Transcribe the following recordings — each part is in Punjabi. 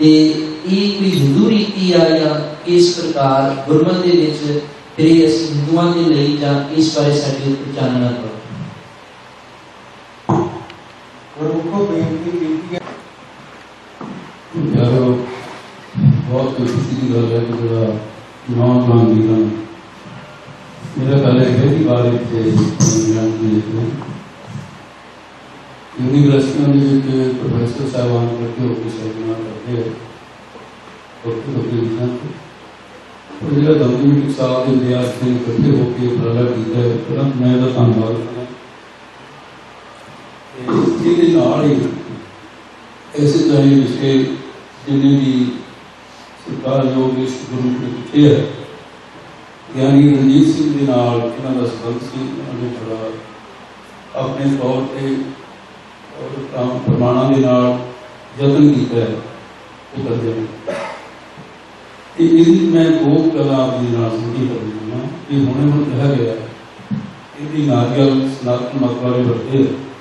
ये कोई हिंदू रीति आ या इस प्रकार गुरमत दे विच फिर असीं हिंदुआं दे लई जां इस बारे साडे उत्ते चानना करो। गुरमुखों बेनती कीती है यारो बहुत खुशी की गल है कि जो नौजवान वीरां मेरा गल है पहली बार इत्थे यूनिवर्सिटियों के प्रोफेसर साहबान करके होकर सेमिनार करते हैं और जो दमदमी साल के विद्यार्थी इकट्ठे होकर उपराला किया है तुरंत मैं धन्यवाद करना। ऐसे चाहे रिश्ते जिन्हें भी सरकार योग इस गुरमुख ने किए है यानी रणजीत सिंह के नाल इन्हां दा संबंध सी उन्होंने बड़ा अपने तौर पर और प्रमाणों के नाल यतन किया है वो करते हैं। मैं दो गल् आपकी साझी करना कि हुणे हुण कहा गया इसकी नारियल सनातन मत वाले वरते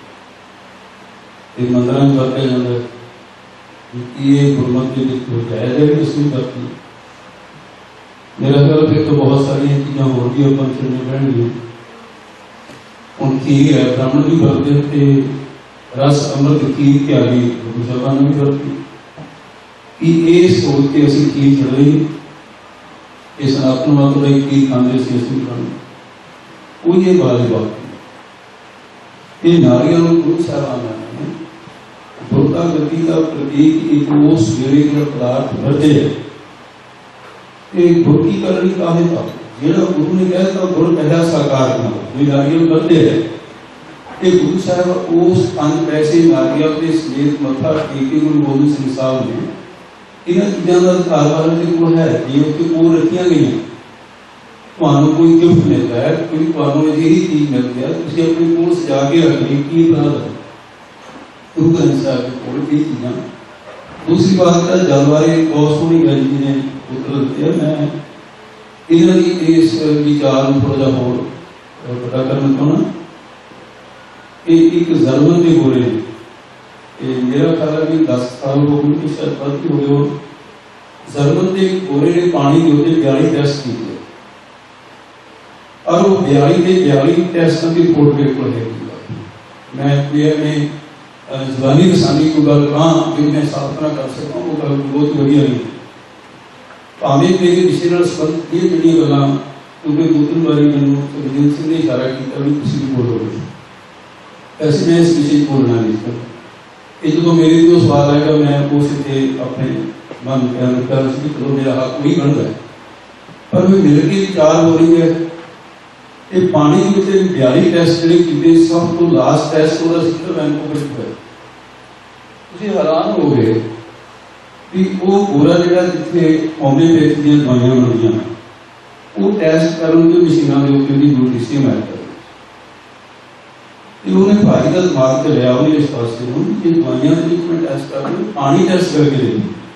मंदिर में वरत्या जाता है कि ये गुरमत के जायज़ है कि उसमें वरती मेरा ख्याल फिर तो बहुत सारी चीज़ा होर भी अपन चलनी पैणगियां। हुण खीर है ब्राह्मण भी वरते थे रस अमृत खीर त्यागी गुरु साहबान ने भी वरती कि ये सोच के असीं खीर चढ़ाई ये सनातन मत का खीर खाते से असं खाने कोई ये बात बात ये नारियल गुरु साहबान ने गुरता गति का प्रतीक एक वो सवेरे का पदार्थ वरते है गुर की करनी काहे था जेड़ा गुरु ने कहा था गुर कहा साकार करना ये नारियल वरते है गुरु साहब उस 5 पैसे नारियल के समेत मत्था टेके गुरु गोबिंद सिंह साहब ने इन्हां चीज़ों का अधिकार वाले के कोल है जे उत्ते कोल रखियां गई तुहानूं कोई गिफ्ट मिलता है कोई तुहानूं अजिही चीज़ मिलती है तुसीं अपने कोल सजा के रख ली की अपराध है गुरु ग्रंथ साहब के कोल की चीज़ां। दूसरी बात है जल बारे बहुत सोहनी गल जी ने उत्तर दिते मैं इन्हां दी इस विचार नूं थोड़ा जिहा होर पता करना चाहुंदा। एक जर्मन के गोरे मेरा ख्याल है कि 10 साल हो गए शायद बद हो गए जर्मन के गोरे ने पानी के उत्ते 42 टेस्ट किए और वो 42 टेस्टों की रिपोर्ट मेरे को है मैं अपने जबानी रसानी को गल कहाँ जो मैं साधना कर सकता वो गल बहुत वधिया नहीं भावें मेरे विषय नाल संबंधित ये जिहड़ियां गल्लां क्योंकि 2-3 बारी मैनूं रविंद्र सिंह ने इशारा किया भी तुसीं भी बोलो ऐसे मैं इस विषय बोलना नहीं चाहता जो मेरे को सवाल आएगा मैं उस अपने मन कर चलो मेरा हक वही बनता है पर मैं मिल के विचार हो रही है ये पानी के 42 टेस्ट जो किए सब तो लास्ट टेस्ट वो हैरान हो गए कि वो पूरा जो जिथे होम्योपैथी दी दवाइयां बनदियां वो टेस्ट करन के मशीनां के उत्ते भी न्यूट्रिशियम ऐड कर उन्होंने भाई का दिमाग से लिया उन्हें इस पासे ये दवाइयां मैं टेस्ट कर पानी टेस्ट करके दे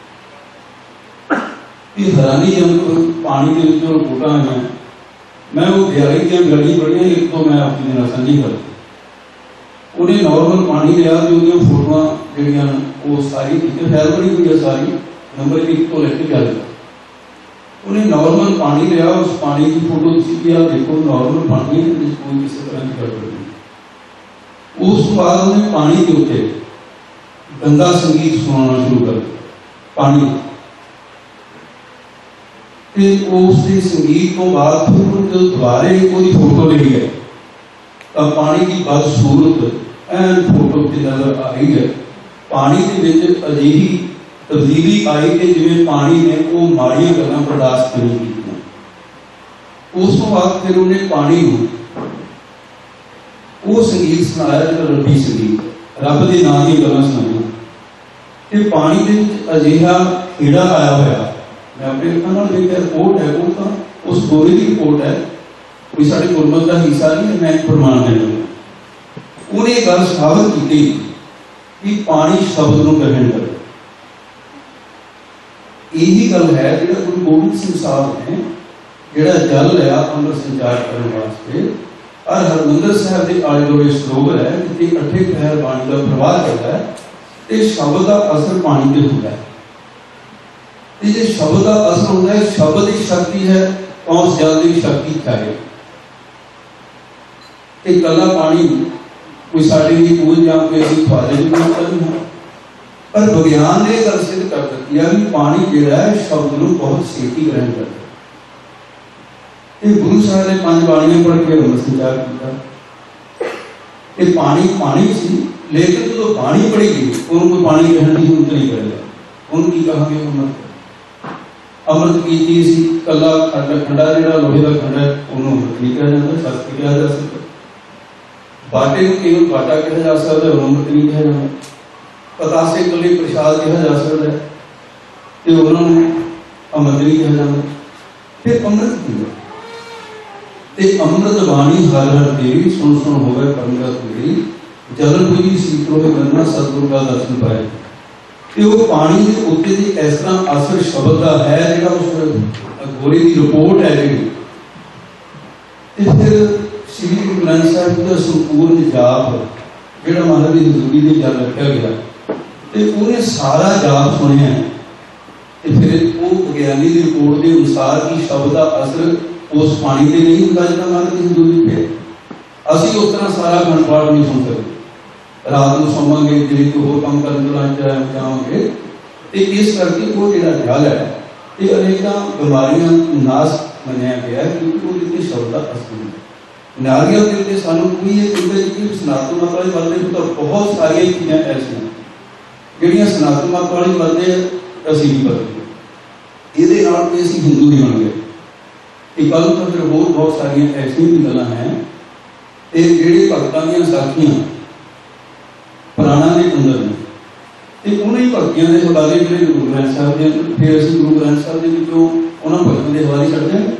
हैरानी जब पानी के जो रिपोर्टा हैं मैं वो 42 गली पढ़ी एक तो मैं अपनी साझी कर उन्हें नॉर्मल पानी लिया जो फोटो जड़ियां वो सारी फैल बनी हुई है सारी नंबर 1 तो लेके चल उन्हें नॉर्मल पानी लिया उस पानी की फोटो किया देखो नॉर्मल पानी है कोई किसी तरह की गड़बड़ नहीं। उस बाद उन्हें पानी के उत्ते गंदा संगीत सुनाना शुरू कर पानी उस संगीत तो बाद फिर जो दोबारे कोई फोटो ली है तब पानी की बदसूरत एन फोटो की नजर आई है पानी के विच अजिही तब्दीली आई कि जिवें पानी ने वो माड़ियां गल्लां बर्दाश्त नहीं की उस तो बाद फिर उन्हें पानी को वो संगीत सुनाया जो रब्बी संगीत रब के नाम की गल्लां सुनाइयां कि पानी के अजिहा कीड़ा आया होया मैं अपने अखां नाल देखिया रिपोर्ट है वो तो उस गोरे की रिपोर्ट है कोई साडे गुरमत का हिस्सा नहीं मैं प्रमाण देना उन्हें गल साबित की कि पानी शब्द को ग्रहण करे यही गल है जो गुरु गोबिंद सिंह साहब ने जो जल लिया अमृत संचार करने वास्ते और हरमंदिर साहब के आले दुआले सरोवर है जिथे 8 पहर पानी का प्रवाह चलता है तो शब्द का असर पानी पर होता है ਤੇ ਜੇ ਸ਼ਬਦ ਦਾ ਅਸਰ ਹੁੰਦਾ ਹੈ, ਸ਼ਬਦ ਦੀ ਸ਼ਕਤੀ ਹੈ ਤਾਂ ਉਸ ਜਲ ਦੀ ਸ਼ਕਤੀ ਹੈ। ਤੇ ਕੱਲਾ ਪਾਣੀ ਕੋਈ ਸਾਡੇ ਲਈ ਪੂਜ ਜਾਂ ਕੋਈ ਅਸੀਂ ਖਵਾਲੇ ਦੀ ਨਹੀਂ ਹੈ, ਪਰ ਵਿਗਿਆਨ ਨੇ ਇਹ ਗੱਲ ਸਿੱਧ ਕਰ ਦਿੱਤੀ ਹੈ ਵੀ ਪਾਣੀ ਜਿਹੜਾ ਹੈ ਸ਼ਬਦ ਨੂੰ ਬਹੁਤ ਛੇਤੀ ਗ੍ਰਹਿਣ ਕਰਦਾ। ਇਹ ਗੁਰੂ ਸਾਹਿਬ ਨੇ 5 ਬਾਣੀਆਂ ਪੜ੍ਹ ਕੇ ਅੰਮ੍ਰਿਤ ਸੰਚਾਰ ਕੀਤਾ। ਇਹ ਪਾਣੀ ਸੀ, ਲੇਕਿਨ ਜਦੋਂ ਬਾਣੀ ਪੜ੍ਹੀ ਗਈ ਉਹਨੂੰ ਕੋਈ ਪਾਣੀ ਕਹਿਣ ਦੀ ਹਿੰਮਤ ਨਹੀਂ ਕਰਿਆ। ਉਹਨੂੰ ਕੀ ਕਹਾਂਗੇ? ਅੰਮ੍ਰਿਤ ਕੀ ਚੀਜ਼ ਸੀ? ਕੱਲਾ ਖੰਡਾ ਜਿਹੜਾ ਲੋਹੇ ਦਾ ਖੰਡਾ ਉਹਨੂੰ ਅੰਮ੍ਰਿਤ ਨਹੀਂ ਕਿਹਾ ਜਾਂਦਾ, ਸ਼ਸਤਰ ਕਿਹਾ ਜਾ ਸਕਦਾ। ਬਾਟੇ ਨੂੰ ਕੇਵਲ ਬਾਟਾ ਕਿਹਾ ਜਾ ਸਕਦਾ, ਉਹਨੂੰ ਅੰਮ੍ਰਿਤ ਨਹੀਂ ਕਿਹਾ ਜਾਂਦਾ। ਪਤਾਸੇ ਇਕੱਲੇ ਪ੍ਰਸ਼ਾਦ ਕਿਹਾ ਜਾ ਸਕਦਾ ਤੇ ਉਹਨਾਂ ਨੂੰ ਅੰਮ੍ਰਿਤ ਨਹੀਂ ਕਿਹਾ ਜਾਂਦਾ। ਫਿਰ ਅੰਮ੍ਰਿਤ ਕੀ ਹੈ? ਤੇ ਅੰਮ੍ਰਿਤ ਬਾਣੀ ਹਰ ਹਰ ਦੇਵੀ ਸੁਣ ਸੁਣ ਹੋਵੇ ਪੰਗਤ ਮੇਰੀ, ਜਲਨ ਹੋਈ ਸੀਤ ਹੋਵੇ ਗੰਨਾ ਸਤਿਗੁਰੂ ਦਾ ਦਰਸ਼ਨ ਪਾਏ। ਤੇ ਉਹ ਪਾਣੀ ਦੇ ਉੱਤੇ ਦੀ ਇਸ ਤਰ੍ਹਾਂ ਅਸਰ ਸ਼ਬਦ ਦਾ ਹੈ ਜਿਹੜਾ ਉਸ ਗੋਰੀ ਦੀ ਰਿਪੋਰਟ ਹੈ ਜਿਹੜੀ। ਤੇ ਫਿਰ ਸ੍ਰੀ ਗੁਰੂ ਗ੍ਰੰਥ ਸਾਹਿਬ ਦਾ ਸੰਪੂਰਨ ਜਾਪ ਜਿਹੜਾ ਮਹਾਰਾਜ ਦੀ ਹਜ਼ੂਰੀ ਦੇ ਜਲ ਰੱਖਿਆ ਗਿਆ ਤੇ ਉਹਨੇ ਸਾਰਾ ਜਾਪ ਸੁਣਿਆ। ਤੇ ਫਿਰ ਉਹ ਵਿਗਿਆਨੀ ਦੀ ਰਿਪੋਰਟ ਦੇ ਅਨੁਸਾਰ ਕਿ ਸ਼ਬਦ ਦਾ ਅਸਰ ਉਸ ਪਾਣੀ ਤੇ ਨਹੀਂ ਹੁੰਦਾ ਜਿਹੜਾ ਮਹਾਰਾਜ ਦੀ ਹਜ਼ੂਰੀ ਤੇ। ਅਸੀਂ ਉਸ ਤਰ੍ਹਾਂ ਸਾਰਾ ਅਖੰਡ ਪਾਠ ਨਹੀਂ ਸੁਣ ਸਕਦੇ। ਰਾਤ ਨੂੰ ਸੌਵਾਂਗੇ, ਜਿਹੜੇ ਕੋਈ ਹੋਰ ਕੰਮ ਕਰਨ ਤੋਂ ਜਾਵਾਂਗੇ। ਤੇ ਇਸ ਕਰਕੇ ਉਹ ਜਿਹੜਾ ਜਲ ਹੈ ਇਹ ਅਨੇਕਾਂ ਬਿਮਾਰੀਆਂ ਨਾਸ ਮੰਨਿਆ ਗਿਆ ਕਿਉਂਕਿ ਉਹਦੇ ਤੇ ਸ਼ਬਦ ਦਾ ਅਸਰ ਹੈ। ਨਾਰੀਅਲ ਦੇ ਉੱਤੇ ਸਾਨੂੰ ਕੋਈ ਇਹ ਕਹਿੰਦੇ ਕਿ ਸਨਾਤਨ ਮਤ ਵਾਲੇ ਮਤ ਦੇ ਤਾਂ ਬਹੁਤ ਸਾਰੀਆਂ ਚੀਜ਼ਾਂ ਐਸੀਆਂ ਜਿਹੜੀਆਂ ਸਨਾਤਨ ਮਤ ਵਾਲੇ ਮਤ ਦੇ ਅਸੀਂ ਨਹੀਂ ਕਰਦੇ। ਇਹਦੇ ਨਾਲ ਤੇ ਅਸੀਂ ਹਿੰਦੂ ਨਹੀਂ ਬਣ ਗਏ। ਇਹ ਕੱਲ ਤੋਂ ਫਿਰ ਹੋਰ ਬਹੁਤ ਸਾਰੀਆਂ ਐਸੀਆਂ ਵੀ ਗੱਲਾਂ ਹੈ ਤੇ ਜਿਹੜੇ ਭਗਤਾਂ ਦੀਆਂ ਸਾਖੀਆਂ ਪੁਰਾਣਾ ਦੇ ਅੰਦਰ ਨੇ ਤੇ ਉਹਨਾਂ ਹੀ ਭਗਤੀਆਂ ਦੇ ਹਵਾਲੇ ਜਿਹੜੇ ਗੁਰੂ ਗ੍ਰੰਥ ਸਾਹਿਬ ਦੇ ਅੰਦਰ। ਫਿਰ ਅਸੀਂ ਗੁਰੂ ਗ੍ਰੰਥ ਸਾਹਿਬ ਦੇ ਵਿੱਚੋਂ ਉਹਨਾਂ ਭਗਤਾਂ ਦੇ ਹਵਾਲੇ ਛੱਡਦੇ ਹਾਂ।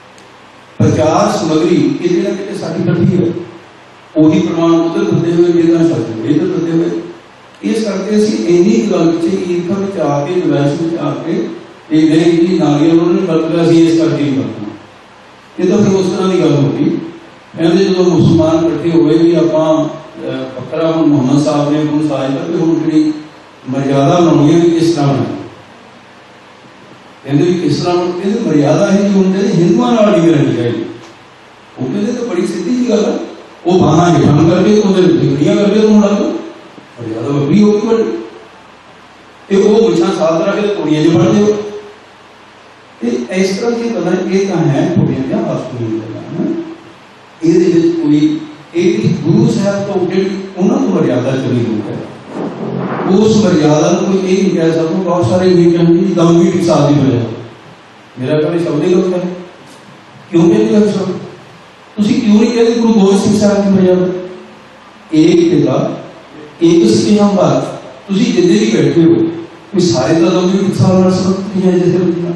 ਪ੍ਰਚਾਰ ਸਮੱਗਰੀ ਕਿਤੇ ਨਾ ਕਿਤੇ ਸਾਡੀ ਇਕੱਠੀ ਹੈ। ਉਹੀ ਪ੍ਰਮਾਣ ਉੱਧਰ ਦਿੰਦੇ ਹੋਏ ਮੇਰਾ ਸ਼ਬਦ ਇੱਧਰ ਦਿੰਦੇ ਹੋਏ। ਇਸ ਕਰਕੇ ਅਸੀਂ ਇੰਨੀ ਗੱਲ ਵਿੱਚ ਈਰਖਾ ਵਿੱਚ ਆ ਕੇ, ਨਿਵੇਸ਼ ਵਿੱਚ ਆ ਕੇ ਇਹ ਨਹੀਂ ਕਿ ਨਾਰੀਅਲ ਉਹਨਾਂ ਨੇ ਵਰਤਿਆ ਸੀ ਇਸ ਕਰਕੇ ਹੀ ਵਰਤਣਾ। ਇਹ ਤਾਂ ਫਿਰ ਉਸ ਤਰ੍ਹਾਂ ਦੀ ਗੱਲ ਹੋ ਗਈ। ਕਹਿੰਦੇ ਜਦੋਂ ਮੁਸਲਮਾਨ ਇਕੱਠੇ ਹੋਏ ਵੀ ਆਪਾਂ ਬੱਕਰਾ ਹੁਣ ਮੁਹੰਮਦ ਸਾਹਿਬ ਨੇ ਹੁਣ ਸਾਜ ਕਰਕੇ ਹੁਣ ਜਿਹੜੀ ਮਰਿਆਦਾ ਬਣਾਉਣੀ ਹੈ ਵੀ ਕਿਸ ਤਰ੍ਹਾਂ ਬਣਾਉਣੀ। ਕਹਿੰਦੇ ਵੀ ਕਿਸ ਤਰ੍ਹਾਂ ਕਹਿੰਦੇ ਮਰਿਆਦਾ ਹੀ ਹੁਣ ਜਿਹੜੀ ਹਿੰਦੂਆਂ ਨਾਲ ਨਹੀਂ ਰਹਿਣੀ ਚਾਹੀਦੀ। ਉਹ ਕਹਿੰਦੇ ਤਾਂ ਬੜੀ ਸਿੱਧੀ ਜੀ ਗੱਲ ਹੈ। ਉਹ ਬਾਹਾਂ ਜਿਠਾਂ ਕਰਕੇ ਉਹਦੇ ਵਿਗੜੀਆਂ ਕਰਕੇ ਉਹਨੂੰ ਲਾ ਲਓ, ਮਰਿਆਦਾ ਵੱਖਰੀ ਹੋ ਗਈ ਵੱਡੀ। ਤੇ ਉਹ ਮੁੱਛਾਂ ਸਾਫ਼ ਰੱਖ ਕੇ ਕੁੜੀਆਂ ਚ ਬਣ ਦਿਓ। ਤੇ ਇਸ ਤਰ੍ਹਾਂ ਦੀ ਗੱਲਾਂ ਇਹ ਤਾਂ ਹੈ ਥੋੜ੍ਹੀਆਂ ਜਿਹੀਆਂ ਆਸਤੂਆਂ ਗੱਲਾਂ। ਇਹਦੇ ਵਿੱਚ ਕੋਈ ਇਹ ਗੁਰੂ ਸਾਹਿਬ ਤੋਂ ਜਿਹੜੀ ਉਹਨਾਂ ਨੂੰ ਮਰਿਆਦਾ ਚਲੀ ਹੋਈ ਹੈ, ਉਸ ਮਰਿਆਦਾ ਨੂੰ ਕੋਈ ਇਹ ਨਹੀਂ ਕਹਿ ਸਕਦਾ। ਬਹੁਤ ਸਾਰੇ ਇਹ ਕਹਿੰਦੇ ਦਮ ਵੀ ਟਕਸਾਲ ਦੀ ਵਜ੍ਹਾ ਮੇਰਾ ਕਦੇ ਸ਼ਬਦ ਹੀ ਲੋਕ ਹੈ ਕਿਉਂ ਕਹਿੰਦੇ ਹੋ ਸ਼ਬਦ? ਤੁਸੀਂ ਕਿਉਂ ਨਹੀਂ ਕਹਿੰਦੇ ਗੁਰੂ ਗੋਬਿੰਦ ਸਿੰਘ ਸਾਹਿਬ ਦੀ ਮਰਿਆਦਾ? ਇੱਕ ਪਿਤਾ ਇੱਕ ਸਿਆਂ ਬਾਤ ਤੁਸੀਂ ਜਿੰਨੇ ਵੀ ਬੈਠੇ ਹੋ ਕੋਈ ਸਾਰੇ ਦਾ ਦਮ ਵੀ ਟਕਸਾਲ ਨਾਲ ਸੰਬੰਧਿਤ ਨਹੀਂ ਹੈ। ਜੈਸੇ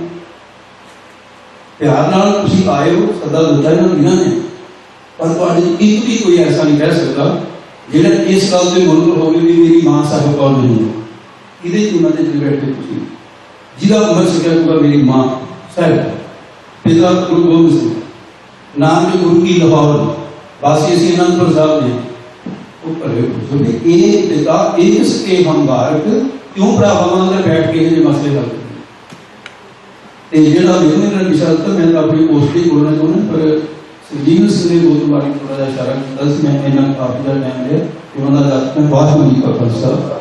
ਪਿਆਰ ਨਾਲ ਤੁਸੀਂ ਆਏ ਹੋ, ਸਦਾ ਦਿੱਤਾ ਇਹਨਾਂ ਨੇ, ਪਰ ਤੁਹਾਡੇ ਇੱਕ ਵੀ ਕੋਈ ਐਸਾ ਨਹੀਂ ਕਹਿ ਸਕਦਾ ਜਿਹੜਾ ਇਸ ਗੱਲ ਤੇ ਮੁਨਕਰ ਹੋਵੇ ਵੀ ਮੇਰੀ ਮਾਂ ਸਾਹਿਬ ਕੌਣ ਨਹੀਂ ਹੈ। ਇਹਦੇ ਚ ਉਹਨਾਂ ਦੇ ਜਿਹੜੇ ਬੈਠੇ ਤੁਸੀਂ ਜਿਹਦਾ ਉਮਰ ਸਕਿਆ ਹੋਊਗਾ ਮੇਰੀ ਮਾਂ ਸਾਹਿਬ, ਪਿਤਾ ਗੁਰੂ ਗੋਬਿੰਦ ਸਿੰਘ, ਨਾਮ ਜੋ ਗੁਰੂ ਕੀ ਲਾਹੌਰ ਵਾਸੀ ਅਸੀਂ ਅਨੰਦਪੁਰ ਸਾਹਿਬ ਨੇ। ਉਹ ਭਲੇ ਪੁੱਛੋ ਕਿ ਇਹ ਪਿਤਾ ਇੱਕ ਸਕੇ ਹਮ ਬਾਰਕ ਕਿਉਂ ਭਰਾਵਾਂ ਨਾਲ ਬੈਠ ਕੇ ਇਹ ਜਿਹੇ ਮਸਲੇ ਹੱਲ ਕਰਦੇ। ਤੇ ਜਿਹੜਾ ਮੇਰੇ ਵਿਸ਼ਾ ਤਾਂ ਮੈਂ ਤਾਂ ਆਪਣੀ ਪੋਸਟ ਹੀ ਬੋਲਣਾ ਚਾਹੁੰਦਾ, ਪਰ ਸਰਜੀਤ ਸਿੰਘ ਨੇ ਬਹੁਤ ਵਾਰੀ ਥੋੜਾ ਜਿਹਾ ਇਸ਼ਾਰਾ ਕੀਤਾ ਸੀ। ਮੈਂ ਇਹਨਾਂ ਕਾਫੀ ਦਾ ਟਾਈਮ ਲਿਆ ਕਿ ਉਹਨਾਂ ਦਾ ਮੈਂ ਵਾਹਿਗੁਰੂ ਜੀ ਕਾ ਖਾਲਸਾ।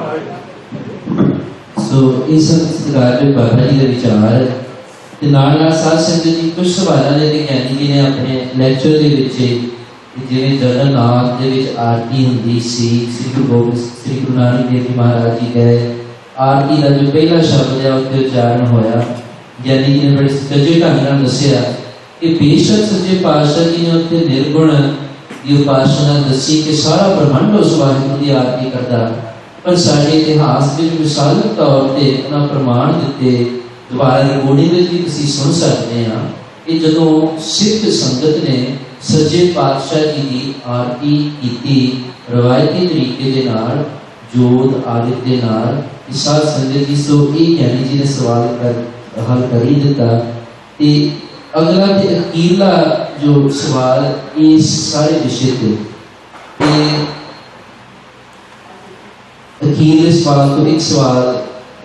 ਸੋ ਇਸ ਸਤਿਕਾਰ ਦੇ ਬਾਬਾ ਜੀ ਦੇ ਵਿਚਾਰ ਤੇ ਨਾਲ ਸਾਧ ਸੰਗਤ ਜੀ ਕੁਝ ਸਵਾਲਾਂ ਦੇ ਗਿਆਨੀ ਜੀ ਨੇ ਆਪਣੇ ਲੈਕਚਰ ਦੇ ਵਿੱਚ ਜਿਵੇਂ ਜਨਰਲ ਨਾਮ ਦੇ ਵਿੱਚ ਆਰਤੀ ਹੁੰਦੀ ਸੀ, ਸ੍ਰੀ ਗੁਰੂ ਨਾਨਕ ਦੇਵ ਜੀ ਮਹਾਰਾਜ ਜੀ ਗਏ, ਆਰਤੀ ਦਾ ਜੋ ਪਹਿਲਾ ਸ਼ਬਦ ਹੈ ਉੱਤੇ ਉਚਾਰਨ ਹੋਇਆ। ਗਿਆਨੀ ਜੀ ਨੇ ਬੜੇ ਸੱਚੇ ਢੰਗ ਨਾਲ ਦੱਸਿਆ ਕਿ ਬੇਸ਼ੱਕ ਸੱਚੇ ਪਾਤਸ਼ਾਹ ਜੀ ਨੇ ਉੱਤੇ ਨਿਰਗੁਣ ਦੀ ਉਪਾਸਨਾ ਦੱਸੀ ਕਿ ਸਾਰਾ ਬ੍ਰਹਮੰਡ ਉਸ ਵਾਹਿਗੁਰੂ ਦੀ ਆਰਤੀ ਕਰਦਾ, ਪਰ ਸਾਡੇ ਇਤਿਹਾਸ ਵਿੱਚ ਵਿਸ਼ਾਲਕ ਤੌਰ ਤੇ ਉਹਨਾਂ ਪ੍ਰਮਾਣ ਦਿੱਤੇ। ਦੁਬਾਰਾ ਰਿਕਾਰਡਿੰਗ ਵਿੱਚ ਵੀ ਤੁਸੀਂ ਸੁਣ ਸਕਦੇ ਹਾਂ ਕਿ ਜਦੋਂ ਸਿੱਖ ਸੰਗਤ ਨੇ ਸੱਚੇ ਪਾਤਸ਼ਾਹ ਜੀ ਦੀ ਆਰਤੀ ਕੀਤੀ ਰਵਾਇਤੀ ਤਰੀਕੇ ਦੇ ਨਾਲ, ਜੋਤ ਆਦਿ ਦੇ ਨਾਲ, ਸਾਧ ਸੰਗਤ ਜੀ ਸੋ ਇਹ ਗਿਆਨੀ ਜੀ ਨੇ ਸਵਾਲ ਹੱਲ ਕਰ ਹੀ ਦਿੱਤਾ। ਤੇ ਅਗਲਾ ਤੇ ਅਖੀਰਲਾ ਜੋ ਸਵਾਲ ਇਸ ਸਾਰੇ ਵਿਸ਼ੇ ਤੇ ਅਖੀਰਲੇ ਸਵਾਲ ਤੋਂ ਇੱਕ ਸਵਾਲ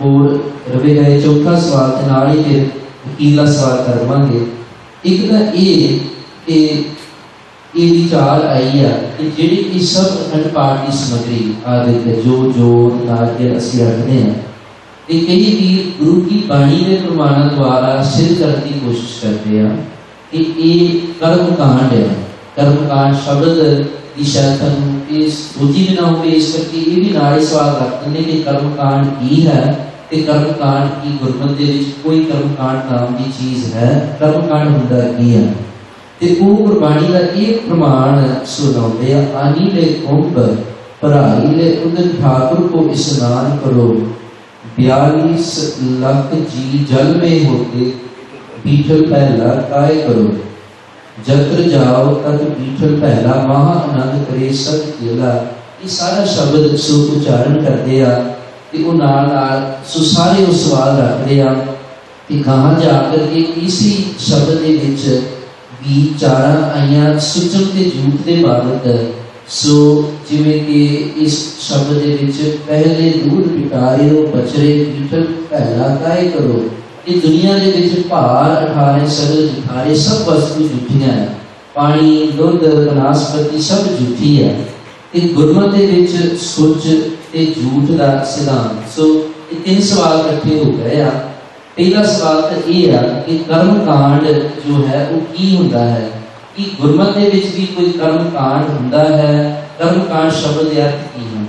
ਹੋਰ ਰਵੇ ਗਏ। ਚੌਥਾ ਸਵਾਲ ਤੇ ਨਾਲ ਹੀ ਫਿਰ ਅਖੀਰਲਾ ਸਵਾਲ ਕਰਵਾਂਗੇ। ਇੱਕ ਤਾਂ ਇਹ ਕਿ ਇਹ ਵਿਚਾਰ ਆਈ ਆ ਕਿ ਜਿਹੜੀ ਇਹ ਸਭ ਅਖੰਡ ਪਾਠ ਦੀ ਸਮੱਗਰੀ ਆਦਿ ਜੋ ਜੋਤ ਨਾਰੀਅਲ ਅਸੀਂ ਰੱਖਦੇ ਹਾਂ, ਤੇ ਕਈ ਵੀ ਗੁਰੂ ਕੀ ਬਾਣੀ ਦੇ ਪ੍ਰਮਾਣਾਂ ਦੁਆਰਾ ਸਿੱਧ ਕਰਨ ਦੀ ਕੋਸ਼ਿਸ਼ ਕਰਦੇ ਆ ਕਿ ਇਹ ਕਰਮ ਕਾਂਡ ਹੈ। ਕਰਮ ਕਾਂਡ ਸ਼ਬਦ ਦੀ ਸ਼ਾਇਦ ਤੁਹਾਨੂੰ ਇਸ ਸੋਚੀ ਵੀ ਨਾ ਹੋਵੇ, ਇਸ ਕਰਕੇ ਇਹ ਵੀ ਨਾਲ ਹੀ ਸਵਾਲ ਰੱਖਦੇ ਨੇ ਕਿ ਕਰਮ ਕਾਂਡ ਕੀ ਹੈ ਤੇ ਕਰਮ ਕਾਂਡ ਕੀ ਗੁਰਮਤਿ ਦੇ ਵਿੱਚ ਕੋਈ ਕਰਮ ਕਾਂਡ ਨਾਮ ਦੀ ਚੀਜ਼ ਹੈ? ਕਰਮ ਕਾਂਡ ਹੁੰਦਾ ਕੀ ਹੈ? ਤੇ ਉਹ ਗੁਰਬਾਣੀ ਦਾ ਇਹ ਪ੍ਰਮਾਣ ਸੁਣਾਉਂਦੇ ਆ। ਆਨੀ ਲੈ ਕੁੰਭ ਭਰਾਈ ਲੈ ਉਦਰ ਠਾकुर को स्नान करो 42 लाख जी जल में होते बीठल पहला काय करो जत्र जाओ तक बीठल पहला महा आनंद करे सत केला। ये सारा शब्द सो उच्चारण करते आ ते वो नाल सो सारे वो सवाल रखते आ कि कहाँ जाकर के इसी शब्द के विच विचारां आईयां सुचम ते झूठ दे बाबत। सो जिवें कि इस शब्द दे विच पहले दूध पिटारियो बछड़े बीठल पहला काय करो। ये दुनिया दे विच भार अठारे सगल जुठारे सब वस्तु झूठियां है। पानी दुध वनस्पति सब झूठी है। ते गुरमत दे विच सुच ते झूठ दा सिद्धांत। सो ये तीन सवाल इकट्ठे हो गए आ। पहला सवाल तो यह है कि कर्म कांड जो है वो की हुंदा है कि गुरमत दे विच भी कोई कर्म कांड हुंदा है? कर्म कांड शब्द दे अर्थ की है?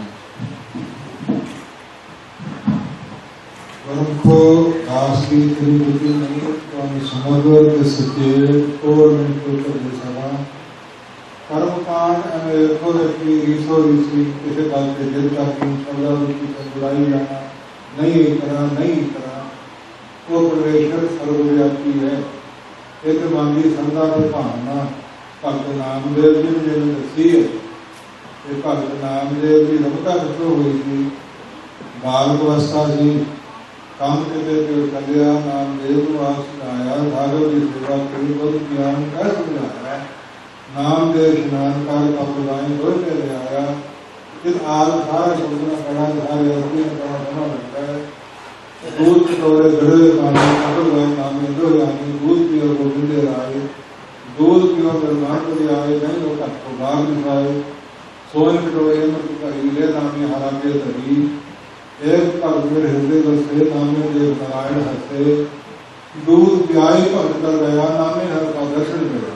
गुरमुखो दास की तेरी बुद्धि नहीं तो समग्र के सचेत और नहीं तो कर सका। कर्म कांड में को की रीसो रीसी किसी बात के दिल का की शब्द की बुराई जाना नहीं करा वो परमेश्वर सर्वव्यापी है। एक मांगी संधा की भावना भगत नामदेव जी ने जिन्हें दसी है। ये भगत नामदेव की रमता कटो हुई थी, बालक अवस्था थी, काम के कलिया नामदेव को आप सिखाया, भागवत की सेवा करी, बहुत ज्ञान कर समझाया। नामदेव स्नान कर कपड़ाएं धो के ले आया। फिर आग सारा सोचना पड़ा, सारे अर्थी में बड़ा लगता है। दूध कटोरे गड़े पानी कटो गए नामे दो जानी दूध पियो गोविंदे राय। दूध पियो निर्माण कर आए नहीं लोग को भाग दिखाए। सोन कटोरे में करीले नामे हरा के धरी। एक पग में हृदय बसे नामे देव नारायण हंसे। दूध प्याई भक्त कर गया नामे हर का दर्शन मिला।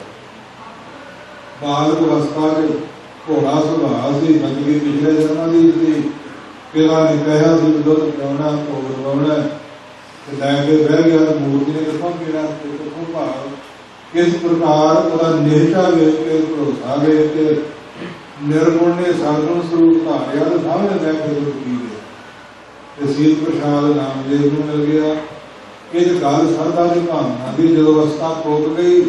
बालक अवस्था के घोड़ा सुभाव सी बदली पिछले जन्म दी थी। पिता ने कहा कि दुध पिलाना भोग लगाना लैके बह गया। मूर्ति ने कितों पीना कितों भाव किस प्रकार वह निष्ठा वेख के भरोसा वेख के निर्गुण ने साधन स्वरूप धारिया तो सामने लैके दुध पी गया। शीत प्रसाद नामदेव को मिल गया। इस गल श्रद्धा की भावना की जो अवस्था पोक गई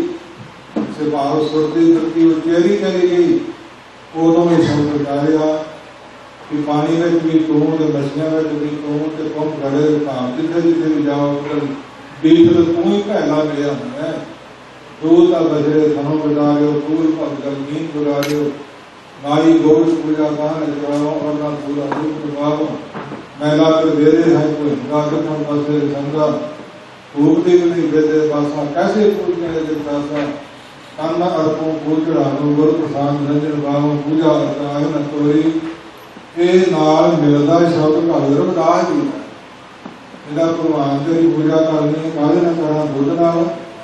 से भाव सुरती धरती उचेरी चली गई। उदों ही शब्द उचारिया कि पानी में भी तू तो मछलियां में भी तू तो तुम गड़े भाव जिथे जिथे भी जाओ बीच तो तू ही पहला गया है। दूध का बजरे थनों बजा रहे हो, फूल भगत नींद बुला रहे हो, माई गोश पूजा पान कराओ और ना पूरा रूप लगाओ। महिला के बेरे है कोई गाजर पासे संगा धूप दी नहीं बेदे पासा कैसे पूजने लगे पासा कान्ना अर्पों फूल चढ़ाओ गुरु प्रसाद नजर गाओ पूजा अर्चाए न तोरी। ये नाल मिलता शब्द भगत रविदास जी का। ਇਹਦਾ ਭਗਵਾਨ ਦੀ ਪੂਜਾ ਕਰਨੀ ਕਾਹਦੇ ਨਾਲ ਕਰਨਾ? ਦੁੱਧ ਨਾਲ।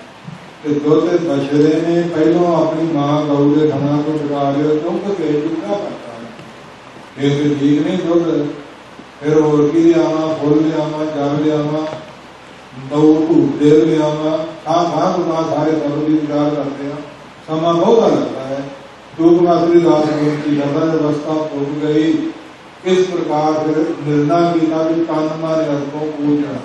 ਤੇ ਦੁੱਧ ਬਛੜੇ ਨੇ ਪਹਿਲੋਂ ਆਪਣੀ ਮਾਂ ਗਊ ਦੇ ਥਣਾ ਤੋਂ ਟਕਾ ਲਿਓ ਕਿਉਂਕਿ ਪੇਟ ਟੁੱਟਾ ਕਰਤਾ ਹੈ। ਇਹ ਤੇ ਠੀਕ ਨਹੀਂ ਦੁੱਧ। ਫਿਰ ਹੋਰ ਕੀ ਲਿਆਵਾਂ? ਫੁੱਲ ਲਿਆਵਾਂ, ਜਲ ਲਿਆਵਾਂ, ਦਊ ਧੂਪ ਦੇ ਲਿਆਵਾਂ। ਖਾਂ ਗੁਨਾ ਸਾਰੇ ਤਬਰ ਦੀ ਵਿਚਾਰ ਕਰਦੇ ਆ। ਸਮਾਂ ਬਹੁਤਾ ਲੱਗਦਾ ਹੈ। ਦੁੱਧ ਮਾਤਰੀ ਦਾਸ ਦੀ ਗਰਦਨ ਅਵਸਥਾ ਟੁੱਟ ਗਈ। इस प्रकार फिर निर्णय किया कि तन मन को पूजना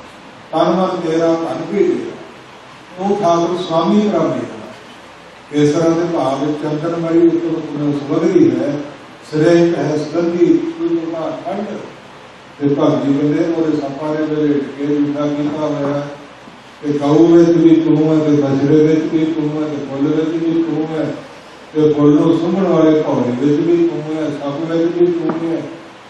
तन मन तेरा धन भी तेरा। वो ठाकुर स्वामी ब्राह्मण केसरा के भाव चंदन मणि उत्तम सुमगरी है सिरे है सुगंधी ठंड ते भगत जी कहते और सपारे मेरे के उठा किया हुआ है। गऊ में भी तू है, बछड़े में भी तू है, फुल में भी तू है, फुल सुंघण वाले पौधे में भी तू है, सप में भी तू है,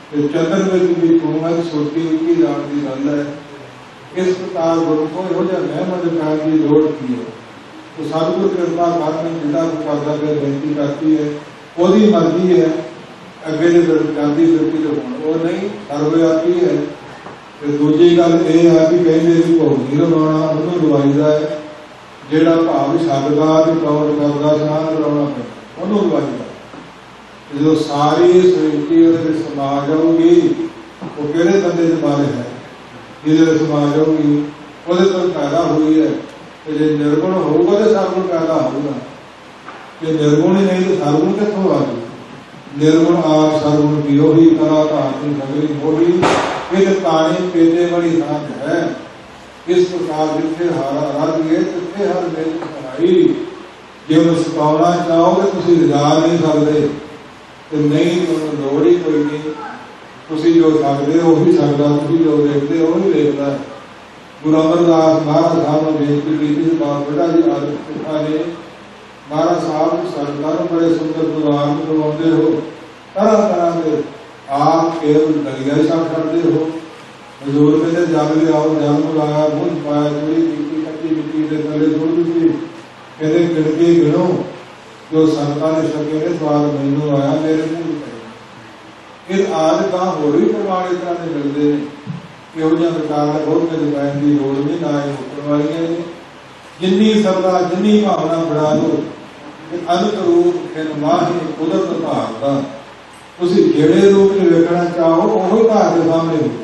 ਤੇ ਚੰਦਰ ਵਿੱਚ ਵੀ ਤੂੰ ਹੈ, ਛੋਟੀ ਉੱਚੀ ਜਾਣ ਦੀ ਗੱਲ ਹੈ। ਇਸ ਪ੍ਰਕਾਰ ਗੁਰਮੁਖੋ ਇਹੋ ਜਿਹਾ ਮਹਿਮਤ ਕਰਨ ਦੀ ਲੋੜ ਕੀ ਹੈ। तो सतगुरु कृपा कारण जिला करता है, बेनती करती है, ਉਹਦੀ मर्जी है, अगे जो जाती फिरती तो वो नहीं सर्वव्यापी है। तो दूजी गल ये है कि कहते भी भोग नहीं लवाना, उन्होंने लवाईदा है। ਜਿਹੜਾ ਭਾਵ ਛੱਡਦਾ ਤੇ ਕੌਰ ਕਰਦਾ ਸਾਹ ਲਵਾਉਣਾ ਪੈਂਦਾ, ਉਹਨੂੰ ਲਵਾਈਦਾ। ਜਦੋਂ ਸਾਰੀ ਸ੍ਰਿਸ਼ਟੀ ਉਹਦੇ ਵਿੱਚ ਸਮਾ ਜਾਊਗੀ, ਉਹ ਕਿਹੜੇ ਬੰਦੇ ਦੇ ਬਾਰੇ ਹੈ ਜਿਹਦੇ ਵਿੱਚ ਸਮਾ ਜਾਊਗੀ, ਉਹਦੇ ਤੋਂ ਪੈਦਾ ਹੋਈ ਹੈ। ਤੇ ਜੇ ਨਿਰਗੁਣ ਹੋਊਗਾ ਤਾਂ ਸਰਗੁਣ ਪੈਦਾ ਹੋਊਗਾ, ਜੇ ਨਿਰਗੁਣ ਹੀ ਨਹੀਂ ਤਾਂ ਸਰਗੁਣ ਕਿੱਥੋਂ ਆ ਜਾਊ। ਨਿਰਗੁਣ ਆਪ ਸਰਗੁਣ ਕੀ ਉਹੀ ਕਲਾ ਧਾਰਨੀ ਸਗਲੀ ਮੋਹੀ, ਇਹ ਤਾਣੇ ਪੇਦੇ ਵਾਲੀ ਸਾਧ ਹੈ। ਇਸ ਪ੍ਰਕਾਰ ਜਿੱਥੇ ਹਾਰਾ ਰੱਜ ਗਏ ਤਿੱਥੇ ਹਰ ਮੇਲ ਸਹਾਈ। ਜੇ ਉਹਨੂੰ ਸੁਕਾਉਣਾ ਚਾਹੋਗੇ ਤੁਸੀਂ ਰਜਾ ਨਹੀਂ ਸਕਦੇ, ਤੇ ਨਹੀਂ ਉਹਨੂੰ ਲੋੜ ਹੀ ਕੋਈ ਨਹੀਂ। ਤੁਸੀਂ ਜੋ ਸਕਦੇ ਹੋ ਉਹੀ ਸਕਦਾ, ਤੁਸੀਂ ਜੋ ਦੇਖਦੇ ਹੋ ਉਹੀ ਦੇਖਦਾ। ਗੁਰੂ ਅਮਰਦਾਸ ਮਹਾਰਾਜ ਸਾਹਿਬ ਨੇ ਬੇਨਤੀ ਕੀਤੀ, ਬਾਬਾ ਬੁੱਢਾ ਜੀ ਆਦਿ ਸਿੱਖਾਂ ਨੇ ਮਹਾਰਾਜ ਸਾਹਿਬ ਸੰਤਾਂ ਨੂੰ ਬੜੇ ਸੁੰਦਰ ਦੁਆਰ ਕਰਵਾਉਂਦੇ ਹੋ, ਤਰ੍ਹਾਂ ਤਰ੍ਹਾਂ ਦੇ ਆਪ ਕੇਵਲ ਦਲੀਆ ਛੱਡ ਕਰਦੇ ਹੋ। ਹਜ਼ੂਰ ਕਹਿੰਦੇ ਜਗ ਲਿਆਓ, ਜਗ ਲਾਇਆ ਮੁੱਝ ਪਾਇਆ, ਜਿਹੜੀ ਕੀਤੀ ਕੱਚੀ ਮਿੱਟੀ ਦੇ ਥੱਲੇ ਸੁੱਟ ਦਿੱਤੀ। ਕਹਿੰਦੇ ਗਿਣਤੀ ਗਿਣੋ ਜੋ ਸੰਤਾਂ ਨੇ ਛਕੇ ਨੇ, ਸਵਾਦ ਮੈਨੂੰ ਆਇਆ ਮੇਰੇ ਮੂੰਹ ਤੇ। ਇਹ ਆਦਿ ਤਾਂ ਹੋਰ ਵੀ ਪ੍ਰਮਾਣ ਇਸ ਤਰ੍ਹਾਂ ਦੇ ਮਿਲਦੇ ਨੇ। ਇਹੋ ਜਿਹਾ ਪ੍ਰਕਾਰ ਦਾ ਬਹੁਤ ਕੁਝ ਪੈਣ ਦੀ ਲੋੜ ਨਹੀਂ, ਨਾ ਇਹ ਮੁੱਕਣ ਵਾਲੀਆਂ ਨੇ। ਜਿੰਨੀ ਸਰਦਾ ਜਿੰਨੀ ਭਾਵਨਾ ਬਣਾ ਲਓ, ਅੰਤ ਰੂਪ ਖਿਨ ਮਾਹੀ ਕੁਦਰਤ ਭਾਵਦਾ। ਤੁਸੀਂ ਜਿਹੜੇ ਰੂਪ ਚ ਵੇਖਣਾ ਚਾਹੋ ਉਹੀ ਤੁਹਾਡੇ ਸਾਹਮਣੇ ਹੋਵੇ।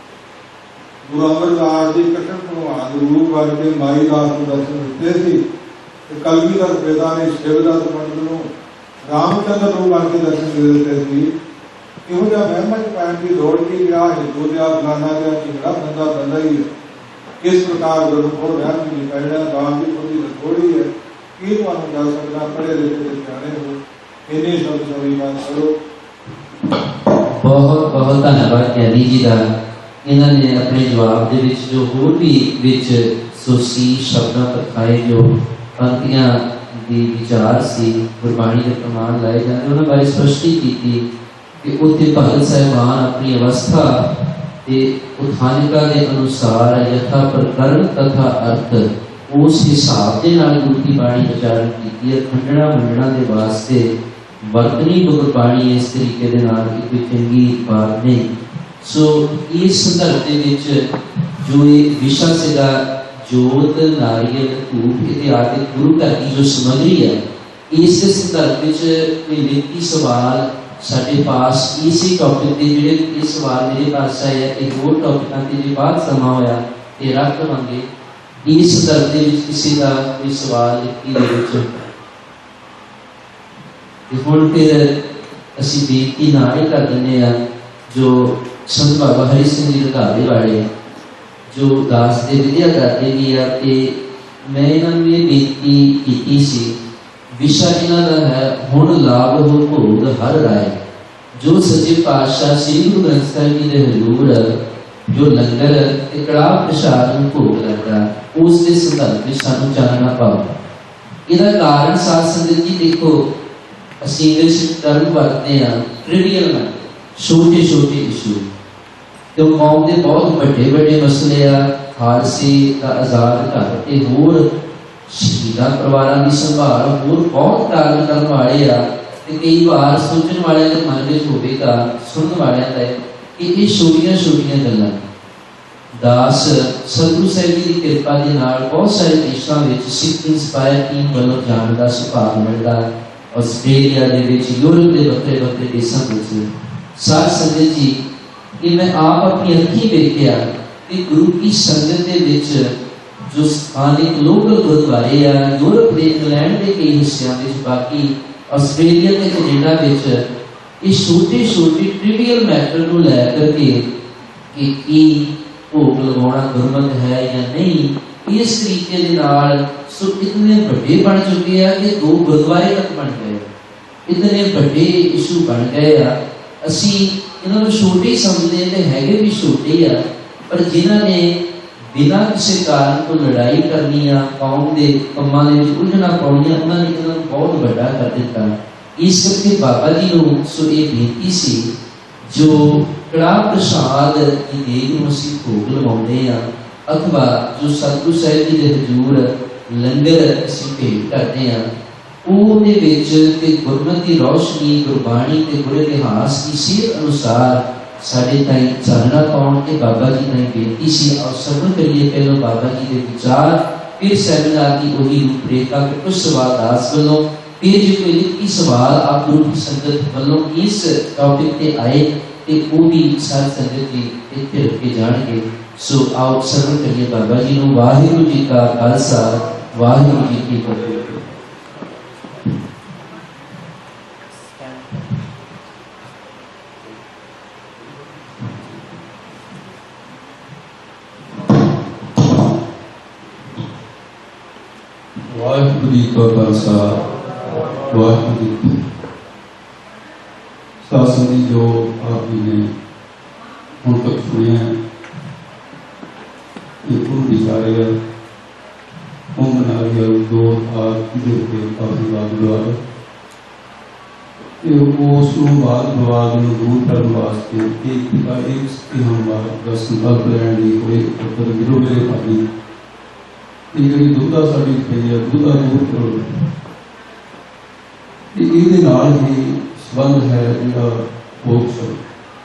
ਗੁਰੂ ਅਮਰਦਾਸ ਜੀ ਕਠਨ ਭਗਵਾਨ ਰੂਪ ਕਰਕੇ ਮਾਈ ਦਾਸ ਨੂੰ ਦਰਸ਼ਨ ਦਿੱਤੇ ਸੀ, ਤੇ ਕਲਗੀਧਰ ਪਿਤਾ ਨੇ ਸ਼ਿਵਦਾਸ ਪੰਡਤ ਨੂੰ ਰਾਮਚੰਦਰ ਰੂਪ ਕਰਕੇ ਦਰਸ਼ਨ ਦੇ ਦਿੱਤੇ ਸੀ। ਇਹੋ ਜਿਹਾ ਮਹਿਮਤ ਪੈਣ ਦੀ ਲੋੜ ਕੀ, ਵਿਆਹ ਹਿੰਦੂ ਦਿਆ ਫਲਾਨਾ ਦਿਆ ਝਿਗੜਾ ਬੰਦਾ ਬੰਦਾ ਹੀ ਹੈ। ਇਸ ਪ੍ਰਕਾਰ ਗੁਰਮੁਖੋ ਰਹਿਣ ਦੀ ਪੈਣਾ ਦਾਨ ਦੀ ਥੋੜੀ ਥੋੜੀ ਹੈ। ਕੀ ਤੁਹਾਨੂੰ ਦੱਸ ਸਕਦਾ, ਪੜ੍ਹੇ ਲਿਖੇ ਤੇ ਸਿਆਣੇ ਹੋ। ਇੰਨੇ ਸ਼ਬਦ ਸਵੀਕਾਰ ਕਰੋ। ਬਹੁਤ ਬਹੁਤ ਧੰਨਵਾਦ ਗਿਆਨੀ ਜੀ ਦਾ। ਇਹਨਾਂ ਨੇ ਆਪਣੇ ਜਵਾਬ ਦੇ ਵਿੱਚ ਜੋ ਹੋਰ ਵੀ ਵਿੱਚ ਸੋਸੀ ਸ਼ਬਦਾਂ ਪਰਖਾਏ, ਜੋ ਪੰਕਤੀਆਂ ਦੀ ਵਿਚਾਰ ਸੀ, ਗੁਰਬਾਣੀ ਦੇ ਪ੍ਰਮਾਣ ਲਾਏ ਜਾਂਦੇ, ਉਹਨਾਂ ਬਾਰੇ ਸਪਸ਼ਟੀ ਕੀਤੀ ਕਿ ਉੱਥੇ ਭਗਤ ਸਾਹਿਬਾਨ ਆਪਣੀ ਅਵਸਥਾ ਤੇ ਉਥਾਨਿਕਾ ਦੇ ਅਨੁਸਾਰ ਯਥਾ ਪ੍ਰਕਰਨ ਤਥਾ ਅਰਥ ਉਸ ਹਿਸਾਬ ਦੇ ਨਾਲ ਗੁਰੂ ਦੀ ਬਾਣੀ ਉਚਾਰਨ ਕੀਤੀ ਹੈ। ਖੰਡਣਾ ਮੰਡਣਾ ਦੇ ਵਾਸਤੇ ਵਰਤਨੀ ਗੁਰਬਾਣੀ ਇਸ ਤਰੀਕੇ ਦੇ ਨਾਲ ਇੱਕ ਚੰਗੀ ਬਾਤ ਨਹੀਂ। ਸੋ ਇਸ ਸੰਦਰਭ ਦੇ ਵਿੱਚ ਜੋ ਇਹ ਵਿਸ਼ਾ ਸੀਗਾ, ਜੋਤ ਨਾਰੀਅਲ ਧੂਪ ਇਤਿਆਦਿ ਗੁਰੂ ਘਰ ਦੀ ਜੋ ਸਮੱਗਰੀ ਹੈ, ਇਸ ਦੇ ਸੰਦਰਭ ਵਿੱਚ ਕੋਈ ਲਿਖਤੀ ਸਵਾਲ ਸਾਡੇ ਪਾਸ ਇਸੇ ਟੌਪਿਕ ਤੇ, ਜਿਹੜੇ ਇਹ ਸਵਾਲ ਮੇਰੇ ਪਾਸ ਆਏ ਹੈ, ਇਹ ਹੋਰ ਟੌਪਿਕਾਂ ਤੇ ਜੇ ਬਾਅਦ ਸਮਾਂ ਹੋਇਆ ਤੇ ਰੱਖ ਲਵਾਂਗੇ। ਇਸ ਸੰਦਰਭ ਦੇ ਵਿੱਚ ਕਿਸੇ ਦਾ ਕੋਈ ਸਵਾਲ ਲਿਖਤੀ ਦੇ ਵਿੱਚ ਹੁਣ ਫਿਰ ਅਸੀਂ ਬੇਨਤੀ ਨਾਲ ਹੀ ਕਰ ਦਿੰਦੇ ਹਾਂ। ਜੋ ਸੰਤ ਬਾਬਾ ਹਰੀ ਸਿੰਘ ਜੀ ਰਘਾਵੇ ਵਾਲੇ ਜੋ ਦਾਸ ਦੇ ਵਿਦਿਆ ਕਰਦੇ ਵੀ ਆ, ਤੇ ਮੈਂ ਇਹਨਾਂ ਨੂੰ ਇਹ ਬੇਨਤੀ ਕੀਤੀ ਸੀ, ਵਿਸ਼ਾ ਇਹਨਾਂ ਦਾ ਹੈ ਹੁਣ ਲਾਭ ਹੋ ਭੋਗ ਹਰ ਰਾਏ। ਜੋ ਸੱਚੇ ਪਾਤਸ਼ਾਹ ਸ੍ਰੀ ਗੁਰੂ ਗ੍ਰੰਥ ਸਾਹਿਬ ਜੀ ਦੇ ਹਜ਼ੂਰ ਜੋ ਲੰਗਰ ਤੇ ਕੜਾਹ ਪ੍ਰਸ਼ਾਦ ਨੂੰ ਭੋਗ ਲੱਗਾ, ਉਸ ਦੇ ਸੰਦਰਭ ਵਿੱਚ ਸਾਨੂੰ ਜਾਣਨਾ ਪਾਓ। ਇਹਦਾ ਕਾਰਨ ਸਾਧ ਸੰਗਤ ਜੀ ਦੇਖੋ, ਅਸੀਂ ਇੰਗਲਿਸ਼ ਟਰਮ ਵਰਤਦੇ ਹਾਂ ਟ੍ਰਿਵੀਅਲ ਮੈਟਰ, ਛੋਟੇ ਛੋਟੇ ਇਸ਼ੂ। ਤੇ ਕੌਮ ਦੇ ਬਹੁਤ ਵੱਡੇ ਵੱਡੇ ਮਸਲੇ ਆ, ਖਾਲਸੇ ਦਾ ਆਜ਼ਾਦ ਘਰ ਤੇ ਹੋਰ ਸ਼ਹੀਦਾਂ ਪਰਿਵਾਰਾਂ ਦੀ ਸੰਭਾਲ, ਹੋਰ ਬਹੁਤ ਕਾਰਨ ਕਰਨ ਵਾਲੇ ਆ। ਤੇ ਕਈ ਵਾਰ ਸੋਚਣ ਵਾਲਿਆਂ ਦੇ ਮਨ ਵਿੱਚ ਹੋਵੇਗਾ, ਸੁਣਨ ਵਾਲਿਆਂ ਦਾ, ਕਿ ਇਹ ਛੋਟੀਆਂ ਛੋਟੀਆਂ ਗੱਲਾਂ। ਦਾਸ ਸਤਿਗੁਰੂ ਸਾਹਿਬ ਜੀ ਦੀ ਕਿਰਪਾ ਦੇ ਨਾਲ ਬਹੁਤ ਸਾਰੇ ਦੇਸ਼ਾਂ ਵਿੱਚ ਸਿੱਖ ਇੰਸਪਾਇਰ ਟੀਮ ਵੱਲੋਂ ਜਾਣ ਦਾ ਸੁਭਾਗ ਮਿਲਦਾ। ਆਸਟ੍ਰੇਲੀਆ ਦੇ ਵਿੱਚ, ਯੂਰਪ ਦੇ ਵੱਖਰੇ ਵੱਖਰੇ ਦੇਸ਼ਾਂ ਵਿੱਚ। ਸਾਧ ਸੰਗਤ ਜੀ, ਇਹ ਮੈਂ ਆਪ ਆਪਣੀ ਅੱਖੀਂ ਵੇਖਿਆ ਕਿ ਗੁਰੂ ਕੀ ਸੰਗਤ ਦੇ ਵਿੱਚ ਜੋ ਸਥਾਨਿਕ ਲੋਕਲ ਗੁਰਦੁਆਰੇ ਆ, ਯੂਰਪ ਦੇ, ਇੰਗਲੈਂਡ ਦੇ ਕਈ ਹਿੱਸਿਆਂ ਵਿੱਚ, ਬਾਕੀ ਆਸਟ੍ਰੇਲੀਆ ਤੇ ਕੈਨੇਡਾ ਵਿੱਚ, ਇਹ ਛੋਟੇ ਛੋਟੇ ਟ੍ਰਿਵੀਅਲ ਮੈਟਰ ਨੂੰ ਲੈ ਕਰਕੇ ਕਿ ਕੀ ਭੋਗ ਲਗਾਉਣਾ ਗੁਰਮਤ ਹੈ ਜਾਂ ਨਹੀਂ, ਇਸ ਤਰੀਕੇ ਦੇ ਨਾਲ ਸੋ ਇਤਨੇ ਵੱਡੇ ਬਣ ਚੁੱਕੇ ਆ ਕਿ 2 ਗੁਰਦੁਆਰੇ ਤੱਕ ਬਣ ਗਏ, ਇਤਨੇ ਵੱਡੇ ਇਸ਼ੂ ਬਣ ਗਏ ਆ। ਅਸੀਂ ਇਹਨਾਂ ਨੂੰ ਛੋਟੇ ਹੀ ਸਮਝਦੇ ਤੇ ਹੈਗੇ ਵੀ ਛੋਟੇ ਆ, ਪਰ ਜਿਨ੍ਹਾਂ ਨੇ ਬਿਨਾਂ ਕਿਸੇ ਕਾਰਨ ਤੋਂ ਲੜਾਈ ਕਰਨੀ ਆ, ਕੌਮ ਦੇ ਕੰਮਾਂ ਦੇ ਵਿੱਚ ਉਲਝਣਾ ਪਾਉਣੀਆਂ, ਉਹਨਾਂ ਨੇ ਇਹਨਾਂ ਨੂੰ ਬਹੁਤ ਵੱਡਾ ਕਰ ਦਿੱਤਾ। ਇਸ ਕਰਕੇ ਬਾਬਾ ਜੀ ਨੂੰ ਸੋ ਇਹ ਬੇਨਤੀ ਸੀ, ਜੋ ਕੜਾਹ ਪ੍ਰਸ਼ਾਦ ਦੀ ਦੇਗ ਨੂੰ ਅਸੀਂ ਭੋਗ ਲਵਾਉਂਦੇ ਹਾਂ, ਅਥਵਾ ਜੋ ਸਤਿਗੁਰੂ ਸਾਹਿਬ ਜੀ ਦੇ ਹਜ਼ੂਰ ਲੰਗਰ ਅਸੀਂ ਭੇਟ ਕਰਦੇ ਹਾਂ, ਉਹਦੇ ਵਿੱਚ ਤੇ ਗੁਰਮਤਿ ਦੀ ਰੌਸ਼ਨੀ, ਗੁਰਬਾਣੀ ਤੇ ਗੁਰ ਇਤਿਹਾਸ ਦੀ ਸੇਧ ਅਨੁਸਾਰ ਸਾਡੇ ਤਾਈਂ ਚਾਨਣਾ ਪਾਉਣ ਤੇ ਬਾਬਾ ਜੀ ਨੇ ਬੇਨਤੀ ਸੀ। ਆਓ ਸਰਵਣ ਕਰੀਏ ਪਹਿਲਾਂ ਬਾਬਾ ਜੀ ਦੇ ਵਿਚਾਰ, ਫਿਰ ਸੈਮੀਨਾਰ ਦੀ ਉਹੀ ਰੂਪਰੇਖਾ ਕਿ ਕੁਝ ਸਵਾਲ ਦਾਸ ਵੱਲੋਂ, ਫਿਰ ਜੇ ਕੋਈ ਲਿਖਤੀ ਸਵਾਲ ਆਪ ਗੁਰੂ ਦੀ ਸੰਗਤ ਵੱਲੋਂ ਇਸ ਟੌਪਿਕ ਤੇ ਆਏ ਤੇ ਉਹ ਵੀ ਸਾਰੀ ਸੰਗਤ ਜੀ ਇੱਥੇ ਰੱਖੇ ਜਾਣਗੇ। ਸੋ ਆਓ ਸਰਵਣ ਕਰੀਏ ਬਾਬਾ ਜੀ ਨੂੰ। ਵਾਹਿਗੁਰੂ ਜੀ ਕਾ ਖਾਲਸਾ, ਵਾਹਿਗੁਰੂ ਜੀ ਕੀ ਫਤਿਹ। ਵਾਹਿਗੁਰੂ ਜੀ ਕਾ ਖਾਲਸਾ, ਵਾਹਿਗੁਰੂ ਜੀ ਕੀ ਫਤਿਹ। ਸਾਧ ਸੰਗਤ ਜੀ ਜੋ ਆਪ ਜੀ ਨੇ ਹੁਣ ਤੱਕ ਸੁਣਿਆ ਇਹ ਪੂਰਨ ਵਿਚਾਰਿਆ ਉਹ ਬਣਾ ਗਿਆ ਦੋ ਆਪ ਦੇ ਉੱਤੇ ਕਾਫੀ ਬਾਤ ਦੁਆਰਾ ਤੇ ਉਸ ਨੂੰ ਬਾਅਦ ਵਿਵਾਦ ਨੂੰ ਦੂਰ ਕਰਨ ਵਾਸਤੇ ਇੱਕ ਵਾਰ ਦਾ ਸੰਕਲਪ ਲੈਣ ਦੀ ਕੋਈ ਉੱਪਰ ਗਿਰੋ ਮੇਰੇ ਭਾਈ ਇਹ ਜਿਹੜੀ ਦੁੱਧਾ ਸਾਡੀ ਪਈ ਹੈ, ਦੁੱਧਾ ਦੂਰ ਕਰੋ। ਇਹਦੇ ਨਾਲ ਹੀ ਸੰਬੰਧ ਹੈ ਜਿਹੜਾ ਭੋਗ ਸ਼ਬਦ।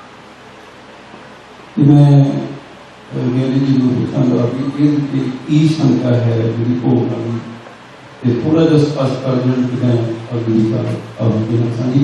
ਮੈਂ ਗਿਆਨੀ ਜੀ ਨੂੰ ਪੁੱਛਾਂਗਾ ਕਿ ਇਹ ਕੀ ਸ਼ੰਕਾ ਹੈ ਜਿਹੜੀ ਭੋਗ ਵਾਲੀ, ਤੇ ਥੋੜਾ ਜਿਹਾ ਸਪਸ਼ਟ ਕਰ ਦੇਣ ਕਿ ਮੈਂ ਅਗਲੀ ਵਾਰ ਆਵਾਂਗੇ ਨਾ ਸਾਂਝੀ।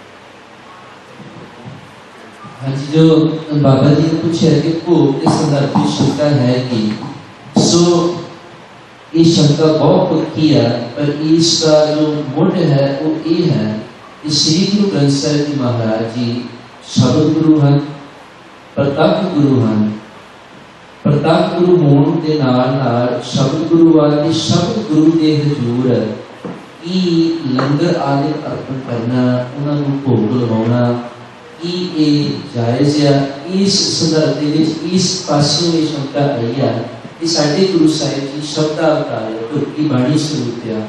ਹਾਂਜੀ, ਜੋ ਬਾਬਾ जी ने पूछा कि भोग के संदर्भ में शंका है कि सो ये शंका बहुत पक्की है, पर इसका जो मुड है वो ये है कि श्री गुरु ग्रंथ साहिब जी महाराज जी शब्द गुरु हैं, प्रत्यक्ष गुरु हैं। प्रत्यक्ष गुरु होने के नाल शब्द गुरु वाले शब्द गुरु के हजूर की लंगर आदि अर्पण करना, उन्होंने भोग लवाना की ये जायज़ है। इस संदर्भ के इस पासों में शंका आई है कि साडे गुरु साहिब जी शब्दावतार है, गुर की बाणी स्वरूप है,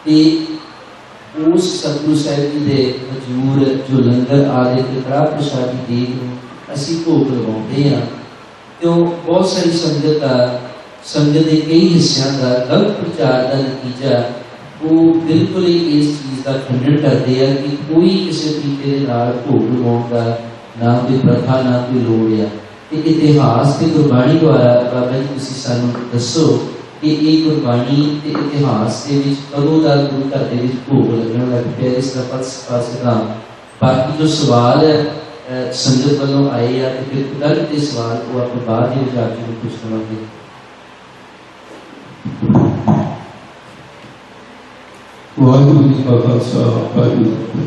ते उस सतगुरु साहिब जी के हजूर जो लंगर आदि कड़ाह प्रसाद की देग असीं भोग लवाउंदे हां। तो बहुत सारी संगत के कई हिस्सों का गलत प्रचार का नतीजा वो बिल्कुल ही इस चीज़ का खंडन करते हैं कि कोई किसी तरीके के नाल भोग लवाउण का ना कोई प्रथा ना कोई लोड़ है। इतिहास के गुरबाणी द्वारा बाबा जी तुसीं सानूं दसो कि ये गुरबाणी ते इतिहास के विच कदों दा गुरु घर दे विच भोग लगन लग पिया, इसका फलसफा सिद्धांत। बाकी जो सवाल है संगत वालों आए या तो फिर गल के सवाल वो आप बाद में जाके पूछ लवांगे। वाहिगुरू जी का खालसा, वाहिगुरू जी की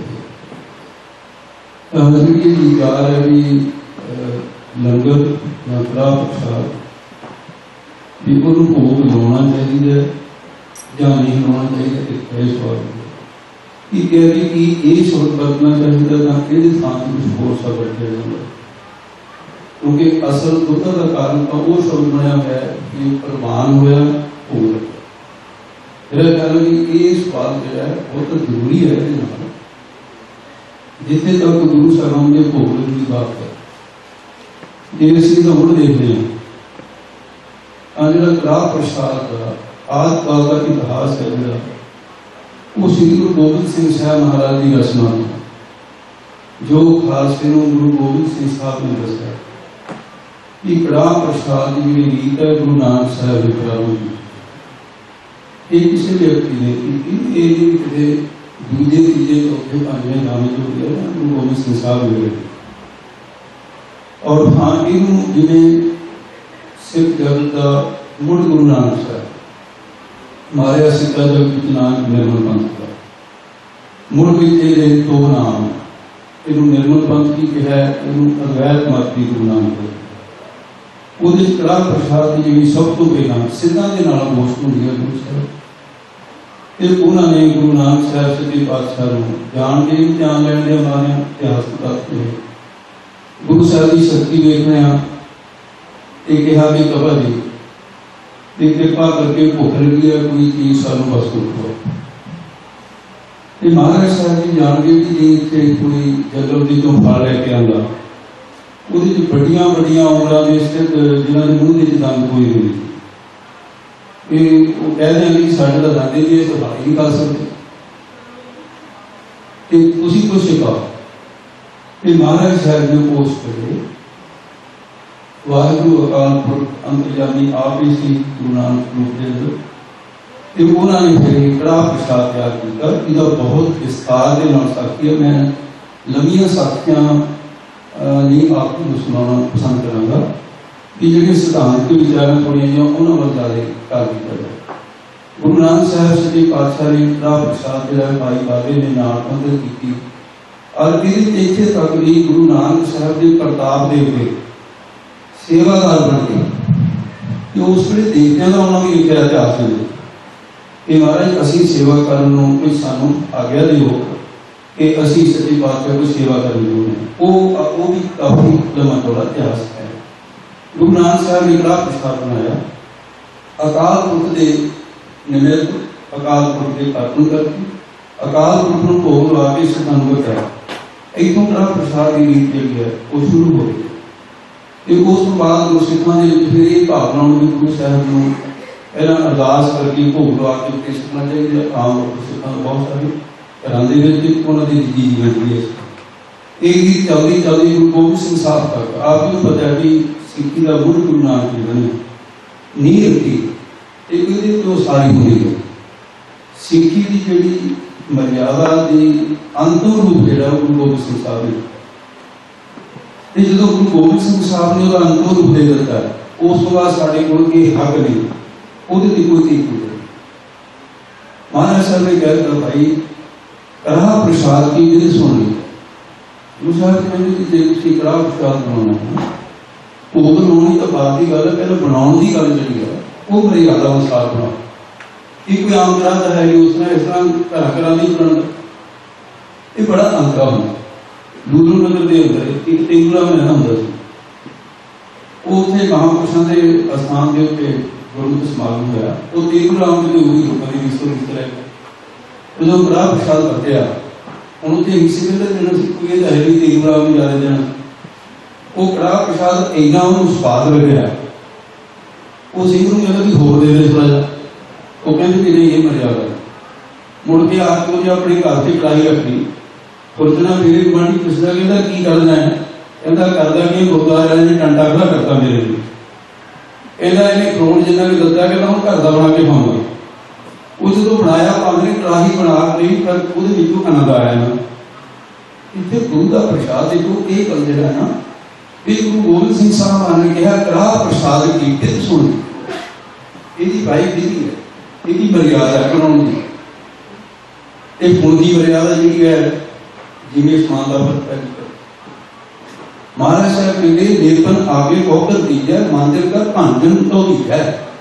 फतेह। ये विचार है भी लंगर या कड़ाह प्रसाद भी उन्होंने भोग लाना चाहिए या नहीं लाना चाहिए, एक है सवाल कि कह रही कि ये शब्द बरतना चाहिए या ये थां कुछ होर शब्द बैठे जाए, क्योंकि असल दुखा का कारण तो वो शब्द बनया है कि प्रवान होया भोग। मेरा ख्याल है कि ये सवाल जो है बहुत जरूरी है। जिथे तक गुरु साहब के भोग की बात है, जे असीं तां हुण देखते हैं जो कड़ाह प्रसाद का आदि काल का इतिहास है जो वो श्री गुरु गोबिंद सिंह साहब महाराज की रचना है, जो खालसे को गुरु गोबिंद सिंह साहब ने दसिया कि कड़ाह प्रसाद की जी रीत है गुरु नानक साहब के प्रारंभ की। ये किसी व्यक्ति ने दूजे तीजे चौथे पांचवें गाने जो गया गुरु गोबिंद सिंह साहब मिले और हाँ इन जिन्हें सिख जगत का मुड़ गुरु नानक साहब मारे सिक्का जगत नानक निर्मल पंथ का मुड़ विचे दो नाम इन निर्मल पंथ की कहा इन अद्वैत मत की गुरु नानक वो कड़ाह प्रसाद की जी सब तो पहला सिद्धां के नाल गोश्त होंदी है गुरु साहब उन्होंने गुरु नानक साहब सच्चे पातशाह जान के ध्यान लैंदे उन्होंने इतिहास बताते गुरु साहब की शक्ति देखने कहा भी कबा जी कृपा करके भुख लगी है कोई चीज सानू बस उठो। महाराज साहब जी जान के भी जी इतने कोई जंगल की तो फल लैके आंदा ਉਹਦੇ 'ਚ ਵੱਡੀਆਂ ਵੱਡੀਆਂ ਉਮਰਾਂ ਦੇ ਸਥਿਤ ਜਿਨ੍ਹਾਂ ਦੇ ਮੂੰਹ ਦੇ ਵਿੱਚ ਦੰਦ ਹੋਏ ਹੋਏ ਸੀ। ਇਹ ਉਹ ਕਹਿੰਦੇ ਆ ਕਿ ਸਾਡੇ ਦਾ ਦਾਦੇ ਜੀ ਇਹ ਸਫਾਈ ਨਹੀਂ ਕਰ ਸਕਦੇ ਕਿ ਤੁਸੀਂ ਕੁਛ ਸਿਖਾਓ। ਇਹ ਮਹਾਰਾਜ ਸਾਹਿਬ ਨੇ ਪੋਸਟ ਕਰੇ, ਵਾਹਿਗੁਰੂ ਅਕਾਲ ਪੁਰਖ ਅੰਤਰਜਾਮੀ ਆਪ ਹੀ ਸੀ ਗੁਰੂ ਨਾਨਕ ਰੂਪ ਦੇ ਅੰਦਰ, ਤੇ ਉਹਨਾਂ ਨੇ ਫਿਰ ਕੜਾਹ ਪ੍ਰਸ਼ਾਦ ਤਿਆਰ ਕੀਤਾ। ਇਹਦਾ ਬਹੁਤ ਵਿਸਤਾਰ ਦੇ ਨਾਲ ਸਾਖੀ ਹੈ, ਮੈਂ ਲੰਮੀਆਂ ਸਾਖੀਆਂ ਨਹੀਂ ਆਪ ਨੂੰ ਸੁਣਾਉਣਾ ਪਸੰਦ ਕਰਾਂਗਾ ਕਿ ਜਿਹੜੇ ਸਿਧਾਂਤ ਵਿਚਾਰਾਂ ਥੋੜ੍ਹੀਆਂ ਜਿਹੀਆਂ ਉਹਨਾਂ ਵੱਲ ਜ਼ਿਆਦਾ ਕਰ ਦਿੱਤਾ ਜਾਏ। ਗੁਰੂ ਨਾਨਕ ਸਾਹਿਬ ਸੱਚੇ ਪਾਤਸ਼ਾਹ ਨੇ ਕੜਾਹ ਪ੍ਰਸ਼ਾਦ ਜਿਹੜਾ ਭਾਈ ਬਾਬੇ ਨੇ ਨਾਲ ਅੰਦਰ ਕੀਤੀ, ਔਰ ਇਹਦੇ ਇੱਥੇ ਤੱਕ ਵੀ ਗੁਰੂ ਨਾਨਕ ਸਾਹਿਬ ਦੇ ਪ੍ਰਤਾਪ ਦੇ ਉੱਤੇ ਸੇਵਾਦਾਰ ਬਣ ਗਏ ਕਿ ਉਸ ਵੇਲੇ ਦੇਵਤਿਆਂ ਦਾ ਉਹਨਾਂ ਵੀ ਲਿਖਿਆ ਇਤਿਹਾਸ ਦੇ ਵਿੱਚ ਕਿ ਮਹਾਰਾਜ ਅਸੀਂ ਸੇਵਾ ਕਰਨ ਨੂੰ ਕੋਈ ਸਾਨੂੰ ਆਗਿਆ ਦਿਓ ਕਿ ਅਸੀਂ ਸੱਚੇ ਪਾਤਸ਼ਾਹ ਦੀ ਸੇਵਾ ਕਰਨੀ ਹੈ। ਉਹ ਵੀ ਕਾਫੀ ਲੰਮਾ ਚੌੜਾ ਇਤਿਹਾਸ ਹੈ। ਗੁਰੂ ਨਾਨਕ ਸਾਹਿਬ ਨੇ ਕੜਾਹ ਪ੍ਰਸ਼ਾਦ ਬਣਾਇਆ, ਅਕਾਲ ਪੁਰਖ ਦੇ ਨਿਮਿਤ ਅਕਾਲ ਪੁਰਖ ਦੇ ਅਰਪਣ ਕਰਕੇ ਅਕਾਲ ਪੁਰਖ ਨੂੰ ਭੋਗ ਲਾ ਕੇ ਸਾਨੂੰ ਬਚਾਇਆ। ਇੱਥੋਂ ਕੜਾਹ ਪ੍ਰਸ਼ਾਦ ਦੀ ਰੀਤ ਜਿਹੜੀ ਹੈ ਉਹ ਸ਼ੁਰੂ ਹੋ ਗਈ। ਤੇ ਉਸ ਤੋਂ ਬਾਅਦ ਗੁਰਸਿੱਖਾਂ ਦੇ ਵਿੱਚ ਫਿਰ ਇਹ ਭਾਵਨਾ ਨੂੰ ਗੁਰੂ ਸਾਹਿਬ ਨੂੰ ਪਹਿਲਾਂ ਅਰਦਾਸ ਕਰਕੇ ਭੋਗ ਲਾ ਕੇ ਸਿੱਖਣਾ ਚਾਹੀਦਾ। ਆਮ ਗੁਰਸਿੱਖਾਂ ਨੂੰ ਬਹੁਤ ਸਾਰੇ ਘਰਾਂ ਦੇ ਵਿੱਚ ਉਹਨਾਂ ਦੀ ਜੀਵਨ ਦੀ ਹੈ। ਇਹ ਗੀਤ ਚੱਲਦੀ ਚੱਲਦੀ ਗੁਰੂ ਗੋਬਿੰਦ ਸਿੰਘ ਸਾਹਿਬ ਤੱਕ ਆਪ ਨੂੰ ਪਤਾ ਵੀ ਸਿੱਖੀ ਦਾ ਮੁੱਢ ਗੁਰੂ ਨਾਨਕ ਦੇਵ ਨੇ ਨੀਂਹ ਰੱਖੀ ਤੇ ਇਹਦੇ ਤੋਂ ਸਾਰੀ ਹੋਈ ਹੈ। ਸਿੱਖੀ ਦੀ ਜਿਹੜੀ ਮਰਿਆਦਾ ਦੀ ਅੰਤਮ ਰੂਪ ਜਿਹੜਾ ਗੁਰੂ ਗੋਬਿੰਦ ਸਿੰਘ ਸਾਹਿਬ ਨੇ, ਤੇ ਜਦੋਂ ਗੁਰੂ ਗੋਬਿੰਦ ਸਿੰਘ ਸਾਹਿਬ ਨੇ ਉਹਦਾ ਅੰਤਮ ਰੂਪ ਦੇ ਦਿੱਤਾ, ਉਸ ਤੋਂ ਬਾਅਦ ਸਾਡੇ ਕੋਲ ਇਹ ਹੱਕ ਨਹੀਂ, ਉਹਦੇ ਤੇ ਕੋਈ ਤੀਕ ਨਹੀਂ। ਮਹਾਰਾਜ ਸਾਹਿਬ ਨੇ ਕਹਿ ਦਿੱਤਾ ਭਾਈ ਕੜਾਹ ਪ੍ਰਸ਼ਾਦ ਕੀ ਵਿਧ ਸੁਣ ਲਈ। ਗੁਰੂ ਸਾਹਿਬ ਕਹਿੰਦੇ ਕਿ ਜੇ ਤੁਸੀਂ ਕੜਾਹ ਪ੍ਰਸ਼ਾਦ ਬਣਾਉਣਾ ਹੈ, ਭੋਗ ਲਾਉਣੀ ਤਾਂ ਬਾਅਦ ਦੀ ਗੱਲ ਹੈ, ਪਹਿਲਾਂ ਬਣਾਉਣ ਦੀ ਗੱਲ ਜਿਹੜੀ ਹੈ ਉਹ ਮਰਿਆਦਾ ਅਨੁਸਾਰ ਬਣਾਓ। ਇਹ ਕੋਈ ਆਮ ਤਰ੍ਹਾਂ ਦਾ ਹੈ ਕਿ ਉਸ ਨੇ ਇਸ ਤਰ੍ਹਾਂ ਘਰਾਂ ਨਹੀਂ ਬਣਾਉਣਾ। ਇਹ ਬੜਾ ਅੰਤਰਾ ਹੁੰਦਾ। ਲੂਲੂ ਨਗਰ ਦੇ ਅੰਦਰ ਇੱਕ ਤੇਂਦੂਆ ਮਹਿਲ ਹੁੰਦਾ ਸੀ। ਉਹ ਉੱਥੇ ਮਹਾਂਪੁਰਸ਼ਾਂ ਦੇ ਅਸਥਾਨ ਦੇ ਉੱਤੇ ਗੁਰਮਤਿ ਸਮਾਗਮ ਹੋਇਆ। ਉਹ ਤੇਂਦੂਆ ਆਉਂਦੇ ਉਹੀ ਲੋਕਾਂ ਦੀ ਵਿਸਤਰ ਵਿਸਤਰ ਹੈ। ਜਦੋਂ ਕੜਾਹ ਪ੍ਰਸ਼ਾਦ ਵਰਤਿਆ, ਹੁਣ ਉੱਥੇ ਹਿੱਸੇ ਦੇ ਦੇਣਾ ਸੀ, ਕੋਈ ਇਹ ਤਾਂ ਹੈ ਨਹੀਂ ਤੇਂਦੂਆ ਨੂੰ ਜ਼ਿਆਦਾ ਦੇਣਾ। ਉਹ ਕੜਾਹ ਪ੍ਰਸ਼ਾਦ ਇੰਨਾ ਉਹਨੂੰ ਸਵਾਦ ਲੱਗਿਆ, ਉਹ ਸਿੰਘ ਨੂੰ ਕਹਿੰਦਾ ਕਿ ਹੋਰ ਦੇ ਦੇ ਥੋੜ੍ਹਾ ਜਿਹਾ। ਉਹ ਕਹਿੰਦੇ ਕਿ ਨਹੀਂ ਇਹ ਮਰਿਆਦਾ। ਮੁੜ ਕੇ ਆ ਕੇ ਉਹਨੇ ਆਪਣੇ ਘਰ 'ਤੇ ਕੜਾਹੀ ਰੱਖੀ। ਖੁਰਦਣਾ ਮੇਰੇ ਗੁਆਂਢੀ ਪੁੱਛਦਾ ਕਹਿੰਦਾ ਕੀ ਕਰਨਾ ਹੈ? ਕਹਿੰਦਾ ਕਰਦਾ ਕਿ ਗੁਰਦੁਆਰੇ ਨੇ ਟੰਡਾ ਖੜਾ ਕਰਤਾ ਮੇਰੇ ਲਈ। ਇਹਨੇ ਕਰੋੜ ਜਿੰਨਾ ਵੀ ਲੱਗਾ ਕਹਿੰਦਾ ਹੁਣ ਘਰ ਦਾ ਬਣਾ ਕੇ ਖਾਊਂਗਾ। ਉਹ ਜਦੋਂ ਬਣਾਇਆ ਭਾਵੇਂ ਕੜਾਹੀ ਬਣਾ ਲਈ, ਪਰ ਉਹਦੇ ਵਿੱਚੋਂ ਆਨੰਦ ਆਇਆ ਨਾ। ਇੱਥੇ ਗੁਰੂ ਦਾ ਪ੍ਰਸ਼ਾਦ ਦੇਖੋ, ਇਹ ਗੱਲ ਜਿਹੜਾ ਨਾ ਇਹ ਗੁਰੂ ਗੋਬਿੰਦ ਸਿੰਘ ਸਾਹਿਬ ਨੇ ਕਿਹਾ ਕੜਾਹ ਪ੍ਰਸ਼ਾਦ ਕੀ ਵਿਧ ਸੁਣ। ਇਹਦੀ ਭਾਈ ਵਿਧੀ ਹੈ, ਇਹਦੀ ਮਰਿਆਦਾ ਬਣਾਉਣ ਦੀ। ਇਹ ਹੁਣ ਦੀ ਮਰਿਆਦਾ ਜਿਹੜੀ ਹੈ ਜਿਵੇਂ ਸਮਾਨ ਦਾ ਵਰਤ ਹੈ। ਮਹਾਰਾਜ ਸਾਹਿਬ ਕਹਿੰਦੇ ਲੇਪਨ ਆਗੇ ਕੋਕਰ ਦੀਜੈ ਮੰਦਿਰ ਦਾ ਭਾਂਜਨ ਤੋਂ ਦੀਜੈ।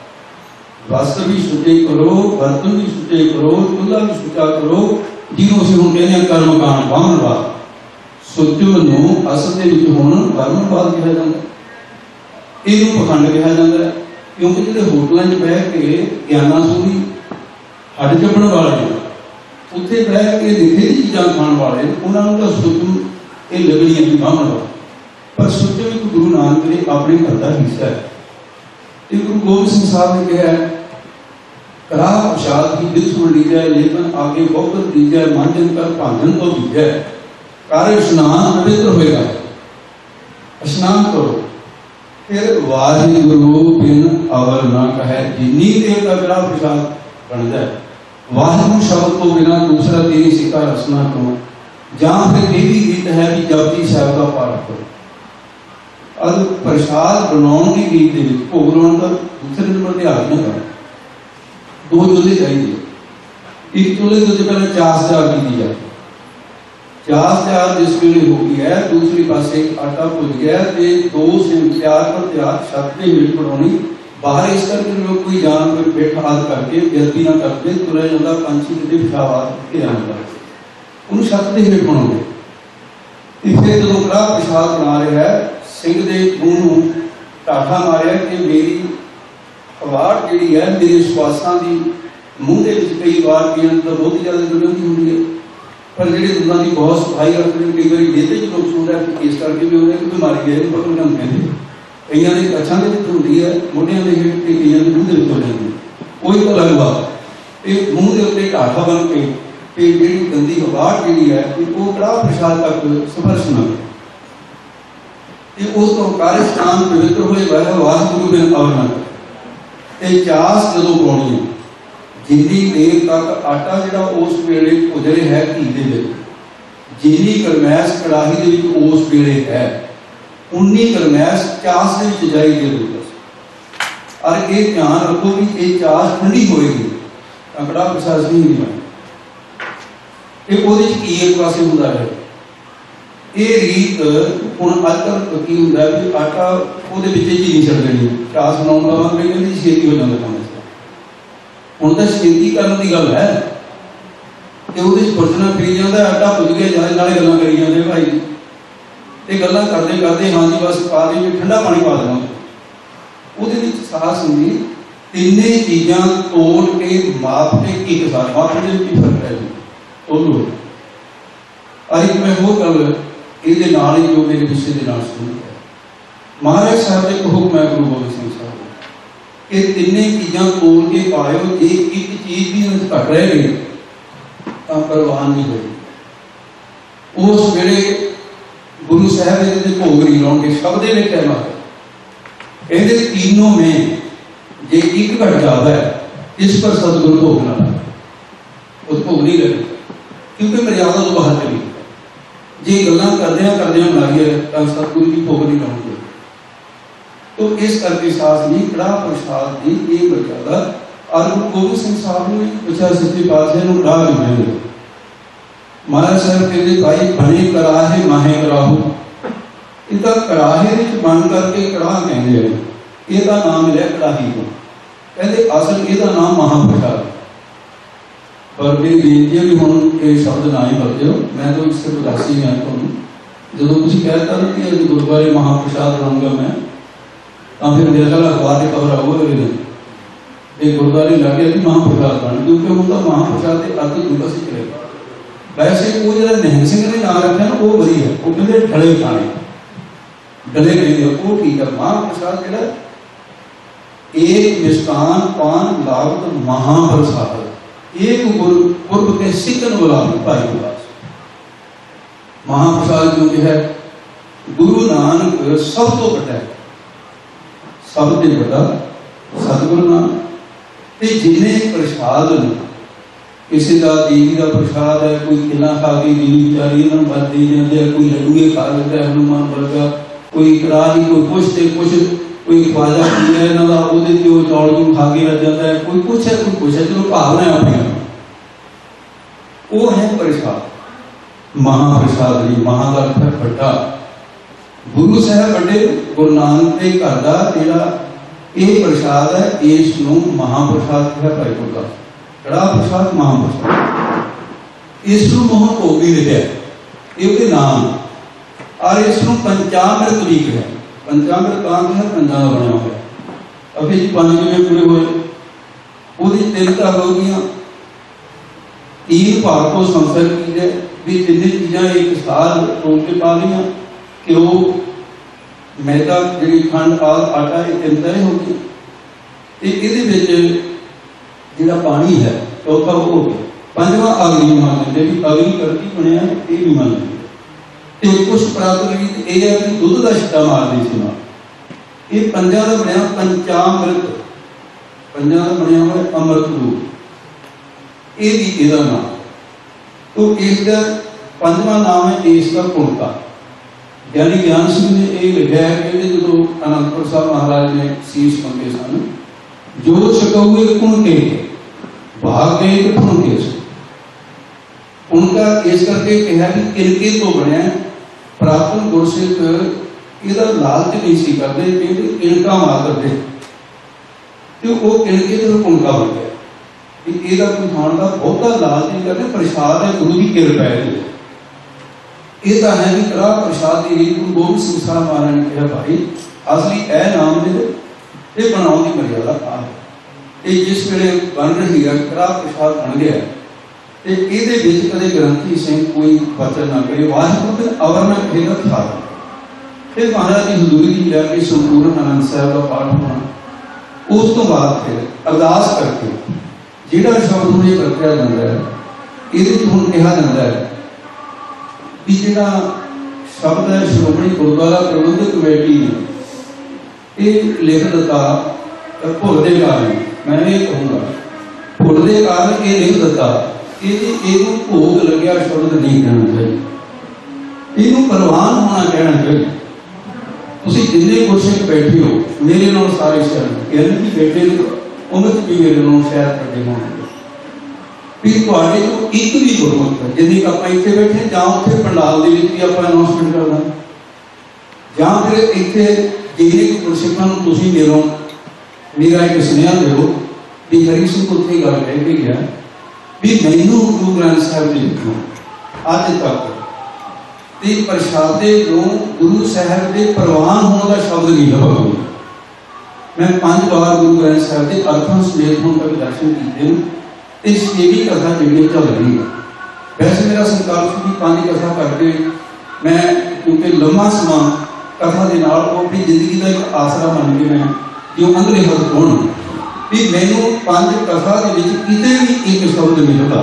ਵਸਤਰ ਵੀ ਸੁਚੇ ਕਰੋ, ਬਰਤਨ ਵੀ ਸੁਚੇ ਕਰੋ, ਚੁੱਲ੍ਹਾ ਵੀ ਸੁਚਾ ਕਰੋ। ਜਿਹਨੂੰ ਅਸੀਂ ਹੁਣ ਕਹਿੰਦੇ ਹਾਂ ਕਰਮਕਾਂਡ ਬਾਹਮਣਵਾਦ, ਸੁਚਮ ਨੂੰ ਅਸਲ ਦੇ ਵਿੱਚ ਹੁਣ ਬਾਹਮਣਵਾਦ ਕਿਹਾ ਜਾਂਦਾ। ਇਹਨੂੰ ਪਖੰਡ ਕਿਹਾ ਜਾਂਦਾ ਹੈ, ਕਿਉਂਕਿ ਜਿਹੜੇ ਹੋਟਲਾਂ 'ਚ ਬਹਿ ਕੇ ਗਿਆਨਾਂ ਸੂਰੀ ਹੱਡ ਚੱਪਣ ਵਾਲੇ ਨੇ, ਉੱਥੇ ਬਹਿ ਕੇ ਲਿਖੇ ਦੀ ਚੀਜ਼ਾਂ ਖਾਣ ਵਾਲੇ, ਉਹਨਾਂ ਨੂੰ ਤਾਂ ਸੁਚਮ ਇਹ ਲੱਗਣੀ ਹੈ ਵੀ ਬਾਹਮਣਵਾਦ। ਪਰ ਸੁਚਮ ਇੱਕ ਗੁਰੂ ਨਾਨਕ ਨੇ ਆਪਣੇ ਘਰ ਦਾ ਹਿੱਸਾ ਹੈ। ਤੇ ਗੁਰੂ ਗੋਬਿੰਦ ਸਿੰਘ ਸਾਹਿਬ ਨੇ ਕਿਹਾ ਕੜਾਹ ਪ੍ਰਸ਼ਾਦ की विध सुन लीजिए, लेकिन आगे बहुकर दीजिए, मांजन कर भांजन तो दीजिए। कार्य स्नान पवित्र होएगा, स्नान करो। फिर वाहिगुरु बिन अवर ना कहे, जिन्नी देर का कड़ाह प्रसाद बन जाए। वाहिगुरु शब्द को बिना दूसरा तेरी सिक्का रचना करो। जहाँ फिर ये भी गीत है कि जपजी साहब का पाठ करो। और प्रसाद बनाने की गीत भोग लाने का दूसरे नंबर पर हाथ न करो। दो चूल्हे चाहिए, एक चूल्हे तो पहले चास तैयार की जाए। चास तैयार जिस वेले हो गई है, दूसरी पासे आटा भुज गया, दो सिम तैयार पर तैयार छत पे मीट बनानी। बाहर इस करके लोग कोई जान कोई बैठा हाथ करके गलती ना करते, तुरा जाता पंछी कितने पिछावाद के जाता उन्हें छत पे मीट बनाओगे। फिर जो कड़ाह प्रसाद बना रहा है, सिंह के मूँह ढाठा मारिया कि मेरी अवार्ड जी है, मेरे श्वासा की मूँह के कई बार पीने तो बहुत ही ज़्यादा जलन होती है। पर ਜਿਹੜੇ ਦੰਦਾਂ ਦੀ ਬਹੁਤ ਸਫਾਈ ਰੱਖਦੇ ਨੇ, ਕਈ ਵਾਰੀ ਜਿਹਦੇ ਚ ਨੁਕਸ ਹੁੰਦਾ ਹੈ ਇਸ ਕਰਕੇ ਵੀ ਉਹਨੇ ਕੋਈ ਬਿਮਾਰੀ ਹੈ ਇਹਨੂੰ ਪਤਾ ਨਹੀਂ ਕਹਿੰਦੇ। ਕਈਆਂ ਦੇ ਅੱਛਾਂ ਦੇ ਵਿੱਚ ਹੁੰਦੀ ਹੈ, ਮੋਢਿਆਂ ਦੇ ਹੇਠ ਤੇ ਕਈਆਂ ਦੇ ਮੂੰਹ ਦੇ ਵਿੱਚ ਹੋ ਜਾਂਦੀ ਹੈ। ਕੋਈ ਤਾਂ ਲੱਗਦਾ ਇਹ ਮੂੰਹ ਦੇ ਉੱਤੇ ਢਾਠਾ ਬਣ ਕੇ ਤੇ ਜਿਹੜੀ ਗੰਦੀ ਹਵਾ ਜਿਹੜੀ ਹੈ ਉਹ ਕੜਾਹ ਪ੍ਰਸ਼ਾਦ ਤੱਕ ਸਪਰਸ਼ ਨਾ ਕਰੇ। ਤੇ ਉਸ ਤੋਂ ਕਾਰਜ ਸਥਾਨ ਪਵਿੱਤਰ ਹੋਏ ਵਹਿ ਵਾਹਿਗੁਰੂ ਬਿਨ ਅਵਰ ਨਾ ਕਰੇ। ਤੇ ਚਾਸ ਜਦੋਂ ਪਾਉਣੀ ਹੈ, ਜਿੰਨੀ ਦੇਰ ਤੱਕ ਆਟਾ ਜਿਹੜਾ ਉਸ ਵੇਲੇ ਭੁੱਜ ਰਿਹਾ ਹੈ ਘੀ ਦੇ ਵਿੱਚ, ਜਿੰਨੀ ਗਰਮੈਸ਼ ਕੜਾਹੀ ਦੇ ਵਿੱਚ ਉਸ ਵੇਲੇ ਹੈ, ਉਨੀ ਗਰਮੈਸ਼ ਚਾਸ ਦੇ ਵਿੱਚ ਜਾਈ ਜ਼ਰੂਰ। ਔਰ ਇਹ ਧਿਆਨ ਰੱਖੋ ਕਿ ਇਹ ਚਾਸ ਠੰਡੀ ਹੋਏਗੀ ਤਾਂ ਕੜਾਹ ਪ੍ਰਸ਼ਾਦ ਨਹੀਂ ਹੋਣਾ। ਇਹ ਉਹਦੇ ਚ ਕੀ ਇੱਕ ਪਾਸੇ ਹੁੰਦਾ ਹੈ, ਇਹ ਰੀਤ ਹੁਣ ਅੱਜ ਕੱਲ੍ਹ ਕੀ ਹੁੰਦਾ ਵੀ ਆਟਾ ਉਹਦੇ ਵਿੱਚ ਚੀਨੀ ਛੱਡ ਦੇਣੀ, ਚਾਸ ਬਣਾਉਣ ਵਾਲਾ ਕਹਿੰਦੇ ਛੇਤੀ ਹੋ ਜਾਂਦਾ ਕੰਮ। ਹੁਣ ਤਾਂ ਛੇਤੀ ਕਰਨ ਦੀ ਗੱਲ ਹੈ ਤੇ ਉਹਦੇ ਚ ਬਰਤਨਾਂ ਫਿਰੀ ਜਾਂਦਾ, ਆਟਾ ਭੁੱਜ ਗਿਆ ਜਾਂਦੇ, ਨਾਲੇ ਗੱਲਾਂ ਕਰੀ ਜਾਂਦੇ ਭਾਈ ਜੀ। ਤੇ ਗੱਲਾਂ ਕਰਦੇ ਕਰਦੇ ਹਾਂਜੀ ਬਸ ਪਾ ਦੇ ਠੰਡਾ ਪਾਣੀ ਪਾ ਦੇਣਾ। ਉਹਦੇ ਵਿੱਚ ਸਾਹਸ ਹੁੰਦੀ ਤਿੰਨੇ ਚੀਜ਼ਾਂ ਤੋੜ ਕੇ ਮਾਪ ਕੇ ਇੱਕ ਸਾਰ ਮਾਪ ਦੇ ਵਿੱਚ ਫਰਕ ਹੈ ਉਹਨੂੰ। ਅੱਜ ਮੈਂ ਹੋਰ ਗੱਲ ਇਹਦੇ ਨਾਲ ਹੀ ਜੋ ਮੇਰੇ ਵਿਸ਼ੇ ਦੇ ਨਾਲ ਸੁਣੀ ਹੈ, ਮਹਾਰਾਜ ਸਾਹਿਬ ਦੇ ਹੁਕਮ ਹੈ ਗੁਰੂ ਗੋਬਿੰਦ ਸਿੰਘ ਸਾਹਿਬ ਇਹ ਤਿੰਨੇ ਚੀਜ਼ਾਂ ਤੋੜ ਕੇ ਪਾਇਓ। ਜੇ ਇੱਕ ਚੀਜ਼ ਵੀ ਘਟ ਰਹਿ ਗਈ ਤਾਂ ਪ੍ਰਵਾਨ ਨਹੀਂ ਹੋਈ। ਉਸ ਵੇਲੇ ਗੁਰੂ ਸਾਹਿਬ ਇਹਦੇ ਭੋਗ ਨਹੀਂ ਲਾਉਣਗੇ, ਸ਼ਬਦ ਦੇ ਵਿੱਚ ਹੈ ਇਹਦੇ तीनों में जे एक घट जाता है इस पर सतगुरु भोग ना उस भोग नहीं लगे, क्योंकि मर्यादा तो बाहर चली जे गल्लां करदे मारी है तो सतगुरु की भोग नहीं लाउणगे। तो इस करके साथ नहीं कड़ाह प्रसाद की ये मर्यादा। और गुरु गोबिंद सिंह साहब ने पूछा सच्चे पातशाह नूं कड़ाह किवें है। महाराज साहब कहते भाई बने कराहे माहे कराहू, इनका कड़ाहे विच बन करके कड़ाह कहते हैं, ਇਹਦਾ ਨਾਮ ਮਿਲਿਆ ਕੜਾਹੀ ਤੋਂ। ਕਹਿੰਦੇ ਅਸਲ ਇਹਦਾ ਨਾਮ ਮਹਾਂਪ੍ਰਸਾਦ। ਪਰ ਮੇਰੀ ਬੇਨਤੀ ਹੈ ਵੀ ਹੁਣ ਇਹ ਸ਼ਬਦ ਨਾ ਹੀ ਵਰਤਿਓ, ਮੈਂ ਤਾਂ ਇਸ ਤੋਂ ਉਦਾਸੀ ਹਾਂ ਤੁਹਾਨੂੰ। ਜਦੋਂ ਤੁਸੀਂ ਕਹਿਤਾ ਨਾ ਕਿ ਅੱਜ ਗੁਰਦੁਆਰੇ ਮਹਾਂਪ੍ਰਸਾਦ ਬਣਾਉਂਗਾ ਮੈਂ, ਤਾਂ ਫਿਰ ਮੇਰੇ ਖਿਆਲ ਅਖਬਾਰ ਦੀ ਖਬਰ ਆਊਗਾ ਅਗਲੇ ਦਿਨ ਇਹ ਗੁਰਦੁਆਰੇ ਲੱਗ ਗਿਆ ਕਿ ਮਹਾਂਪ੍ਰਸਾਦ ਬਣ, ਕਿਉਂਕਿ ਹੁਣ ਤਾਂ ਮਹਾਂਪ੍ਰਸਾਦ ਦੇ ਅਰਥ ਦੂਜਾ ਸੀ ਕਰੇਗਾ। ਵੈਸੇ ਉਹ ਜਿਹੜਾ ਨਿਹੰਗ ਸਿੰਘ ਨੇ ਨਾਮ ਰੱਖਿਆ ਨਾ ਉਹ ਵਧੀਆ, ਉਹ ਕਹਿੰਦੇ ਢਲੇ ਖਾਣੇ, ਡਲੇ ਕਹਿੰਦੇ ਉਹ ਠੀਕ ਹੈ। ਮਹਾਂਪ੍ਰਸਾਦ ਜਿਹੜਾ एक मिष्टान पान लागत महाप्रसाद एक गुरु के सिकन वाला भाई उल्लास। महाप्रसाद जो है गुरु नानक सब तो बड़ा है, सब तो बड़ा सतगुरु नानक। जिन्ने प्रसाद किसी का देवी का प्रसाद है, कोई किला खा के देवी बेचारी बद दी जाती है, कोई लड्डूए खा लेता है हनुमान वर्गा, कोई कड़ाही, कोई कुछ कोई ख्वाजा पी है इन्हों का चौल चूल खा के लग जाता है, कोई कुछ है कोई कुछ है। चलो भावना है अपनी, वो है प्रसाद महाप्रसाद जी। महा का अर्थ है बड़ा। गुरु साहब बड़े गुरु नानक के घर का जोड़ा ये प्रसाद है, इसनों महाप्रसाद कहा भाई गुरदास। कड़ा प्रसाद महाप्रसाद, इसनों महाभोग भी लिखा ये नाम, और इसनों पंचामृत भी कहा। पंचामृत काम है पंजा का बनया हुआ, अभी पंज किवें पूरे हुए, वो तीन धार हो गई, तीन भाग को संसार की है भी तीन चीज़ां एक साल तोड़ के पा ली, घ्यो मैदा जी खंड आटा ये तीन तरह हो गई। ये जोड़ा पानी है चौथा वो हो गया। पंजवां अग्नि मान लेंगे भी अग्नि करके बनया, ये भी मान लेंगे। तो कुछ प्राप्त रीत यह है कि दुध का छिट्टा मारनी सी ना, ये पंजा का बनया पंचामृत, पंजा का बनया हुआ अमृत रूप, ये भी इसका नाम। तो इसका पंजवा नाम है इसका कुणका। ज्ञानी ज्ञान सिंह ने यह लिखा है कि जो आनंदपुर साहब महाराज ने शीश मंगे सन, जो छकौए कुणके भाग गए तो कुणके से उनका इस करके कहा कि किनके तो बनया। प्राप्तन गुरसिख ਇਹਦਾ ਲਾਲਚ नहीं सी करते, किणका मार करते, तो वो किणके तो कुणका बन गया। ਇਹਦਾ ਕੋਈ ਖਾਣ ਦਾ ਬਹੁਤਾ ਲਾਲਚ नहीं करते, प्रसाद है गुरु की कृपा है। ये तो है कि कड़ाह प्रसाद की रीत गुरु गोबिंद सिंह साहब महाराज ने कहा भाई असली ए नाम दे ये बनाने की मर्यादा आ है। ये जिस वेले बन रही है कड़ाह प्रसाद बन गया, ਤੇ ਇਹਦੇ ਵਿੱਚ ਕਦੇ ਗ੍ਰੰਥੀ ਸਿੰਘ ਕੋਈ ਵਚਨ ਨਾ ਕਰੇ, ਵਾਹਿਗੁਰੂ ਦੇ ਅਵਰ ਨਾ ਕਹੇਗਾ ਖਿਆਲ। ਫਿਰ ਮਹਾਰਾਜ ਦੀ ਹਜ਼ੂਰੀ ਦੀ ਜਾ ਕੇ ਸੰਪੂਰਨ ਆਨੰਦ ਸਾਹਿਬ ਦਾ ਪਾਠ ਹੋਣਾ। ਉਸ ਤੋਂ ਬਾਅਦ ਫਿਰ ਅਰਦਾਸ ਕਰਕੇ ਜਿਹੜਾ ਸ਼ਬਦ ਨੂੰ ਇਹ ਵਰਤਿਆ ਜਾਂਦਾ ਹੈ, ਇਹਦੇ ਵਿੱਚ ਹੁਣ ਕਿਹਾ ਜਾਂਦਾ ਹੈ ਵੀ ਜਿਹੜਾ ਸ਼ਬਦ ਹੈ ਸ਼੍ਰੋਮਣੀ ਗੁਰਦੁਆਰਾ ਪ੍ਰਬੰਧਕ ਕਮੇਟੀ ਨੇ ਇਹ ਲਿਖ ਦਿੱਤਾ ਭੁੱਲ ਦੇ ਕਾਰਨ, ਮੈਂ ਇਹ ਕਹੂੰਗਾ ਭੁੱਲ ਦੇ ਕਾਰਨ ਇਹ ਲਿਖ ਦਿੱਤਾ, ਇਹਨੂੰ ਭੋਗ ਲੱਗਿਆ ਸ਼ਬਦ ਨਹੀਂ ਕਹਿਣਾ ਚਾਹੀਦਾ, ਇਹਨੂੰ ਪ੍ਰਵਾਨ ਹੋਣਾ ਕਹਿਣਾ ਚਾਹੀਦਾ। ਤੁਸੀਂ ਜਿੰਨੇ ਗੁਰਸਿੱਖ ਬੈਠੇ ਹੋ ਮੇਰੇ ਨਾਲ ਸਾਰੇ ਸ਼ਹਿਰ ਇਹਨਾਂ ਦੀ ਬੈਠੇ ਉਹਨਾਂ ਚ ਵੀ ਮੇਰੇ ਨਾਲ ਸ਼ਹਿਰ ਕਰਦੇ ਹੋਣਗੇ ਵੀ ਤੁਹਾਡੇ ਤੋਂ ਇੱਕ ਵੀ ਗੁਰਮੁਖ ਹੈ ਜਿੰਨੀ ਆਪਾਂ ਇੱਥੇ ਬੈਠੇ ਜਾਂ ਉੱਥੇ ਪੰਡਾਲ ਦੇ ਵਿੱਚ ਵੀ ਆਪਾਂ ਅਨਾਉਂਸਮੈਂਟ ਕਰਨਾ, ਜਾਂ ਫਿਰ ਇੱਥੇ ਜਿਹੜੇ ਗੁਰਸਿੱਖਾਂ ਨੂੰ ਤੁਸੀਂ ਮਿਲੋ ਮੇਰਾ ਇੱਕ ਸੁਨੇਹਾ ਦਿਓ ਵੀ ਹਰੀ ਸਿੰਘ ਉੱਥੇ ਗੱਲ ਕਹਿ ਕੇ ਗਿਆ ਵੀ ਮੈਨੂੰ ਗੁਰੂ ਗ੍ਰੰਥ ਸਾਹਿਬ ਜੀ ਲਿਖੋ ਅੱਜ ਤੱਕ ਤੇ ਪ੍ਰਸ਼ਾਦੇ ਨੂੰ ਗੁਰੂ ਸਾਹਿਬ ਦੇ ਪ੍ਰਵਾਨ ਹੋਣ ਦਾ ਸ਼ਬਦ ਨਹੀਂ ਲੱਭਾ। ਮੈਂ 5 ਵਾਰ ਗੁਰੂ ਗ੍ਰੰਥ ਸਾਹਿਬ ਦੇ ਅਰਥਾਂ ਸਮੇਤ ਹੁਣ ਤੱਕ ਦਰਸ਼ਨ ਕੀਤੇ ਤੇ ਛੇਵੀਂ ਕਥਾ ਜਿਹੜੀ ਚੱਲ ਰਹੀ ਹੈ। ਵੈਸੇ ਮੇਰਾ ਸੰਕਲਪ ਸੀ ਕਿ 5 ਕਥਾ ਕਰਕੇ ਮੈਂ ਕਿਉਂਕਿ ਲੰਮਾ ਸਮਾਂ ਕਥਾ ਦੇ ਨਾਲ ਉਹ ਆਪਣੀ ਜ਼ਿੰਦਗੀ ਦਾ ਇੱਕ ਆਸਰਾ ਮੰਨ ਕੇ ਮੈਂ ਜੋ ਅੰਦਰੇ ਹੱਥ ਹੋਣ ਵੀ ਮੈਨੂੰ 5 ਕਥਾ ਦੇ ਵਿੱਚ ਕਿਤੇ ਵੀ ਇੱਕ ਸ਼ਬਦ ਮਿਲਦਾ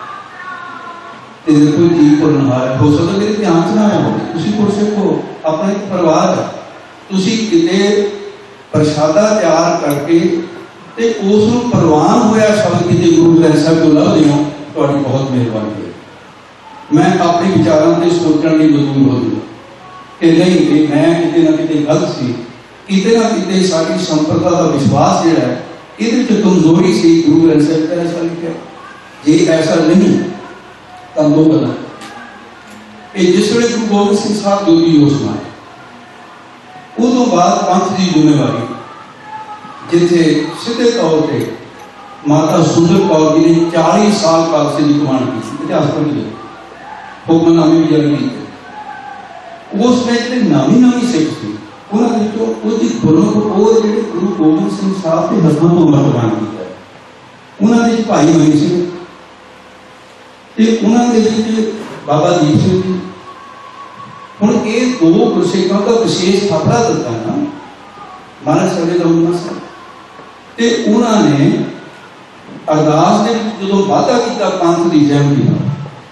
ਤੇ ਕੋਈ ਚੀਜ਼ ਭੁੱਲਣਹਾਰ ਹੋ ਸਕਦਾ ਮੇਰੇ ਧਿਆਨ ਚ ਨਾ ਆਇਆ ਹੋਵੇ। ਤੁਸੀਂ ਗੁਰਸਿੱਖ ਹੋ, ਆਪਣਾ ਇੱਕ ਪਰਿਵਾਰ ਹੈ, ਤੁਸੀਂ ਕਿਤੇ ਪ੍ਰਸ਼ਾਦਾ ਤਿਆਰ ਕਰਕੇ ਤੇ ਉਸ ਨੂੰ ਪ੍ਰਵਾਨ ਹੋਇਆ ਸ਼ਬਦ ਕਿਤੇ ਗੁਰੂ ਗ੍ਰੰਥ ਸਾਹਿਬ ਤੋਂ ਲੱਭਦੇ ਹੋ, ਤੁਹਾਡੀ ਬਹੁਤ ਮਿਹਰਬਾਨੀ ਹੈ। ਮੈਂ ਆਪਣੇ ਵਿਚਾਰਾਂ ਤੇ ਸੋਚਣ ਲਈ ਮਜਬੂਰ ਹੋ ਗਿਆ ਕਿ ਨਹੀਂ ਕਿ ਮੈਂ ਕਿਤੇ ਨਾ ਕਿਤੇ ਗਲਤ ਸੀ, ਕਿਤੇ ਨਾ ਕਿਤੇ ਸਾਡੀ ਸੰਪਰਦਾ ਦਾ ਵਿਸ਼ਵਾਸ ਜਿਹੜਾ ਹੈ ਇਹਦੇ ਵਿੱਚ ਕਮਜ਼ੋਰੀ ਸੀ। ਗੁਰੂ ਗ੍ਰੰਥ ਸਾਹਿਬ ਦਾ ਐਸਾ ਲਿਖਿਆ, ਜੇ ਐਸਾ ਨਹੀਂ ਤਾਂ ਦੋ ਗੱਲਾਂ। ਇਹ ਜਿਸ ਵੇਲੇ ਗੁਰੂ ਗੋਬਿੰਦ ਸਿੰਘ ਸਾਹਿਬ ਜੋਗੀ ਹੋ ਸਮਾਏ ਉਦੋਂ ਬਾਅਦ ਪੰਥ ਦੀ ਜ਼ਿੰਮੇਵਾਰੀ ਜਿੱਥੇ ਸਿੱਧੇ ਤੌਰ ਤੇ ਮਾਤਾ ਸੁੰਦਰ ਕੌਰ ਜੀ ਨੇ 40 ਸਾਲ ਖਾਲਸੇ ਦੀ ਕਮਾਂਡ ਕੀਤੀ, ਇਤਿਹਾਸ ਪੜ੍ਹ ਹੁਕਮਨਾਮੇ ਵੀ ਜਾਰੀ ਕੀਤੇ। ਉਸ ਵਿੱਚ ਜਿਹੜੇ ਨਾਮੀ ਸਿੱਖ ਸੀ ਉਹਨਾਂ ਵਿੱਚੋਂ ਉਹਦੀ ਗੁਰਮੁਖ ਉਹ ਜਿਹੜੇ ਗੁਰੂ ਗੋਬਿੰਦ ਸਿੰਘ ਸਾਹਿਬ ਦੇ ਹੱਥਾਂ ਤੋਂ ਮਰਤਬਾਨ ਕੀਤਾ, ਉਹਨਾਂ ਦੇ ਭਾਈ ਮਨੀ ਸਿੰਘ ਤੇ ਉਹਨਾਂ ਦੇ ਵਿੱਚ ਬਾਬਾ ਦੀਪ ਸਿੰਘ ਜੀ। ਹੁਣ ਇਹ ਦੋ ਗੁਰਸਿੱਖਾਂ ਦਾ ਵਿਸ਼ੇਸ਼ ਥਾਪੜਾ ਦਿੱਤਾ ਨਾ ਮਹਾਰਾਜ ਸਾਡੇ ਦਾ ਉਹਨਾਂ ਸਾਹਿਬ ਤੇ ਉਹਨਾਂ ਨੇ ਅਰਦਾਸ ਦੇ ਵਿੱਚ ਜਦੋਂ ਵਾਅਦਾ ਕੀਤਾ ਪੰਥ ਦੀ ਸਹਿਮਤੀ ਨਾਲ,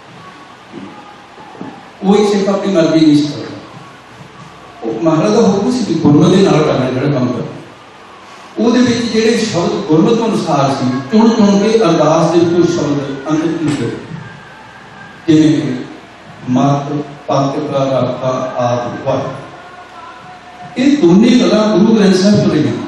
ਕੋਈ ਸਿੱਖ ਆਪਣੀ ਮਰਜ਼ੀ ਨਹੀਂ ਸਕਦਾ। ਉਹ ਮਹਾਰਾਜ ਦਾ ਹੁਕਮ ਸੀ ਕਿ ਗੁਰਮਤਿ ਦੇ ਨਾਲ ਕਰਨਾ ਜਿਹੜਾ ਕੰਮ ਕਰਨਾ, ਉਹਦੇ ਵਿੱਚ ਜਿਹੜੇ ਸ਼ਬਦ ਗੁਰਮਤਿ ਅਨੁਸਾਰ ਸੀ ਚੁਣ ਕੇ ਅਰਦਾਸ ਦੇ ਵਿੱਚ ਸ਼ਬਦ ਅੰਦਰ ਕੀਤੇ, ਜਿਵੇਂ ਕਿ ਮਤ ਪੱਤ ਦਾ ਰਾਖਾ ਆਪ ਵਾਹ। ਇਹ ਦੋਨੇ ਗੱਲਾਂ ਗੁਰੂ ਗ੍ਰੰਥ ਸਾਹਿਬ ਤੋਂ ਲਈਆਂ।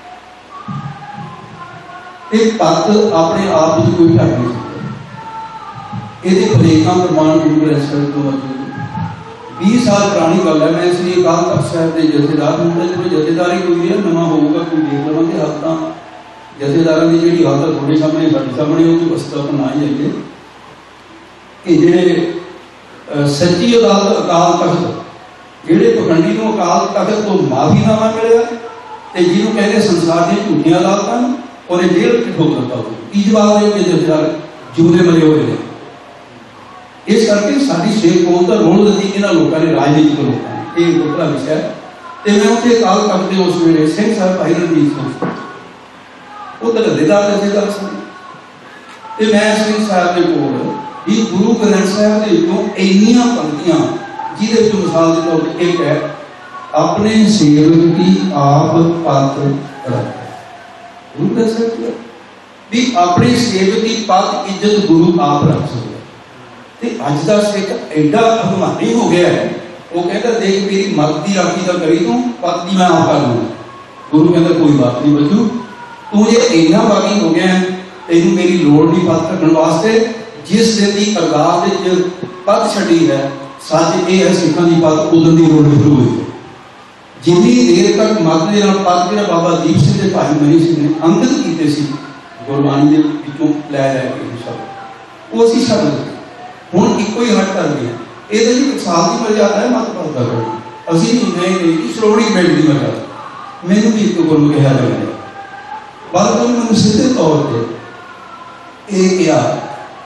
ਇਹ ਪੱਤ ਆਪਣੇ ਆਪ ਵਿੱਚ ਕੋਈ ਢੱਕ ਨਹੀਂ ਸਕਦਾ, ਇਹਦੇ ਪ੍ਰੇਖਾਂ ਪ੍ਰਮਾਣ ਗੁਰੂ ਗ੍ਰੰਥ ਸਾਹਿਬ ਤੋਂ ਮੌਜੂਦ। 20 ਸਾਲ ਪੁਰਾਣੀ ਗੱਲ ਹੈ। ਮੈਂ ਇਸ ਲਈ ਅਕਾਲ ਤਖ਼ਤ ਸਾਹਿਬ ਦੇ ਜਥੇਦਾਰ ਹੁੰਦਾ, ਜਦੋਂ ਜਥੇਦਾਰੀ ਕੋਈ ਹੈ ਨਵਾਂ ਹੋਊਗਾ ਕੋਈ ਦੇਖ ਲਵਾਂਗੇ। ਹਾਲ ਤਾਂ ਜਥੇਦਾਰਾਂ ਦੀ ਜਿਹੜੀ ਹਾਲਤ ਤੁਹਾਡੇ ਸਾਹਮਣੇ ਸਾਡੇ ਸਾਹਮਣੇ ਉਹ ਤੋਂ ਬਸਤਾ ਨਾ ਹੀ ਜਾਈਏ। ਇਹ ਜਿਹੜੇ ਸੱਚੀ ਅਦਾਲਤ ਅਕਾਲ ਤਖ਼ਤ ਜਿਹੜੇ ਪਖੰਡੀ ਨੂੰ ਅਕਾਲ ਤਖ਼ਤ ਤੋਂ ਮਾਫੀਨਾਮਾ ਮਿਲਿਆ ਤੇ ਜਿਹਨੂੰ ਕਹਿੰਦੇ ਸੰਸਾਰ ਦੀਆਂ ਝੂਠੀਆਂ ਅਦਾਲਤਾਂ ਉਹਨੇ ਜੇਲ੍ਹ ਚ ਠੋਕ ਦਿੱਤਾ। ਕੀ ਜਵਾਬ ਦੇ ਜਥੇਦਾਰ ਜਿਉਂਦੇ ਮਰੇ ਹੋਏ ਨੇ। ਇਸ ਕਰਕੇ ਸਾਡੀ ਸਿੱਖ ਕੌਮ ਦਾ ਰੋਲ ਦਿੱਤੀ ਇਹਨਾਂ ਲੋਕਾਂ ਨੇ, ਰਾਜਨੀਤਿਕ ਲੋਕਾਂ ਨੇ। ਇਹ ਵੱਖਰਾ ਵਿਸ਼ਾ ਹੈ। ਤੇ ਮੈਂ ਉੱਥੇ ਅਕਾਲ ਤਖ਼ਤ ਦੇ ਉਸ ਵੇਲੇ ਸਿੰਘ ਸਾਹਿਬ ਭਾਈ ਰਣਜੀਤ ਸਿੰਘ ਉਹ ਤਾਂ ਜਥੇਦਾਰ ਸੀ ਤੇ ਮੈਂ ਸਿੰਘ ਸਾਹਿਬ ਦੇ ਕੋਲ ਵੀ ਗੁਰੂ ਗ੍ਰੰਥ ਸਾਹਿਬ ਦੇ ਵਿੱਚੋਂ ਇੰਨੀਆਂ ਪੰਕਤੀਆਂ ਜਿਹਦੇ ਵਿੱਚ ਮਿਸਾਲ ਦੇ ਤੌਰ ਤੇ ਇੱਕ ਹੈ, ਆਪਣੇ ਸੇਵਕ ਦੀ ਆਪ ਪੱਤ ਰੱਖ। ਗੁਰੂ ਗ੍ਰੰਥ ਸਾਹਿਬ ਵੀ ਆਪਣੇ ਸੇਵਕ ਦੀ ਪੱਤ ਇੱਜ਼ਤ ਗੁਰੂ ਆਪ ਰੱਖ ਸਕਦਾ। ਤੇ ਅੱਜ ਦਾ ਸਿੱਖ ਐਡਾ ਅਭਿਮਾਨੀ ਹੋ ਗਿਆ ਹੈ, ਉਹ ਕਹਿੰਦਾ ਦੇਖ ਮੇਰੀ ਮੱਤ ਦੀ ਰਾਖੀ ਤਾਂ ਕਰੀ ਤੂੰ, ਪੱਤ ਦੀ ਮੈਂ ਆਪ ਕਰ ਲੂੰਗਾ। ਗੁਰੂ ਕਹਿੰਦਾ ਕੋਈ ਬਾਤ ਨਹੀਂ ਬੱਚੂ, ਤੂੰ ਜੇ ਇੰਨਾ ਬਾਗੀ ਹੋ ਗਿਆ ਤੈਨੂੰ ਮੇਰੀ ਲੋੜ ਨਹੀਂ ਪੱਤ ਰੱਖਣ ਵਾਸਤੇ। ਜਿਸ ਦਿਨ ਦੀ ਅਰਦਾਸ ਵਿੱਚ ਪੱਤ ਛੱਡੀ ਹੈ, ਸੱਚ ਇਹ ਹੈ ਸਿੱਖਾਂ ਦੀ ਪੱਤ ਉਦੋਂ ਦੀ ਲੋੜ ਸ਼ੁਰੂ ਹੋਈ ਹੈ। ਜਿੰਨੀ ਦੇਰ ਤੱਕ ਮੱਤ ਦੇ ਨਾਲ ਪੱਤ ਜਿਹੜਾ ਬਾਬਾ ਦੀਪ ਸਿੰਘ ਦੇ ਭਾਈ ਮਨੀ ਸਿੰਘ ਨੇ ਅੰਕਿਤ ਕੀਤੇ ਸੀ ਗੁਰਬਾਣੀ ਦੇ ਵਿੱਚੋਂ ਲੈ ਕੇ ਸ਼ਬਦ, ਉਹ ਅਸੀਂ ਛੱਡ ਦਿੱਤੇ। ਹੁਣ ਇੱਕੋ ਹੀ ਹੱਟ ਕਰ ਗਿਆ। ਇਹਦੇ ਲਈ ਸਾਲ ਦੀ ਮਰਜ਼ਾਦਾ ਹੈ ਮੱਤ ਪੱਤ ਦਾ ਕਰਨਾ। ਅਸੀਂ ਨਹੀਂ ਸ਼੍ਰੋਮਣੀ ਕਮੇਟੀ ਦੀ ਮਰਜ਼ਾਦਾ, ਮੈਨੂੰ ਵੀ ਇੱਕ ਗੁਰਮੁਖ ਕਿਹਾ ਜਾਂਦਾ। ਪਰ ਮੈਨੂੰ ਸਿੱਧੇ ਤੌਰ ਤੇ ਇਹ ਕਿਹਾ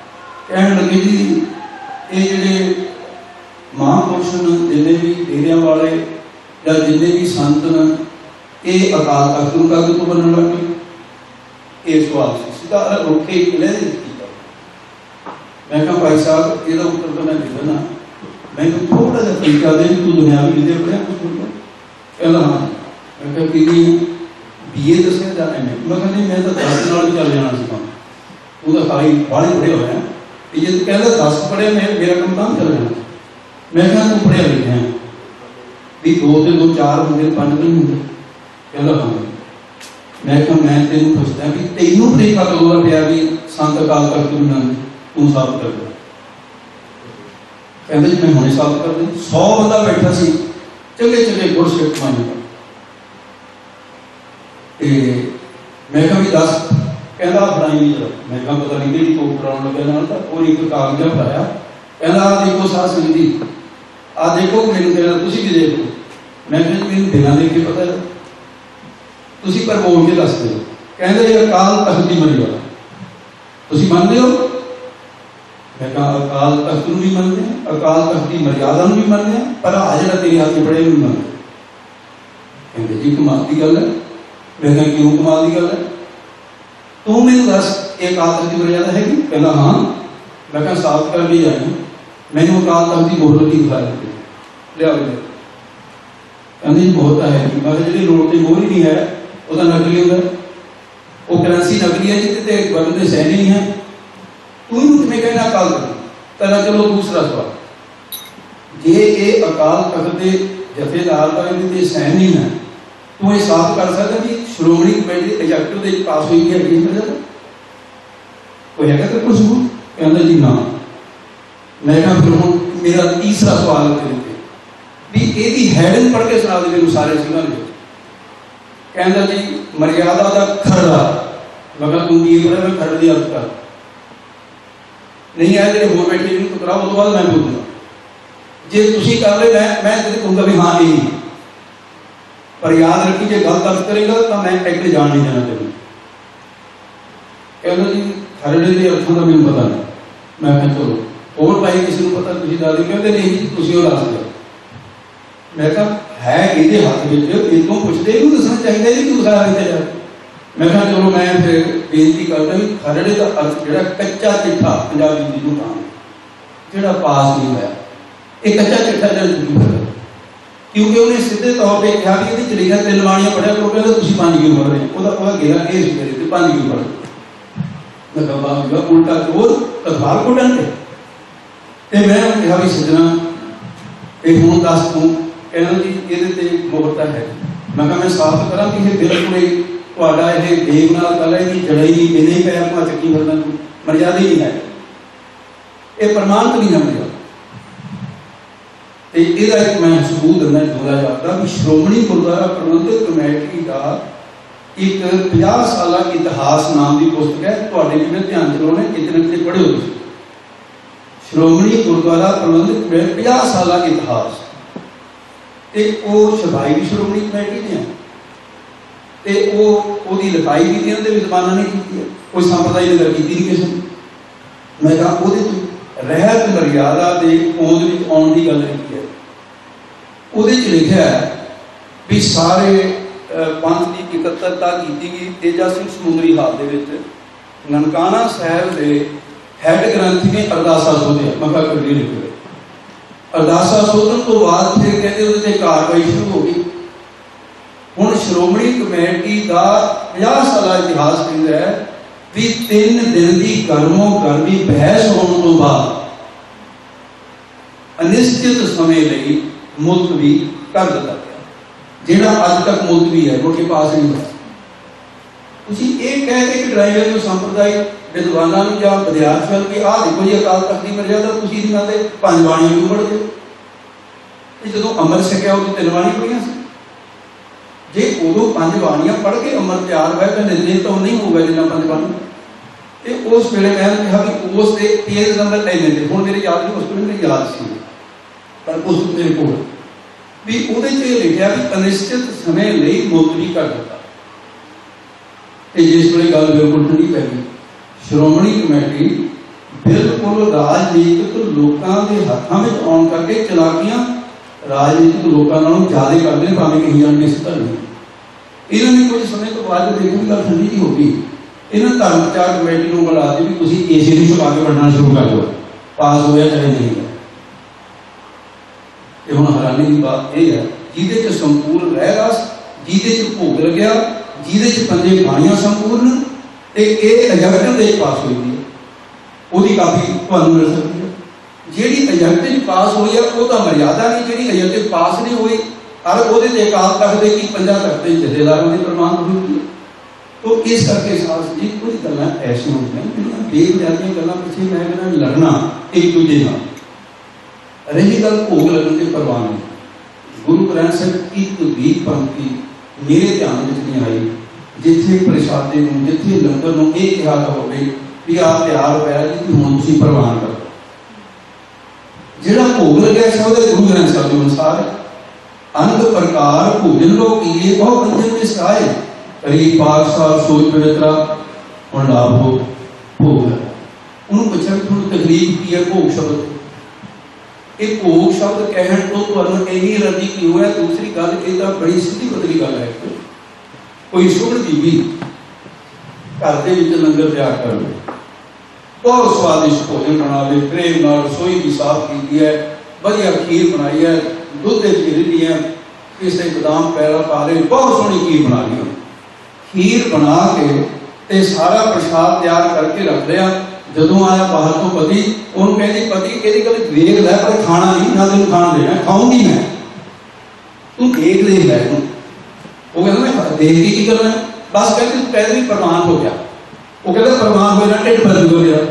ਕਹਿਣ ਲੱਗੇ ਜੀ ਇਹ ਜਿਹੜੇ ਮਹਾਂਪੁਰਸ਼ ਨੇ, ਜਿੰਨੇ ਵੀ ਡੇਰਿਆਂ ਵਾਲੇ ਜਾਂ ਜਿੰਨੇ ਵੀ ਸੰਤ ਨੇ, ਇਹ ਅਕਾਲ ਤਖਤ ਨੂੰ ਕਦ ਤੋਂ ਮੰਨਣ ਲੱਗ ਪਏ? ਇਹ ਸਵਾਲ ਸੀ, ਸਿੱਧਾ ਰੋਕੇ ਲੈ ਕੀਤਾ। ਮੈਂ ਕਿਹਾ ਭਾਈ ਸਾਹਿਬ ਇਹਦਾ ਉੱਤਰ ਤਾਂ ਮੈਂ ਦੇ ਦੇਣਾ, ਮੈਨੂੰ ਥੋੜਾ ਜਿਹਾ ਤਰੀਕਾ ਦੇ, ਤੂੰ ਦੁਨਿਆਵੀ ਵਿਦਿਆ ਪੜ੍ਹਿਆ ਕੁਛ? ਕਹਿੰਦਾ ਹਾਂ। ਮੈਂ ਕਿਹਾ ਕਿਹਦੀ BA ਦੱਸਿਆ ਜਾਂ MA? ਮੈਂ ਕਿਹਾ ਨਹੀਂ, ਮੈਂ ਤਾਂ 10 ਨਾਲ ਚੱਲ ਜਾਣਾ ਸੀ ਕੰਮ, ਤੂੰ ਤਾਂ ਸਾਰੀ ਬਾਹਲੇ ਪੜ੍ਹੇ ਹੋਇਆ ਤੇ ਜੇ ਤੂੰ ਕਹਿੰਦਾ 10 ਪੜ੍ਹਿਆ ਮੇਰਾ ਕੰਮ ਤਾਂ ਚੱਲ ਜਾਣਾ। ਮੈਂ ਕਿਹਾ ਤੂੰ ਪੜ੍ਹਿਆ ਲਿਖਿਆ ਵੀ 2 ਤੇ 2 4 ਹੁੰਦੇ, 5 ਨਹੀਂ ਹੁੰਦੇ? ਕਹਿੰਦਾ ਹਾਂ। ਮੈਂ ਕਿਹਾ ਮੈਂ ਤੈਨੂੰ ਪੁੱਛਦਾ ਵੀ ਤੈਨੂੰ ਤਰੀਕਾ ਕਦੋਂ ਦਾ ਪਿਆ ਵੀ ਸੰਤ ਅਕਾਲ ਤਖਤ ਨੂੰ ਮੰਨ ਤੂੰ ਸਾਬਤ ਕਰ ਦੇ? ਕਹਿੰਦਾ ਜੀ ਮੈਂ ਹੁਣੇ ਸਾਬਤ ਕਰ ਦੇ। 100 ਬੰਦਾ ਬੈਠਾ ਸੀ, ਚੰਗੇ ਚੰਗੇ ਗੁਰਸਿੱਖ ਮੰਨ ਤੇ ਮੈਂ ਕਿਹਾ ਵੀ ਦੱਸ। ਕਹਿੰਦਾ ਫੜਾਈ ਨਹੀਂ ਚਲੋ। ਮੈਂ ਕਿਹਾ ਪਤਾ ਨਹੀਂ ਕਿਹੜੀ ਕੋਪ ਕਰਾਉਣ ਲੱਗਿਆ ਨਾਲ, ਤਾਂ ਉਹ ਇੱਕ ਕਾਗਜ਼ ਫੜਾਇਆ। ਕਹਿੰਦਾ ਆਹ ਦੇਖੋ ਸਾਧ ਸੰਗਤ ਜੀ, ਆਹ ਦੇਖੋ। ਮੈਨੂੰ ਕਹਿੰਦਾ ਤੁਸੀਂ ਵੀ ਦੇਖੋ। ਮੈਂ ਕਿਹਾ ਮੈਨੂੰ ਬਿਨਾਂ ਦੇਖ ਕੇ ਪਤਾ ਹੈ, ਤੁਸੀਂ ਪਰ ਬੋਲ ਕੇ ਦੱਸ ਦਿਓ। ਕਹਿੰਦੇ ਇਹ ਅਕਾਲ ਤਖਤ ਦੀ ਮਰਿਆਦਾ ਤੁਸੀਂ ਮੰਨਦੇ ਹੋ? ਮੈਂ ਕਿਹਾ ਅਕਾਲ ਤਖਤ ਨੂੰ ਵੀ ਮੰਨਦੇ ਹਾਂ, ਅਕਾਲ ਤਖਤ ਦੀ ਮਰਿਆਦਾ ਨੂੰ ਵੀ ਮੰਨਦੇ ਹਾਂ, ਪਰ ਆ ਜਿਹੜਾ ਤੇਰੇ ਹੱਥ ਪੜਿਆ ਨੂੰ ਮੰਨਦੇ। ਕਹਿੰਦੇ ਜੀ ਕਮਾਲ ਦੀ ਗੱਲ ਹੈ। ਮੈਂ ਕਿਹਾ ਕਿਉਂ ਕਮਾਲ ਦੀ ਗੱਲ ਹੈ? ਤੂੰ ਮੈਨੂੰ ਦੱਸ ਇਹ ਅਕਾਲ ਤਖਤ ਦੀ ਮਰਿਆਦਾ ਹੈਗੀ? ਕਹਿੰਦਾ ਹਾਂ। ਮੈਂ ਕਿਹਾ ਸਾਬਤ ਕਰਨ ਲਈ ਆਇਆ, ਮੈਨੂੰ ਅਕਾਲ ਤਖਤ ਦੀ ਮੋਹਰ ਦੀ ਦਿਖਾ ਦਿੱਤੀ, ਲਿਆਓ। ਕਹਿੰਦੇ ਜੀ ਬਹੁਤ ਹੈ। ਮੈਂ ਕਿਹਾ ਜਿਹੜੀ ਨੋਟ ਤੇ ਮੋਹਰ ਹੀ ਨਹੀਂ ਹੈ ਉਹਦਾ ਨਕਲੀ ਹੁੰਦਾ, ਉਹ ਕਰੰਸੀ ਨਕਲੀ ਹੈ ਜਿਹਦੇ ਤੇ ਬਟਨ ਦੇ ਸਾਈਨ ਨਹੀਂ ਹੈ। ਤੂੰ ਇਹਨੂੰ ਕਿਵੇਂ ਕਹਿਣਾ ਅਕਾਲ ਤਖਤ? ਪਹਿਲਾਂ ਚਲੋ ਦੂਸਰਾ ਸਵਾਲ, ਜੇ ਇਹ ਅਕਾਲ ਤਖਤ ਦੇ ਜਥੇਦਾਰ ਦਾ ਇਹਦੇ ਤੇ ਸਾਈਨ ਨਹੀਂ ਹੈ, ਤੂੰ ਇਹ ਸਾਬਤ ਕਰ ਸਕਦਾ ਵੀ ਸ਼੍ਰੋਮਣੀ ਕਮੇਟੀ ਦੇ ਐਗਜ਼ੈਕਟਿਵ ਦੇ ਪਾਸ ਹੋਈ ਹੈ? ਕੋਈ ਹੈਗਾ ਤਾਂ ਕੁਝ? ਕਹਿੰਦਾ ਜੀ ਨਾ। ਮੈਂ ਕਿਹਾ ਫਿਰ ਹੁਣ ਮੇਰਾ ਤੀਸਰਾ ਸਵਾਲ ਵੀ ਇਹਦੀ ਹੈਡਿੰਗ ਪੜ੍ਹ ਕੇ ਸੁਣਾ ਦੇ ਮੈਨੂੰ ਸਾਰੇ ਸਿੰਘਾਂ ਨੂੰ। ਕਹਿੰਦਾ ਜੀ ਮਰਿਆਦਾ ਦਾ ਖਰੜਾ। ਮੈਂ ਕਿਹਾ ਤੂੰ ਕੀ ਪੜ੍ਹਿਆ? ਮੈਂ ਖਰੜ ਦੀ ਅਰਥ ਕਰ। ਨਹੀਂ ਹੈ ਜਿਹੜੇ ਹੋਰ ਬੈਠੇ ਜਿਹਨੂੰ ਟਕਰਾਓ, ਉਹ ਤੋਂ ਬਾਅਦ ਮੈਂ ਬੋਲੂੰਗਾ। ਜੇ ਤੁਸੀਂ ਕਰ ਲੈ ਮੈਂ ਤੇਰੇ ਕਹੂੰਗਾ ਵੀ ਹਾਂ ਇਹ, ਪਰ ਯਾਦ ਰੱਖੀ ਜੇ ਗਲਤ ਅਰਥ ਕਰੇਗਾ ਤਾਂ ਮੈਂ ਅੱਗੇ ਜਾਣ ਨਹੀਂ ਦੇਣਾ ਤੈਨੂੰ। ਕਹਿੰਦਾ ਜੀ ਖਰੜੇ ਦੇ ਅਰਥਾਂ ਦਾ ਮੈਨੂੰ ਪਤਾ ਨਹੀਂ। ਮੈਂ ਕਿਹਾ ਚਲੋ ਹੋਰ ਭਾਈ ਕਿਸੇ ਨੂੰ ਪਤਾ ਤੁਸੀਂ ਦੱਸ ਦਿਓ। ਕਹਿੰਦੇ ਨਹੀਂ ਜੀ ਤੁਸੀਂ ਉਹ ਦੱਸ ਦਿਓ। ਮੈਂ ਕਿਹਾ ਹੈ ਇਹਦੇ ਹੱਥ ਵਿੱਚ, ਇਹਨੂੰ ਪੁੱਛਦੇ ਇਹਨੂੰ ਦੱਸਣਾ ਚਾਹੀਦਾ ਜੀ, ਤੂੰ ਸਾਰਾ ਇੱਥੇ ਜਾ। ਮੈਂ ਕਿਹਾ ਚਲੋ ਮੈਂ ਫਿਰ ਬੇਨਤੀ ਕਰਦਾ ਵੀ ਖਰੜੇ ਦਾ ਅਰਥ ਜਿਹੜਾ ਕੱਚਾ ਚਿੱਠਾ, ਪੰਜਾਬੀ ਜਿਹਨੂੰ ਕਹਾਂਗੇ, ਜਿਹੜਾ ਪਾਸ ਨਹੀਂ ਹੋਇਆ, ਇਹ ਕੱਚਾ ਚਿੱਠਾ ਜਿਹੜਾ ਜ਼ਰੂਰ ਹੋਇਆ। ਕਿਉਂਕਿ ਉਹਨੇ ਸਿੱਧੇ ਤੌਰ ਤੇ ਕਿਹਾ ਵੀ ਇਹਦੇ ਚ ਲਿਖਿਆ 3 ਬਾਣੀਆਂ ਪੜ੍ਹਿਆ ਕਰੋ। ਕਹਿੰਦਾ ਤੁਸੀਂ 5 ਕਿਉਂ ਪੜ੍ਹ ਰਹੇ? ਉਹਦਾ ਘੇਰਾ ਇਹ ਸੀ ਮੇਰੇ ਤੇ 5 ਕਿਉਂ ਪੜ੍ਹ? ਮੈਂ ਕਿਹਾ ਬਾਬਾ ਉਲਟਾ ਚੋਰ ਕਥਾਰ ਕੋਟਨ ਤੇ ਮੈਂ ਕਿਹਾ ਵੀ ਸੱਜਣਾ ਇਹ ਹੁਣ ਦੱਸ ਤੂੰ। ਕਹਿੰਦਾ ਜੀ ਇਹਦੇ ਤੇ ਮੁਹਰਤਾ ਹੈ। ਮੈਂ ਕਿਹਾ ਮੈਂ ਸਾਬਤ ਕਰਾਂ ਕਿ ਇਹ ਬਿਲਕੁਲ ਹੀ ਤੁਹਾਡਾ ਇਹ ਦੇਵ ਨਾਲ ਗੱਲ ਹੈ ਕਿ ਜੜਾਈ ਨਹੀਂ ਬਿਨੇ ਪਿਆ ਆਪਣਾ ਚੱਕੀ ਫਿਰਦਾ, ਮਰਿਆਦਾ ਹੀ ਨਹੀਂ ਹੈ, ਇਹ ਪ੍ਰਮਾਣਿਤ ਨਹੀਂ ਹੈ ਮਰਿਆਦਾ। ਤੇ ਇਹਦਾ ਇੱਕ ਮੈਂ ਸਬੂਤ ਦਿੰਦਾ 2000 ਦਾ ਵੀ ਸ਼੍ਰੋਮਣੀ ਗੁਰਦੁਆਰਾ ਪ੍ਰਬੰਧਕ ਕਮੇਟੀ ਦਾ ਇੱਕ 50 ਸਾਲਾ ਇਤਿਹਾਸ ਨਾਮ ਦੀ ਪੁਸਤਕ ਹੈ। ਤੁਹਾਡੇ ਜਿਵੇਂ ਧਿਆਨ ਦਿਲਾਉਣੇ ਕਿਤੇ ਨਾ ਕਿਤੇ ਪੜ੍ਹਿਓ ਤੁਸੀਂ। ਸ਼੍ਰੋਮਣੀ ਗੁਰਦੁਆਰਾ ਪ੍ਰਬੰਧਕ ਕਮੇਟੀ 50 ਸਾਲਾ ਇਤਿਹਾਸ, ਤੇ ਉਹ ਛਪਾਈ ਵੀ ਸ਼੍ਰੋਮਣੀ ਕਮੇਟੀ ਨੇ ਤੇ ਉਹਦੀ ਲਿਖਾਈ ਵੀ ਇਹਨਾਂ ਦੇ ਵਿਦਵਾਨਾਂ ਨੇ ਕੀਤੀ ਹੈ, ਕੋਈ ਸੰਪਰਦਾਇ ਨਗਰ ਕੀਤੀ ਨਹੀਂ ਕਿਸੇ ਨੇ। ਮੈਂ ਕਿਹਾ ਉਹਦੇ ਚ ਰਹਿਤ ਮਰਿਆਦਾ ਦੇ ਹੋਂਦ ਵਿੱਚ ਆਉਣ ਦੀ ਗੱਲ ਲਿਖੀ ਹੈ। ਉਹਦੇ ਚ ਲਿਖਿਆ ਵੀ ਸਾਰੇ ਪੰਥ ਦੀ ਇਕੱਤਰਤਾ ਕੀਤੀ ਗਈ ਤੇਜਾ ਸਿੰਘ ਸਮੁੰਦਰੀ ਹਾਲ ਦੇ ਵਿੱਚ। ਨਨਕਾਣਾ ਸਾਹਿਬ ਦੇ ਹੈਡ ਗ੍ਰੰਥੀ ਨੇ ਅਰਦਾਸਾ ਸੋਧਿਆ। ਮੈਂ ਕਿਹਾ ਕਰੀ ਲਿਖਿਆ ਅਰਦਾਸਾ ਸੋਧਣ ਤੋਂ ਬਾਅਦ ਫਿਰ ਕਹਿੰਦੇ ਉਹਦੇ ਤੇ ਕਾਰਵਾਈ ਸ਼ੁਰੂ ਹੋ ਗਈ। ਹੁਣ ਸ਼੍ਰੋਮਣੀ ਕਮੇਟੀ ਦਾ 50 ਸਾਲਾ ਇਤਿਹਾਸ ਕਹਿੰਦਾ ਹੈ ਵੀ 3 ਦਿਨ ਦੀ ਗਰਮੋ ਗਰਮੀ ਬਹਿਸ ਹੋਣ ਤੋਂ ਬਾਅਦ ਅਨਿਸ਼ਚਿਤ ਸਮੇਂ ਲਈ ਮੁਲਤਵੀ ਕਰ ਦਿੱਤਾ ਗਿਆ, ਜਿਹੜਾ ਅੱਜ ਤੱਕ ਮੁਲਤਵੀ ਹੈ, ਮੁੜ ਕੇ ਪਾਸ ਨਹੀਂ ਹੋਇਆ। ਤੁਸੀਂ ਇਹ ਕਹਿ ਕੇ ਕਿ ਡਰਾਈਵਰ ਨੂੰ ਸੰਪਰਦਾਇ ਵਿਦਵਾਨਾਂ ਨੂੰ ਜਾਂ ਵਿਦਿਆਰਥੀਆਂ ਨੂੰ ਕਿ ਆਹ ਦੇਖੋ ਜੀ ਅਕਾਲ ਤਖਤ ਦੀ ਮਰਿਆਦਾ, ਤੁਸੀਂ ਇਹਨਾਂ ਦੇ 5 ਬਾਣੀਆਂ ਕਿਉਂ ਪੜ੍ਹਦੇ ਹੋ? ਜਦੋਂ ਅੰਮ੍ਰਿਤ ਛਕਿਆ ਉਦੋਂ 3 ਬਾਣੀਆਂ ਪੜ੍ਹੀਆਂ ਸੀ। ਜੇ ਉਦੋਂ 5 ਬਾਣੀਆਂ ਪੜ੍ਹ ਕੇ ਅੰਮ੍ਰਿਤ ਤਿਆਰ ਹੋਇਆ ਤਾਂ ਨਿਰਣੇ ਤਾਂ ਨਹੀਂ ਹੋਊਗਾ ਜਿੰਨਾ 5 ਬਾਣੀਆਂ। ਤੇ ਉਸ ਵੇਲੇ ਮੈਂ ਕਿਹਾ ਵੀ ਉਸ ਦੇ ਪੇਜ ਨੰਬਰ ਇੰਨੇ ਦੇ, ਹੁਣ ਮੇਰੇ ਯਾਦ ਨਹੀਂ, ਉਸ ਵੇਲੇ ਮੈਨੂੰ ਯਾਦ ਸੀ, ਪਰ ਉਸ ਮੇਰੇ ਕੋਲ ਵੀ ਉਹਦੇ 'ਚ ਇਹ ਲਿਖਿਆ ਵੀ ਅਨਿਸ਼ਚਿਤ ਸਮੇਂ ਲਈ ਮੁਲਤਵੀ ਕਰ ਦਿੱਤਾ। ਤੇ ਜਿਸ ਵੇਲੇ ਗੱਲ ਬਿਲਕੁਲ ਠੰਡੀ ਪੈ ਗਈ, ਸ਼੍ਰੋਮਣੀ ਕਮੇਟੀ बिल्कुल राजनीतिक लोगों के हाथों में आने करके चलाकियां राजनीतिक लोगों नालों ज़्यादा करते हैं, भावें कही जाने इस धर्म इन्होंने कुछ समय तो बाद देखो गल ठंडी जी होगी। इन्होंने धर्म प्रचार कमेटी को बुला के भी तुम एसी में छुपा के बढ़ना शुरू कर दो, पास होया चाहे नहीं है। ये हुण हैरानी की बात यह है जिहदे च संपूर्ण रह रस, जिहदे च भोग लग्या, जिहदे च पंजे बाणियां संपूर्ण ते ये एजेक्टिव दे पास हुई है, ਉਹਦੀ ਕਾਪੀ ਤੁਹਾਨੂੰ ਮਿਲ ਸਕਦੀ ਹੈ। ਜਿਹੜੀ ਏਜੰਟ ਪਾਸ ਹੋਈ ਹੈ ਉਹ ਤਾਂ ਮਰਿਆਦਾ ਨਹੀਂ, ਜਿਹੜੀ ਏਜੰਟ ਪਾਸ ਨਹੀਂ ਹੋਈ और ਉਹਦੇ ਤੇ ਅਕਾਲ ਤਖਤ ਦੇ ਕੀ ਪੰਜਾਂ ਤਖਤ ਦੇ ਜਥੇਦਾਰਾਂ ਦੀ ਪ੍ਰਮਾਣ ਹੋਈ ਹੈ। तो इस करके साहब जी कुछ गल्लां ऐसी होंदियां जिहड़ियां बेबुनियादी गल्लां पिछे मैं कहना लड़ना एक दूजे नाल। रही गल भोग लगन की परवाह नहीं, गुरु ग्रंथ साहिब की भी पंक्ति मेरे ध्यान में नहीं आई जिथे प्रसादे नूं जिथे लंगर नूं ये कहा होवे भी आप तैयार होया जी हुण तुसीं प्रवान करो। जिहड़ा भोग लग्या सी ओहदे गुरु ग्रंथ साहिब के अनुसार अनंत प्रकार भोजन लो कीए बहु पंजन में सहाय करीब पाक साल सोच पवित्रा और लाभ हो भोग उन्होंने पूछा कि थोड़ी तकलीफ की है भोग शब्द। एक भोग शब्द कहने तो तुहानूं इन्नी रद्दी की हुआ। दूसरी गल ये बड़ी सीधी बदली गल है, कोई सुगड़ बीबी घर के लंगर तैयार कर ले, बहुत स्वादिष्ट भोजन बना ले, प्रेम नाल रसोई भी साफ की है, वधिया खीर बनाई है, दुध के खीर है, किसी बदाम पैरा पा ले, बहुत सोहनी खीर बना ली। खीर बना के ते सारा प्रसाद तैयार करके रख लिया। जदों आया बाहर तो पति उन्होंने कहती पति कहती कल वेख लै पर खाना नहीं ना तेन खाण देना, खाऊंगी मैं, तू देख ले लै तू। वो कहता मैं देख के की करना, बस कहते तू पहले भी प्रमाण हो गया। वो कहता प्रमाण हो जाना ढिड भर हो गया।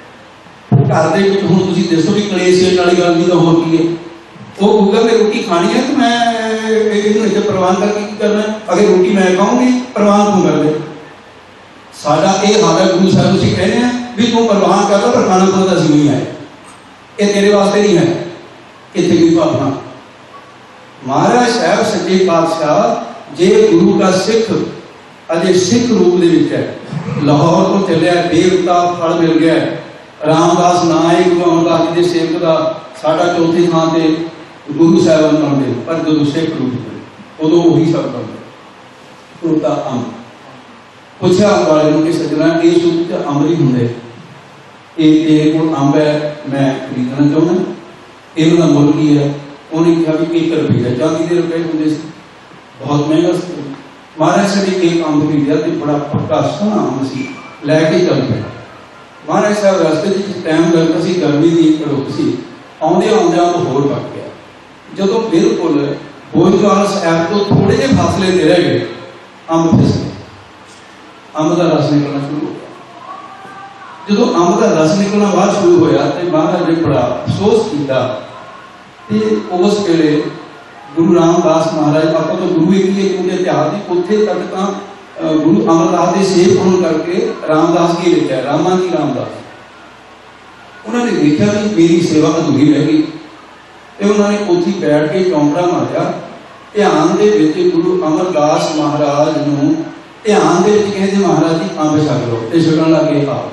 घर के हुण तुसीं दसो भी कलेश वाली गल नहीं तो होर की है। वो कहेगा मैं रोटी खानी है तो मैं इन्हें प्रवान करके करना, अगर रोटी मैं खाऊंगी प्रवान तू कर दे। साडा ये हाल है, गुरु साहब तुसीं कहने हैं भी तू प्रवान कर लो पर खाना खुद असीं नहीं है, ये तेरे वास्ते नहीं है, इत्थे कोई भावना। महाराज साहब सच्चे पातशाह जे गुरु का सिख अजे सिख रूप दे विच है, लाहौर तो चलिया देवता फल मिल गया, रामदास ना है गुरु अमरदास जी के सेवक का, साडा चौथी थां ते गुरु साहब बनते, पर जो सिख रूप उदों वही शब्द बनते टोटा अंब। पूछा वाले कि सजना ये सूप अंब ही होंगे, ये तेरे को अंब है मैं खरीदना चाहना, इनका मुल की है। उन्हें कहा भी 1 रुपया, चांदी के रुपए होंगे बहुत महंगा। महाराज साहब ने एक अंब खरीदा तो बड़ा पक्का सोहना अंब सी, लैके चल पे। महाराज साहब रस्ते टाइम लगता सी, गर्मी की रुक सी, आउंदे आउंदे अंब होर पक गया। जदों बिल्कुल भोजवाल साहब तो थोड़े जे फासले ते रह गए, अंब फिस गए, अंब का रस निकलना शुरू हो गया। जदों अंब का रस निकलना बाद शुरू होया तो महाराज ने बड़ा अफसोस किया। उस वेले गुरु रामदास महाराज आप तो गुरु एक ही है क्योंकि इतिहास की उत्थे तक तो गुरु अमरदास के सेवक होने करके रामदास की लिखा रामा जी रामदास। उन्होंने देखा कि मेरी सेवा अधूरी रह गई, तो उन्होंने उत्थे बैठ के चौंकड़ा मारिया। ध्यान के विच गुरु अमरदास महाराज नूं ध्यान के विच कहते महाराज जी अंब छक लो, तो छकन लग गए आप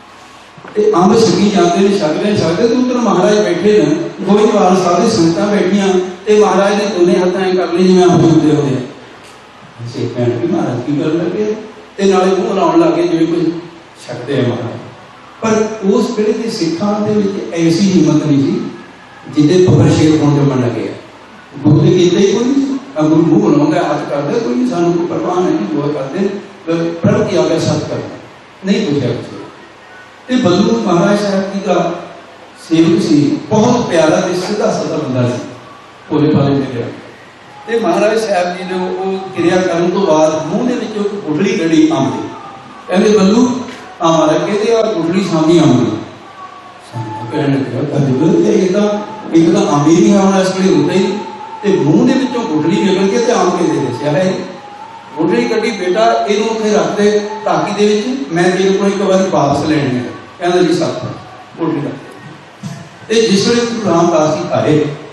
अंब छकी जाते हैं, छकते तो उधर महाराज बैठे ने, गोविंदवाल साहब की संगतां बैठियां ते महाराज ने दोनों हाथां कर ली जिवें अंब छकदे होंदे हैं। सेठ भैन भी महाराज की कर लगे ते नाले मूँह लाउण लग गए जिवें कोई छकदे हैं महाराज। पर उस वेले के सिखां दे विच ऐसी हिम्मत नहीं थी जिहदे बबर शेर होण जमण लगे। गुरु ने कीता ही कोई नहीं, गुरु मूँह लाउंदा हाथ करदा कोई नहीं, सानूं कोई परवाह नहीं, दुआ करदे प्रभु की आज्ञा सत करदा नहीं पूछा कुछ। ते बल्लू महाराज साहब जी का सेवक सी, बहुत प्यारा ते सीधा साधा बंदा सी, भोले भाले मिलिया। ते महाराज साहब जी ने वो क्रिया करने तो बाद मूँह दे विचों एक गुठली कढ़ी अंब दी, कहते बल्लू आ महाराज कहते आ गुठली सामी अंब दी। कहने लगे एक तो अंब ही नहीं आना इस वे होता ही, ते मूँह दे विचों गुठली निकल के ते अंब के दे दसिया है गुठली कढ़ी बेटा इनू उत्थे रख दे टाकी दे विच, मैं तेरे को एक बार वापस लैनी है। कहना जी सत गुठली रख दे। जिस वेले गुरु रामदास जी आए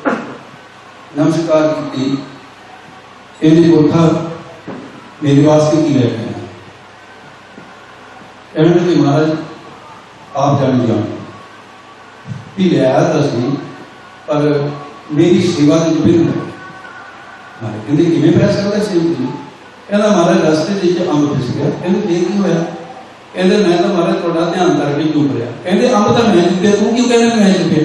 नमस्कार की, इन्हें पूछा मेरे वास्ते की लेके आए। कहने लगे महाराज आप जान जाओ भी लिया दसी पर मेरी सेवा के विभिन्न है। महाराज कहते किमें पै सकता सेवक जी? कहना महाराज रस्ते अंब फिस गया। कहते ये की होया? कहते मैं तो महाराज थोड़ा ध्यान करके चुप रहा। कहते अंब तो मैं चुके, तू क्यों कहना मैं चुके?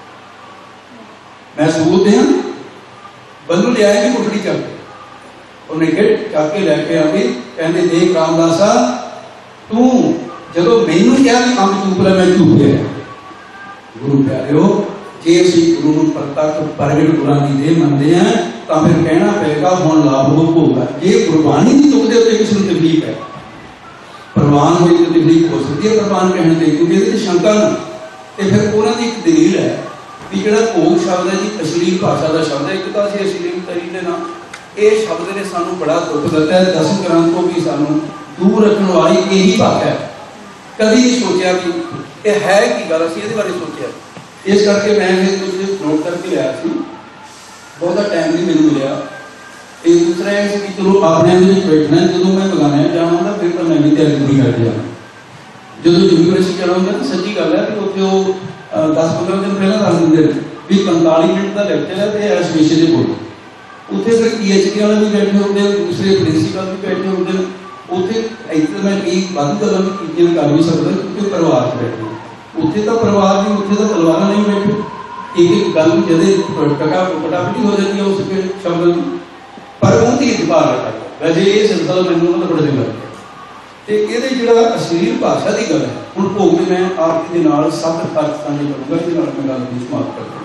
मैं सबूत दें बल्लू लिया कि कुटड़ी चक उन्हें चक के लैके आ गई। कहते देख रामदासा तू जो मैनू कहा कि अंब चूप रहा मैं चूप गया। गुरु प्यारे जे असी गुरु प्रतख प्रगट गुरां की देह मनते हैं तो फिर कहना पेगा हुण लाभ होगा। जे गुरबाणी नहीं चुकते तो किसी को तकलीफ है, प्रवान हुई तो तकलीफ हो सकती है प्रवान कहने से, क्योंकि ये शंका ना तो फिर उन्होंने एक दलील है कि जो भोग शब्द है जी अश्लील भाषा का शब्द है। एक तो असं अश्लील तरीके ना ये शब्द ने सानू बड़ा दुख दिता है। 10 ग्रंथ को भी सानू दूर रखने वाली यही भाषा है। कभी नहीं सोचा कि यह है कि गल असीं इहदे बारे सोचा। इस करके मैं कुछ नोट करके लिया सी, बहुता टाइम नहीं मैंने मिला। एक दूसरा है कि चलो अपने बैठना जो मैं बगाने जाना होगा फिर तो मैं भी तैयारी पूरी करके जाना। जो यूनिवर्सिटी जाना होगा ना सच्ची गल है कि उत्थे 10-15 दिन पहले दस देंगे भी 45 मिनट का लैक्चर है तो इस विषय से बोलो। उत्थे फिर PhD वाले भी बैठे होंगे, दूसरे प्रिंसीपल भी बैठे होंगे। उत्थे इतने मैं कई वाधू गल्लां भी कीतियां कर भी सकदा क्योंकि परिवार च बैठे उत्थे तो परिवार की उत्थे तो तलवार नहीं बैठे। एक गल जदे फटाफटी हो जाती है उस शब्द की पर उनकी इतबार रखा वैसे ये सिलसिला मैंने उन्होंने बड़ा दिन लग गया। तो ये अश्लील भाषा की गल है। हुण भोग में मैं आप के नाल 7 खर्च साझे करूँगा इस मैं गल की समाप्त करता।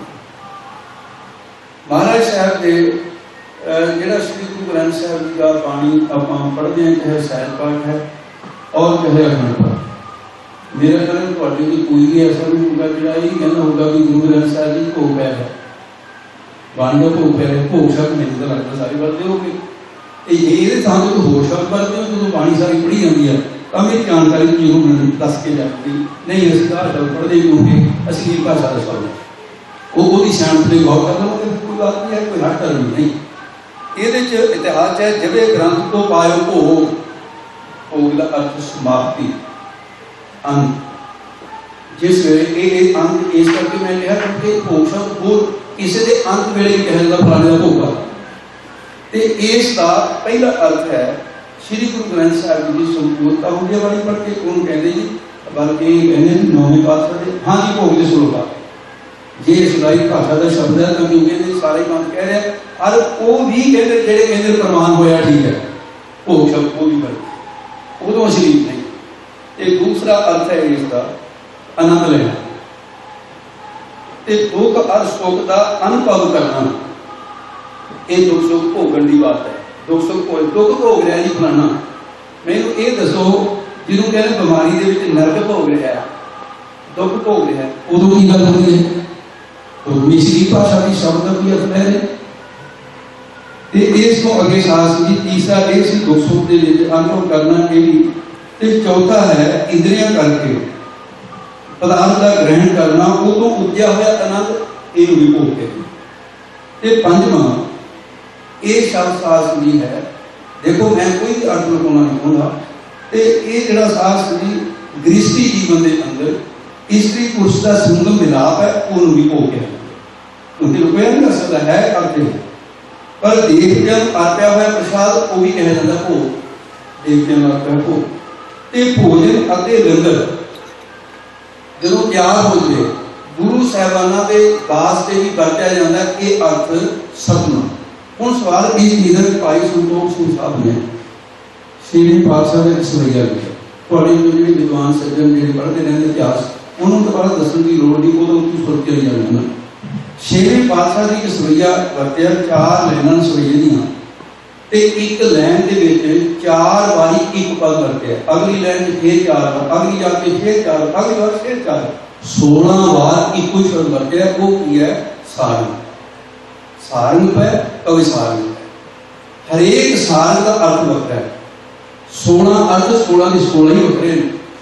महाराज साहब के जो श्री गुरु ग्रंथ साहब जी का बाणी आप पढ़ते हैं, चाहे सहज पाठ है और चाहे अखंड पाठ। मेरा ख्याल थोड़े कि कोई भी ऐसा नहीं होगा जो यही कहना होगा कि गुरु ग्रंथ साहब जी भोग है बाणी का भोग है। भोग शब्द मैंने तो लगता सारी बातें हो गई। ये थां जो होर शब्द पढ़ते हो जो बाणी सारी पढ़ी जाती है तो मेरी जानकारी जरूर मैंने दस के जाती नहीं असं घर शब्द पढ़ते क्योंकि अश्लील भाषा का शब्द वो सियाणप से गौर करना तो कोई बात नहीं है, कोई हट करनी नहीं। ये इतिहास है जिवे ग्रंथ को पायो भोग, भोग का अर्थ समाप्ति अंत। जिस वे अंत इस करके मैं कहा क्योंकि भोग शब्द वो किसी के अंत वेले कहने का फलाने का भोगा। तो इसका पहला अर्थ है श्री गुरु ग्रंथ साहब जी की संपूर्णता होगी वाली पढ़ के कौन कहते जी बल्कि कहने 9वें पातशाह हाँ जी भोग के सुनो बात जे सुनाई भाषा का शब्द है तो क्योंकि सारे मत कह रहे और वो भी कहते जेडे कहते प्रमाण होया ठीक है भोग शब्द वो भी पढ़ उदों अश्लील नहीं। एक दूसरा अर्थ है इसका आनंद लेना। दुख और सुख का अनुभव करना ये दुख सुख भोगन की बात है। दुख सुख दुख भोग रहा जी फलाना मैनू ये दसो जिन्होंने कहते बीमारी के नरक भोग रहा है दुख भोग रहा है उदों की गल होती है तो मिसरी भाषा की शब्द की अर्थ है। इस तो अगे सास जी तीसरा ये दुख सुख के अनुभव करना ये भी। चौथा है इंद्रियां करके पदार्थ का ग्रहण करना वो तो उपजा हुआ आनंद ये भी भोग कहते। पंजवां ये शब्द शास्त्र जी है देखो मैं कोई भी अर्थ लगाना नहीं चाहता। तो ये जो शास्त्र जी गृहस्थी जीवन के अंदर स्त्री पुरुष का संगम मिलाप है वो भी भोग कहते क्योंकि रुपया नहीं कर सकता है करते पर देवतियों अर्पया हुआ प्रसाद वो भी कहा जाता भोग देवतियों का अर्पया भोग। भोजन अते लंगर जो तैयार हो जाए गुरु साहबाना के वास्ते भी वरत्या जाता है ये अर्थ सपना। हूँ सवाल इस निधन भाई संतोख सिंह साहब ने श्री पातशाह के सवैया लिखा थोड़े जो विद्वान सज्जन जो पढ़ते रहते इतिहास उन्होंने दोबारा दसन की लोड़ नहीं वो तो सुरत चली जाना। छेवें पातशाह जी के सवैया वरत्या 4 लाइनां सवैये दियां ते एक लाइन के विच 4 बारी एक पद वरत्या अगली लाइन फिर 4 बार अगली जाके फिर 4 अगली बार फिर 4 16 बार एक ही शब्द वरत्या वो की है सारंग। सारंग है कवि सारंग हर एक सारंग का अर्थ वक्र है 16 अर्थ 16 के 16 ही वक्रे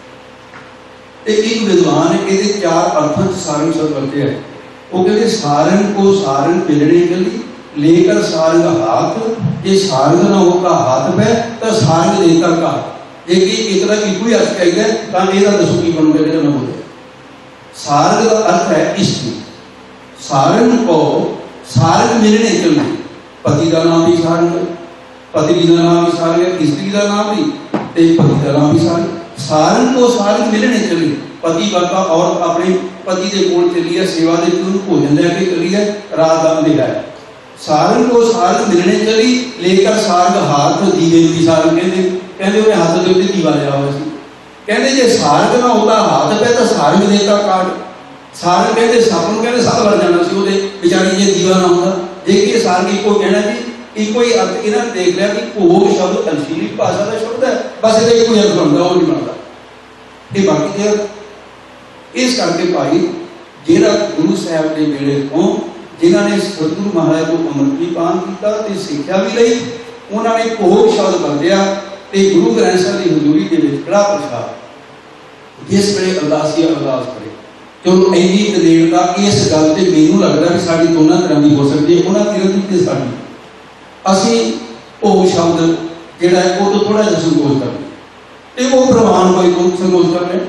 एक विद्वान है ये 4 अर्थों सारंग शब्द वरत्या है। वो कहते सारंग को सारंग मिलने के लिए लेकर सारंग हाथ ये सारंग ना होगा हाथ पे तो सारंग लेकर का एक तरह की कोई अर्थ कही है तो यह दसो की बनूगा जो मैं बोले सारग का अर्थ है स्त्री। सारंग को सारग मिलने चले, पति का नाम भी सारंग, पत्नी का नाम भी सारंग, स्त्री का नाम भी ते पति का नाम भी सारंग। सारंग को सारंग मिलने चले, पति बंदा और अपने पति के कोल चली है, सेवा दे भोजन लैके चली है, रात का अंधेरा है। सारंग को सारंग मिलने चली, लेकर सारंग हाथ दीवे की सारंग कहते, कहते उन्हें हाथ के उत्ते दीवा लिया हुआ सी। कहते जे सारंग ना होता हाथ पे तो सारंग देता काट। सारंग कहते सप नूं कहते सप लड़ जाना सी ओहदे बेचारी जे दीवा ना होता। जे कि सारंग इको कहना जी इको ही अर्थ इन्होंने देख लिया कि भोग शब्द अनशीली भाषा का शब्द है, बस ये एक अर्थ बनता वो नहीं बनता ये बाकी दे। इस करके भाई जेड़ा गुरु साहब के वेले तो जिन्होंने सतगुरु महाराज को अमृत भी पान किया ते सिक्ख्या भी लई, उन्होंने भोग शब्द बदलिया ते गुरु ग्रंथ साहब की हजूरी के विच कड़ा प्रसाद जिस वेले अरदासी अरदास करे क्यों इन्नी दलेरता इस गल ते मैनूं लगदा भी साडी दोनों तरह की हो सकती है। उन्हां तीरां दी ते साडी असीं भोग शब्द जिहड़ा है वो तो थोड़ा जिहा संकोच करदे ते वो प्रवान कोई को संकोच कर रहे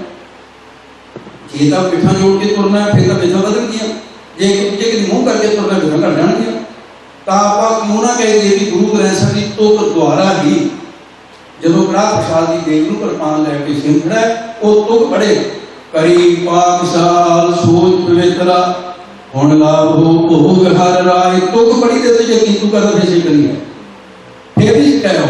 जे तां पिठा जोड़ के तुरना फिर तां पिठा बदल गया, जे कि मुंह करके तुरना पिठा घट जाणगियां। तां आपां क्यों ना कह दईए कि गुरु ग्रंथ साहब की तुक द्वारा ही जदों कड़ा प्रसाद की देग नूं किरपान लैके सिंह खड़ा है वो तुक पढ़े करी पाकशाल सोच पवित्रा हुण लाभो भोग हर राय। तुक पढ़ी दे तो जे कीतू कर फिर करी है फिर भी कहो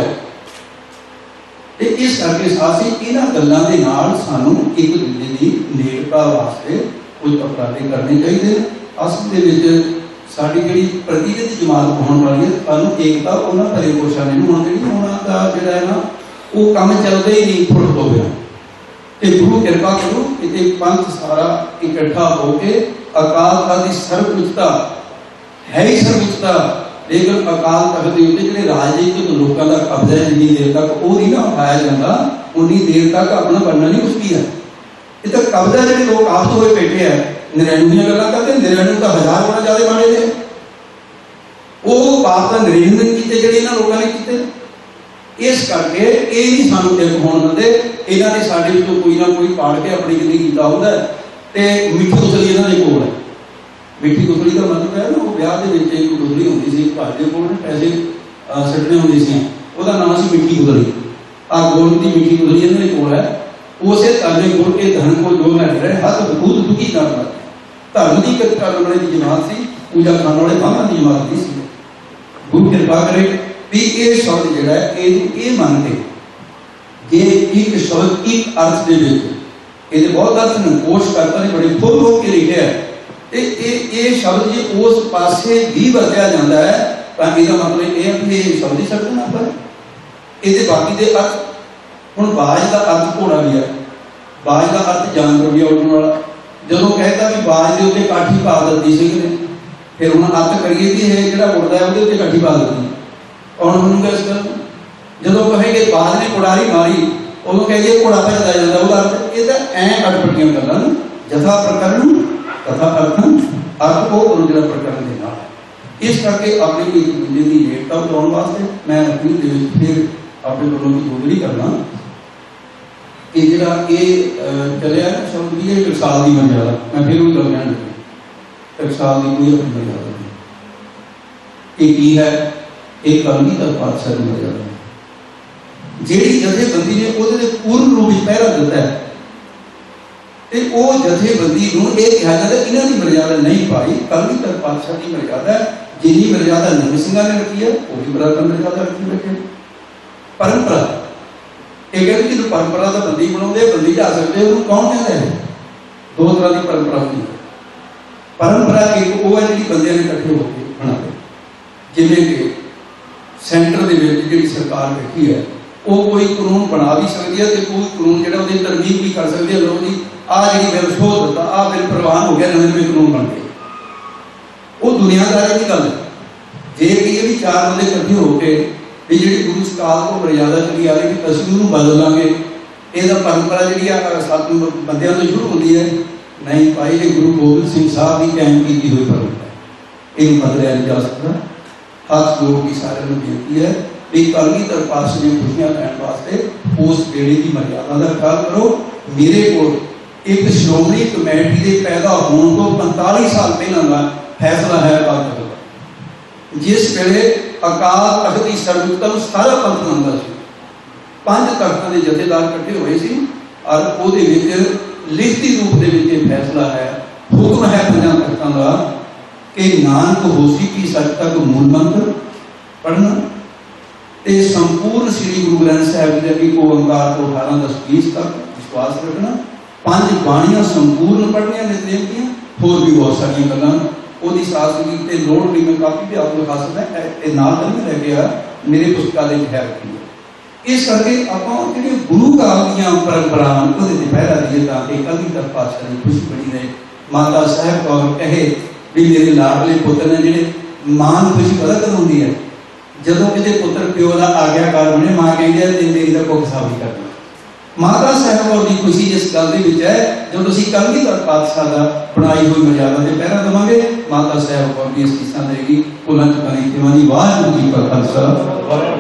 ते इस करके सासी इन्हां गल्लां दे नाल सानूं एक दूजे दी नेड़ता वास्ते कुछ उपराले करने चाहिए। असल दे विच साडी जिहड़ी प्रतिनिधि जमात होण वाली है सानूं एकता उन्हां भले कोशां नहीं होण देनी। उन्हां दा जिहड़ा है ना वो काम चलदा ही नहीं फुट हो गया ते गुरु कृपा करो कि पंथ सारा इकट्ठा होके अकाल तख्त की सर्वउच्चता है ही सर्वउच्चता, लेकिन अकाल तख्त के उत्ते जिहड़े राजनीतिक लोगों का कब्जा है जिन्नी देर तक वो नहीं ना उठाया जाता उन्नी देर तक अपना बनना नहीं मुश्किल है। ये तो कब्जा जिहड़े लोग आप तो हुए बैठे हैं निरैणु दी गल्लां करते, निरैणु तो 1000 गुना ज्यादा माड़े ने वो पाप का निरैणु ने कीते जिहड़े इन्हां लोकां ने कीते। इस करके ये नहीं सानूं टिक होण दिंदे। इन्हां ने साडे विचों कोई ना कोई पाड़ के अपनी जिंदगी कीता हुंदा ते मिठी कुसली इन्हां दे कोल है। मिठी कुसली का मतलब है ना वो ब्याह दे विच एक कुसली हुंदी सी, घर दे कोल पैसे सट्टने हुंदे सी, ਉਹਦਾ नाम सी मिठी कुसली। आ गोल दी मिठी कुसली इन्हां दे कोल है। उसे ताने गुर के धन को जो न रहे हाथ बहुत दुखी कर रहा धर्म की करने वाले की जमात सी, पूजा करने वाले बाबा की जमात नहीं सी। गुरु कृपा करे भी ये शब्द जिहड़ा है ये मन के जे एक शब्द एक अर्थ दे विच ये बहुत अर्थ ने कोश करता ने बड़े फुल हो के लिखिया है ये शब्द जे उस पासे भी वरतिया जाता है तां इसदा मतलब ये है कि ये शब्द ही शब्द ना पर ये बाकी दे अर्थ हुण बाज का अर्थ घोड़ा भी है, बाज का अर्थ जानवर भी उड़न वाला। जदों कहता भी बाज के उत्ते काठी पा दित्ती सिंह ने फिर हुण अर्थ करिए कि ये जिहड़ा उड़दा है उहदे उत्ते काठी पा दित्ती और मनूंगा इस गल जदों कहेंगे बाज ने कुड़ारी मारी उदों कहिए घोड़ा भजदा जांदा ਉਹਦਾ अर्थ ये तो ऐ अटपटियां गल्लां ने जथा प्रकरण तथा अर्थन अर्थ को गुरु जिहड़ा प्रकरण दे नाल। इस करके अपनी एक दूजे की नेड़ता बनाउण वास्ते मैं अपनी दे विच फिर अपने दोनों की बोधड़ी करना कि जिहड़ा ये चलिया शब्द भी है टकसाल की मर्यादा। मैं फिर भी गल कहण लगा टकसाल की कोई अपनी मर्यादा नहीं। ये की है एक कलगी का पातशाह की मर्यादा जिहड़ी जथेबंदी ने ਉਹਦੇ पूर्ण रूप में पहरा दिता है ते ਉਹ जथेबंदी ਨੂੰ ਇਹ ਕਿਹਾ ਜਾਂਦਾ ਇਹਨਾਂ ਦੀ ਮਰਿਆਦਾ नहीं पाई कलगी का पातशाह की मर्यादा जिन्नी मर्यादा निम ਸਿੰਘਾਂ ने रखी है वही बराबर मर्यादा रखी बैठे। परंपरा ये कहते कि परंपरा का बंदी बनाते बंदी जा सकते हो कौन कहता है दो तरह की परंपरा होती है। परंपरा एक वो है जी बंदे ने इकट्ठे होकर बनाते जिवें कि सेंटर के जी सरकार बैठी है वो कोई कानून बना भी सकती है तो कोई कानून जो तरमीम भी कर सकती है। लोग जी आ जी बिल शोध दिता आ बिल प्रवान हो गया नवे नवे कानून बन गए वो दुनियादारी की गल है। जे कि ये भी चार बंदे इकट्ठे होकर भी जी गुरु सकाल को मर्यादा चली आ रही कि असं उन्होंने बदल लाँगे ये परंपरा जी सत बंद तो शुरू होती है नहीं भाई ये गुरु गोबिंद सिंह साहब की कायम की हुई परंपरा इन बदलिया नहीं जा सकता। हाथ जोड़ की सारे बेनती है भी कलगी तर पातशाह ने खुशियां लैण वास्ते उस वेले की मर्यादा का ख्याल करो। मेरे को एक श्रोमणी कमेटी के पैदा होने तो 45 साल पहला का फैसला है अकाल तख्त का, जिस वेले अकाल तख्त की सर्वोत्तम सारा पंथ मंनदा सी, 5 तख्तां के जथेदार इकट्ठे हुए सी और ਉਹਦੇ ਵਿੱਚ लिखती रूप ਦੇ ਵਿੱਚ ਇਹ फैसला है, हुक्म है 5 तख्तां का कि नानक होसी की सच तक मूल मंत्र पढ़ना ते संपूर्ण श्री गुरु ग्रंथ साहिब जी की ओंकार को 18 10 20 तक विश्वास रखना, 5 बाणियां संपूर्ण पढ़नियां नितनेम दियां, होर भी बहुत सारियां गल्लां ओदी साथ की लोड़ नहीं। मैं काफी भी आपको दिखा सकदा है, नाल नहीं रह गया मेरे पुस्तकालय में है रखी है। इस करके आपां जिहड़े गुरु काल दीयां परंपरावां ओहदे ते पहरा दीए ताकि कभी तक पातशाह दी खुशी बनी रहे। माता साहब कौर कहे भी मेरे लाडले पुत्र ने जिहड़े मां नूं खुशी पता कदों हुंदी है, जदों किते पुत्र प्यो दा आग्याकार बने, मां कहदी है ते मेरी दा कुख साबित करना। माता साहब कौर की खुशी इस गल दे विच है जब असीं कलगीधर पातशाह दा बनाई हुई मर्यादा ते पहरा देवांगे, माता साहब कौर भी असीसां देगी। कुलां चुकानी तिवानी वाहिगुरू जी का खालसा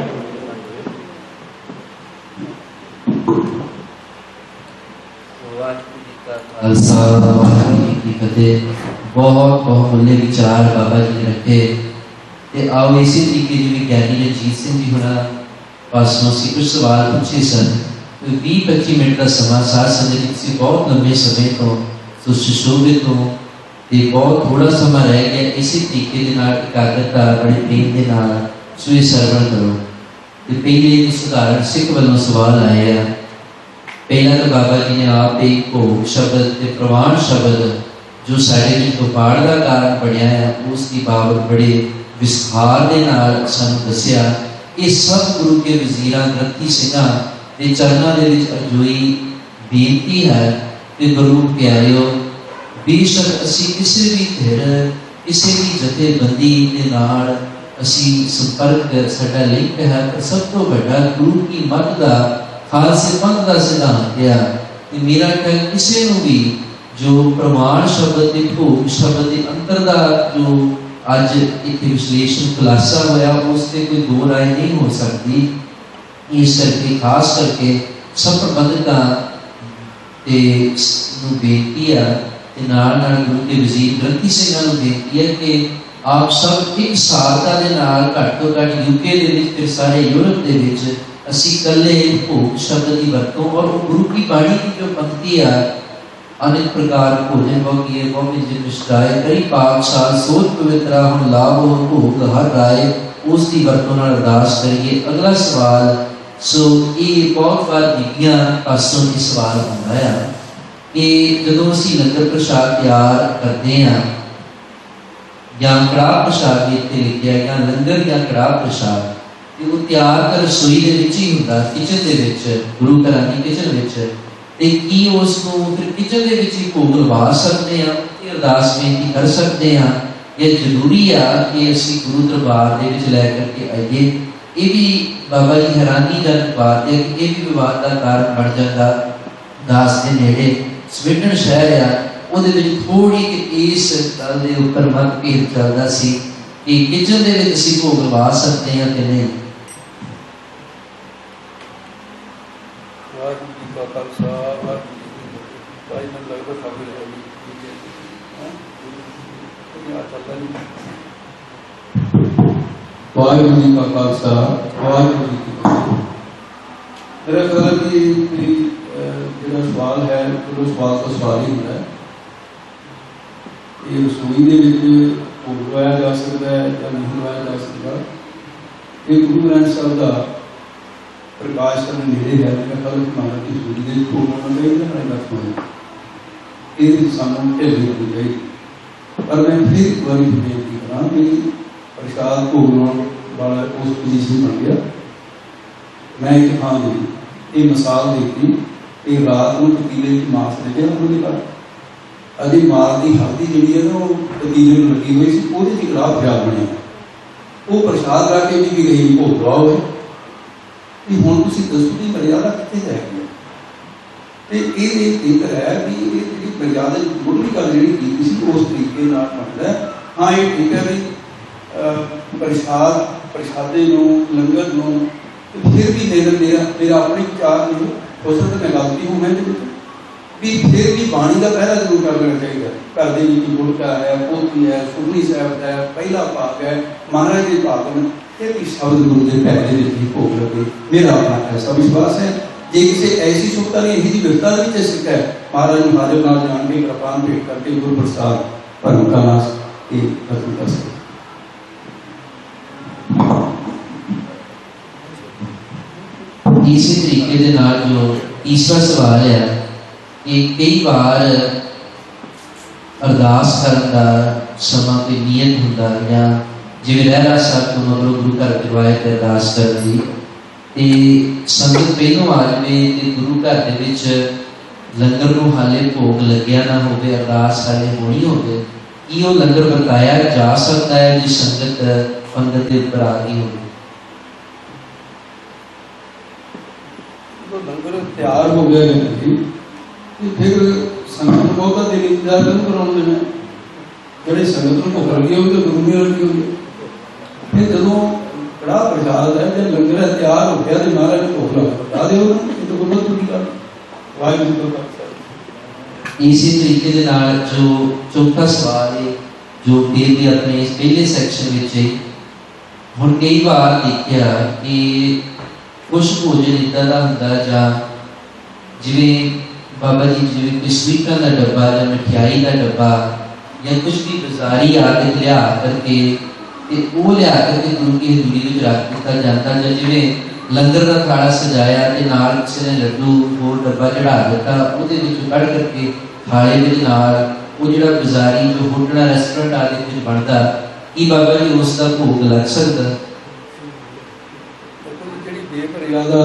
खालसा वाहिगुरू जी की फतेह। बहुत बहुमूल्य विचार बाबा जी ने रखे ते आओ इसी तरीके जिवें ज्ञानी रंजीत सिंह जी होना पासों असीं कुछ सवाल पूछे सन। 20-25 मिनट का समा साथ संगत जी बहुत लंबे समय तो सुशोभित हो ते बहुत थोड़ा समा रह गया। इसी तरीके दे नाल एकाग्रता बड़े प्रेम दे नाल सुए सरवण करो। ते पहले सुधारण सिख वालों सवाल आए हैं। पहला तो बाबा जी ने आप एक भोग शब्द ते प्रवान शब्द जो साढ़े विच गुफाड़ का कारण बनया है उसकी बाबत बड़े विस्तार के नाल सानू दस्या। ये सब गुरु के वजीरां ग्रंथी सिंघां दे चरनां दे विच अरजोई बेनती है कि गुरु प्यारिओ बेशक असी किसी भी धिर किसी भी जथेबंदी के नाल असी संपर्क साडा लिंक है, पर सब तो बड़ा गुरु की मत का खालसे पंथ का सिद्धांत है। मेरा ख्याल किसी नूं भी जो प्रमाण शब्द के भोग शब्द के अंतर का जो अज इतने विश्लेषण खुलासा होया उससे कोई दो राय नहीं हो सकती। इस करके खास करके सब प्रबंधकां ते बेनती है नाल नाल गुरु के वजीर ग्रंथी सिंघां नूं बेनती है कि आप सब एक सारता दे नाल घट तो घट यूके दे विच फिर सारे यूरोप दे विच असी कल्ले भोग शब्द की वरतों और गुरु की बाणी की जो पंक्ति है अनेक प्रकार भोजन भोगिए मोमिन निष्ठाए करी पाक साल सोच पवित्रा हम लाभ हो भोग हर राय उसकी वरतों नाल अरदास करिए। अगला सवाल सो ये बहुत बार बीबियां पासों की सवाल होता है कि जदों असीं लंगर प्रशाद तैयार करते हैं या कड़ाह प्रशाद इत्थे लिखिया या लंगर या कड़ाह प्रशाद ते वो तैयार कर रसोई दे विच ही हुंदा, किचन दे विच गुरु घरां दी किचन विच ते की उसनूं फिर किचन दे विच ही भोग लवा सकते हैं ते अरदास बेनती कर सकते हैं या जरूरी है कि असीं गुरु दरबार दे विच लै करके आइए। ये भी बाबा जी हैरानीजनक बात है कि ये भी विवाद का कारण बन जाता। दास के नेड़े स्वीडन शहर है ਉਹਦੇ ਵਿੱਚ थोड़ी कि इस गल के उपर मतभेद चलता सी कि किचन दे विच असीं भोग लवा सकते हैं कि नहीं। वाहिगुरू जी का खालसा वाहिगुरू जी की फतेह। मेरा ख्याल है कि जो सवाल है वो सवाल तो सवाल ही होता है। ये रसोई के भोग लवाया जा सकता है या नहीं लवाया जा सकता। ये गुरु ग्रंथ साहब का प्रकाश करने नेड़े है। मेरा ख्याल है महाराज की रसोई के भोग होना चाहिए ना होना ये सानू ढिल्ली होनी चाहिए। पर मैं फिर एक बार बेनती करा कि प्रसाद भोग वाला उस पोजीशन बन गया। मैं एक हाँ दी ये मिसाल देखी कि रात को पतीले की मास ले गया उन्होंने कहा अभी माल की हल्दी जी है ना वो पतीले में लगी हुई सी वो कड़ाह प्रसाद बनया वो प्रसाद ला के भी गई भोग लवाओ कि हुण तुसीं दसो कि मर्यादा कित्थे रह गई। तो ये जिक्र है कि ये मर्यादा मुढ़ली गल जी की उस तरीके मतलब है। हाँ ये ठीक है भी प्रसादे लंगर फिर भी मेरा अपने विचार नहीं हो सकता मैं गलती हूँ मैं भी फिर भी बाणी का पहरा जरूर कर लेना चाहिए। घर के गुड़का है, पोथी है, सुखमनी साहब है, पहला भाग है, महाराज के भाग में, ये भी शब्द गुरु के पैरे में भोग लगे। मेरा अपना ऐसा विश्वास है जे किसी ऐसी शुभता ने यही विरता भी सिख है महाराज हाजिर नाल जान के कृपान भेंट करके गुरु प्रसाद भरम का नाश के खत्म कर सके। इसी तरीके के नाल जो तीसरा सवाल है कि कई बार अरदास करन दा समा कोई नियत हुंदा या जिवें रहरा साहब तो मगरों गुरु घर करवाए ते अरदास करदी ते संगत पहलों आ जाए ते गुरु घर दे विच लंगर नूं हाले भोग लग्या ना होवे, अरदास हाले होनी होवे, कि वो लंगर बरताया जा सकता है जिस संगत पंगत के ऊपर आ गई होवे? लंगर तैयार हो गया है जी, फिर संगत बहुत दिन इंतजार क्यों कराने में? जड़े संगत को भुख लगी होगी तो गुरु नहीं लगी होगी। फिर जो कड़ा प्रसाद है जब लंगर तैयार हो गया तो महाराज ने भुख लगा बता दो ना, ये तो बहुत बड़ी बात। वाहिगुरू का इसी तरीके के नाल जो चौथा सवाल है जो फिर भी अपने इस पहले सेक्शन में हुण कई बार देखा कि कुछ भोजन इदा का होंदा जां जिवें बाबा जी जिवें कोई स्वीटां का डब्बा या मिठाई का डब्बा या कुछ भी बाजारी आके लिया करके वो लिया करके गुरु की हजूरी में रख दिता जाता, जां जिवें लंगर का खाड़ा सजाया ते नाल किसी ने लड्डू होर डब्बा चढ़ा दिता, उहदे विचों कढ़ करके थाले दे नाल वो जिहड़ा बाजारी जो होटल रेस्टोरेंट आदि विच बनदा, की बाबा जी उसका भोग लग सकदा? मर्यादा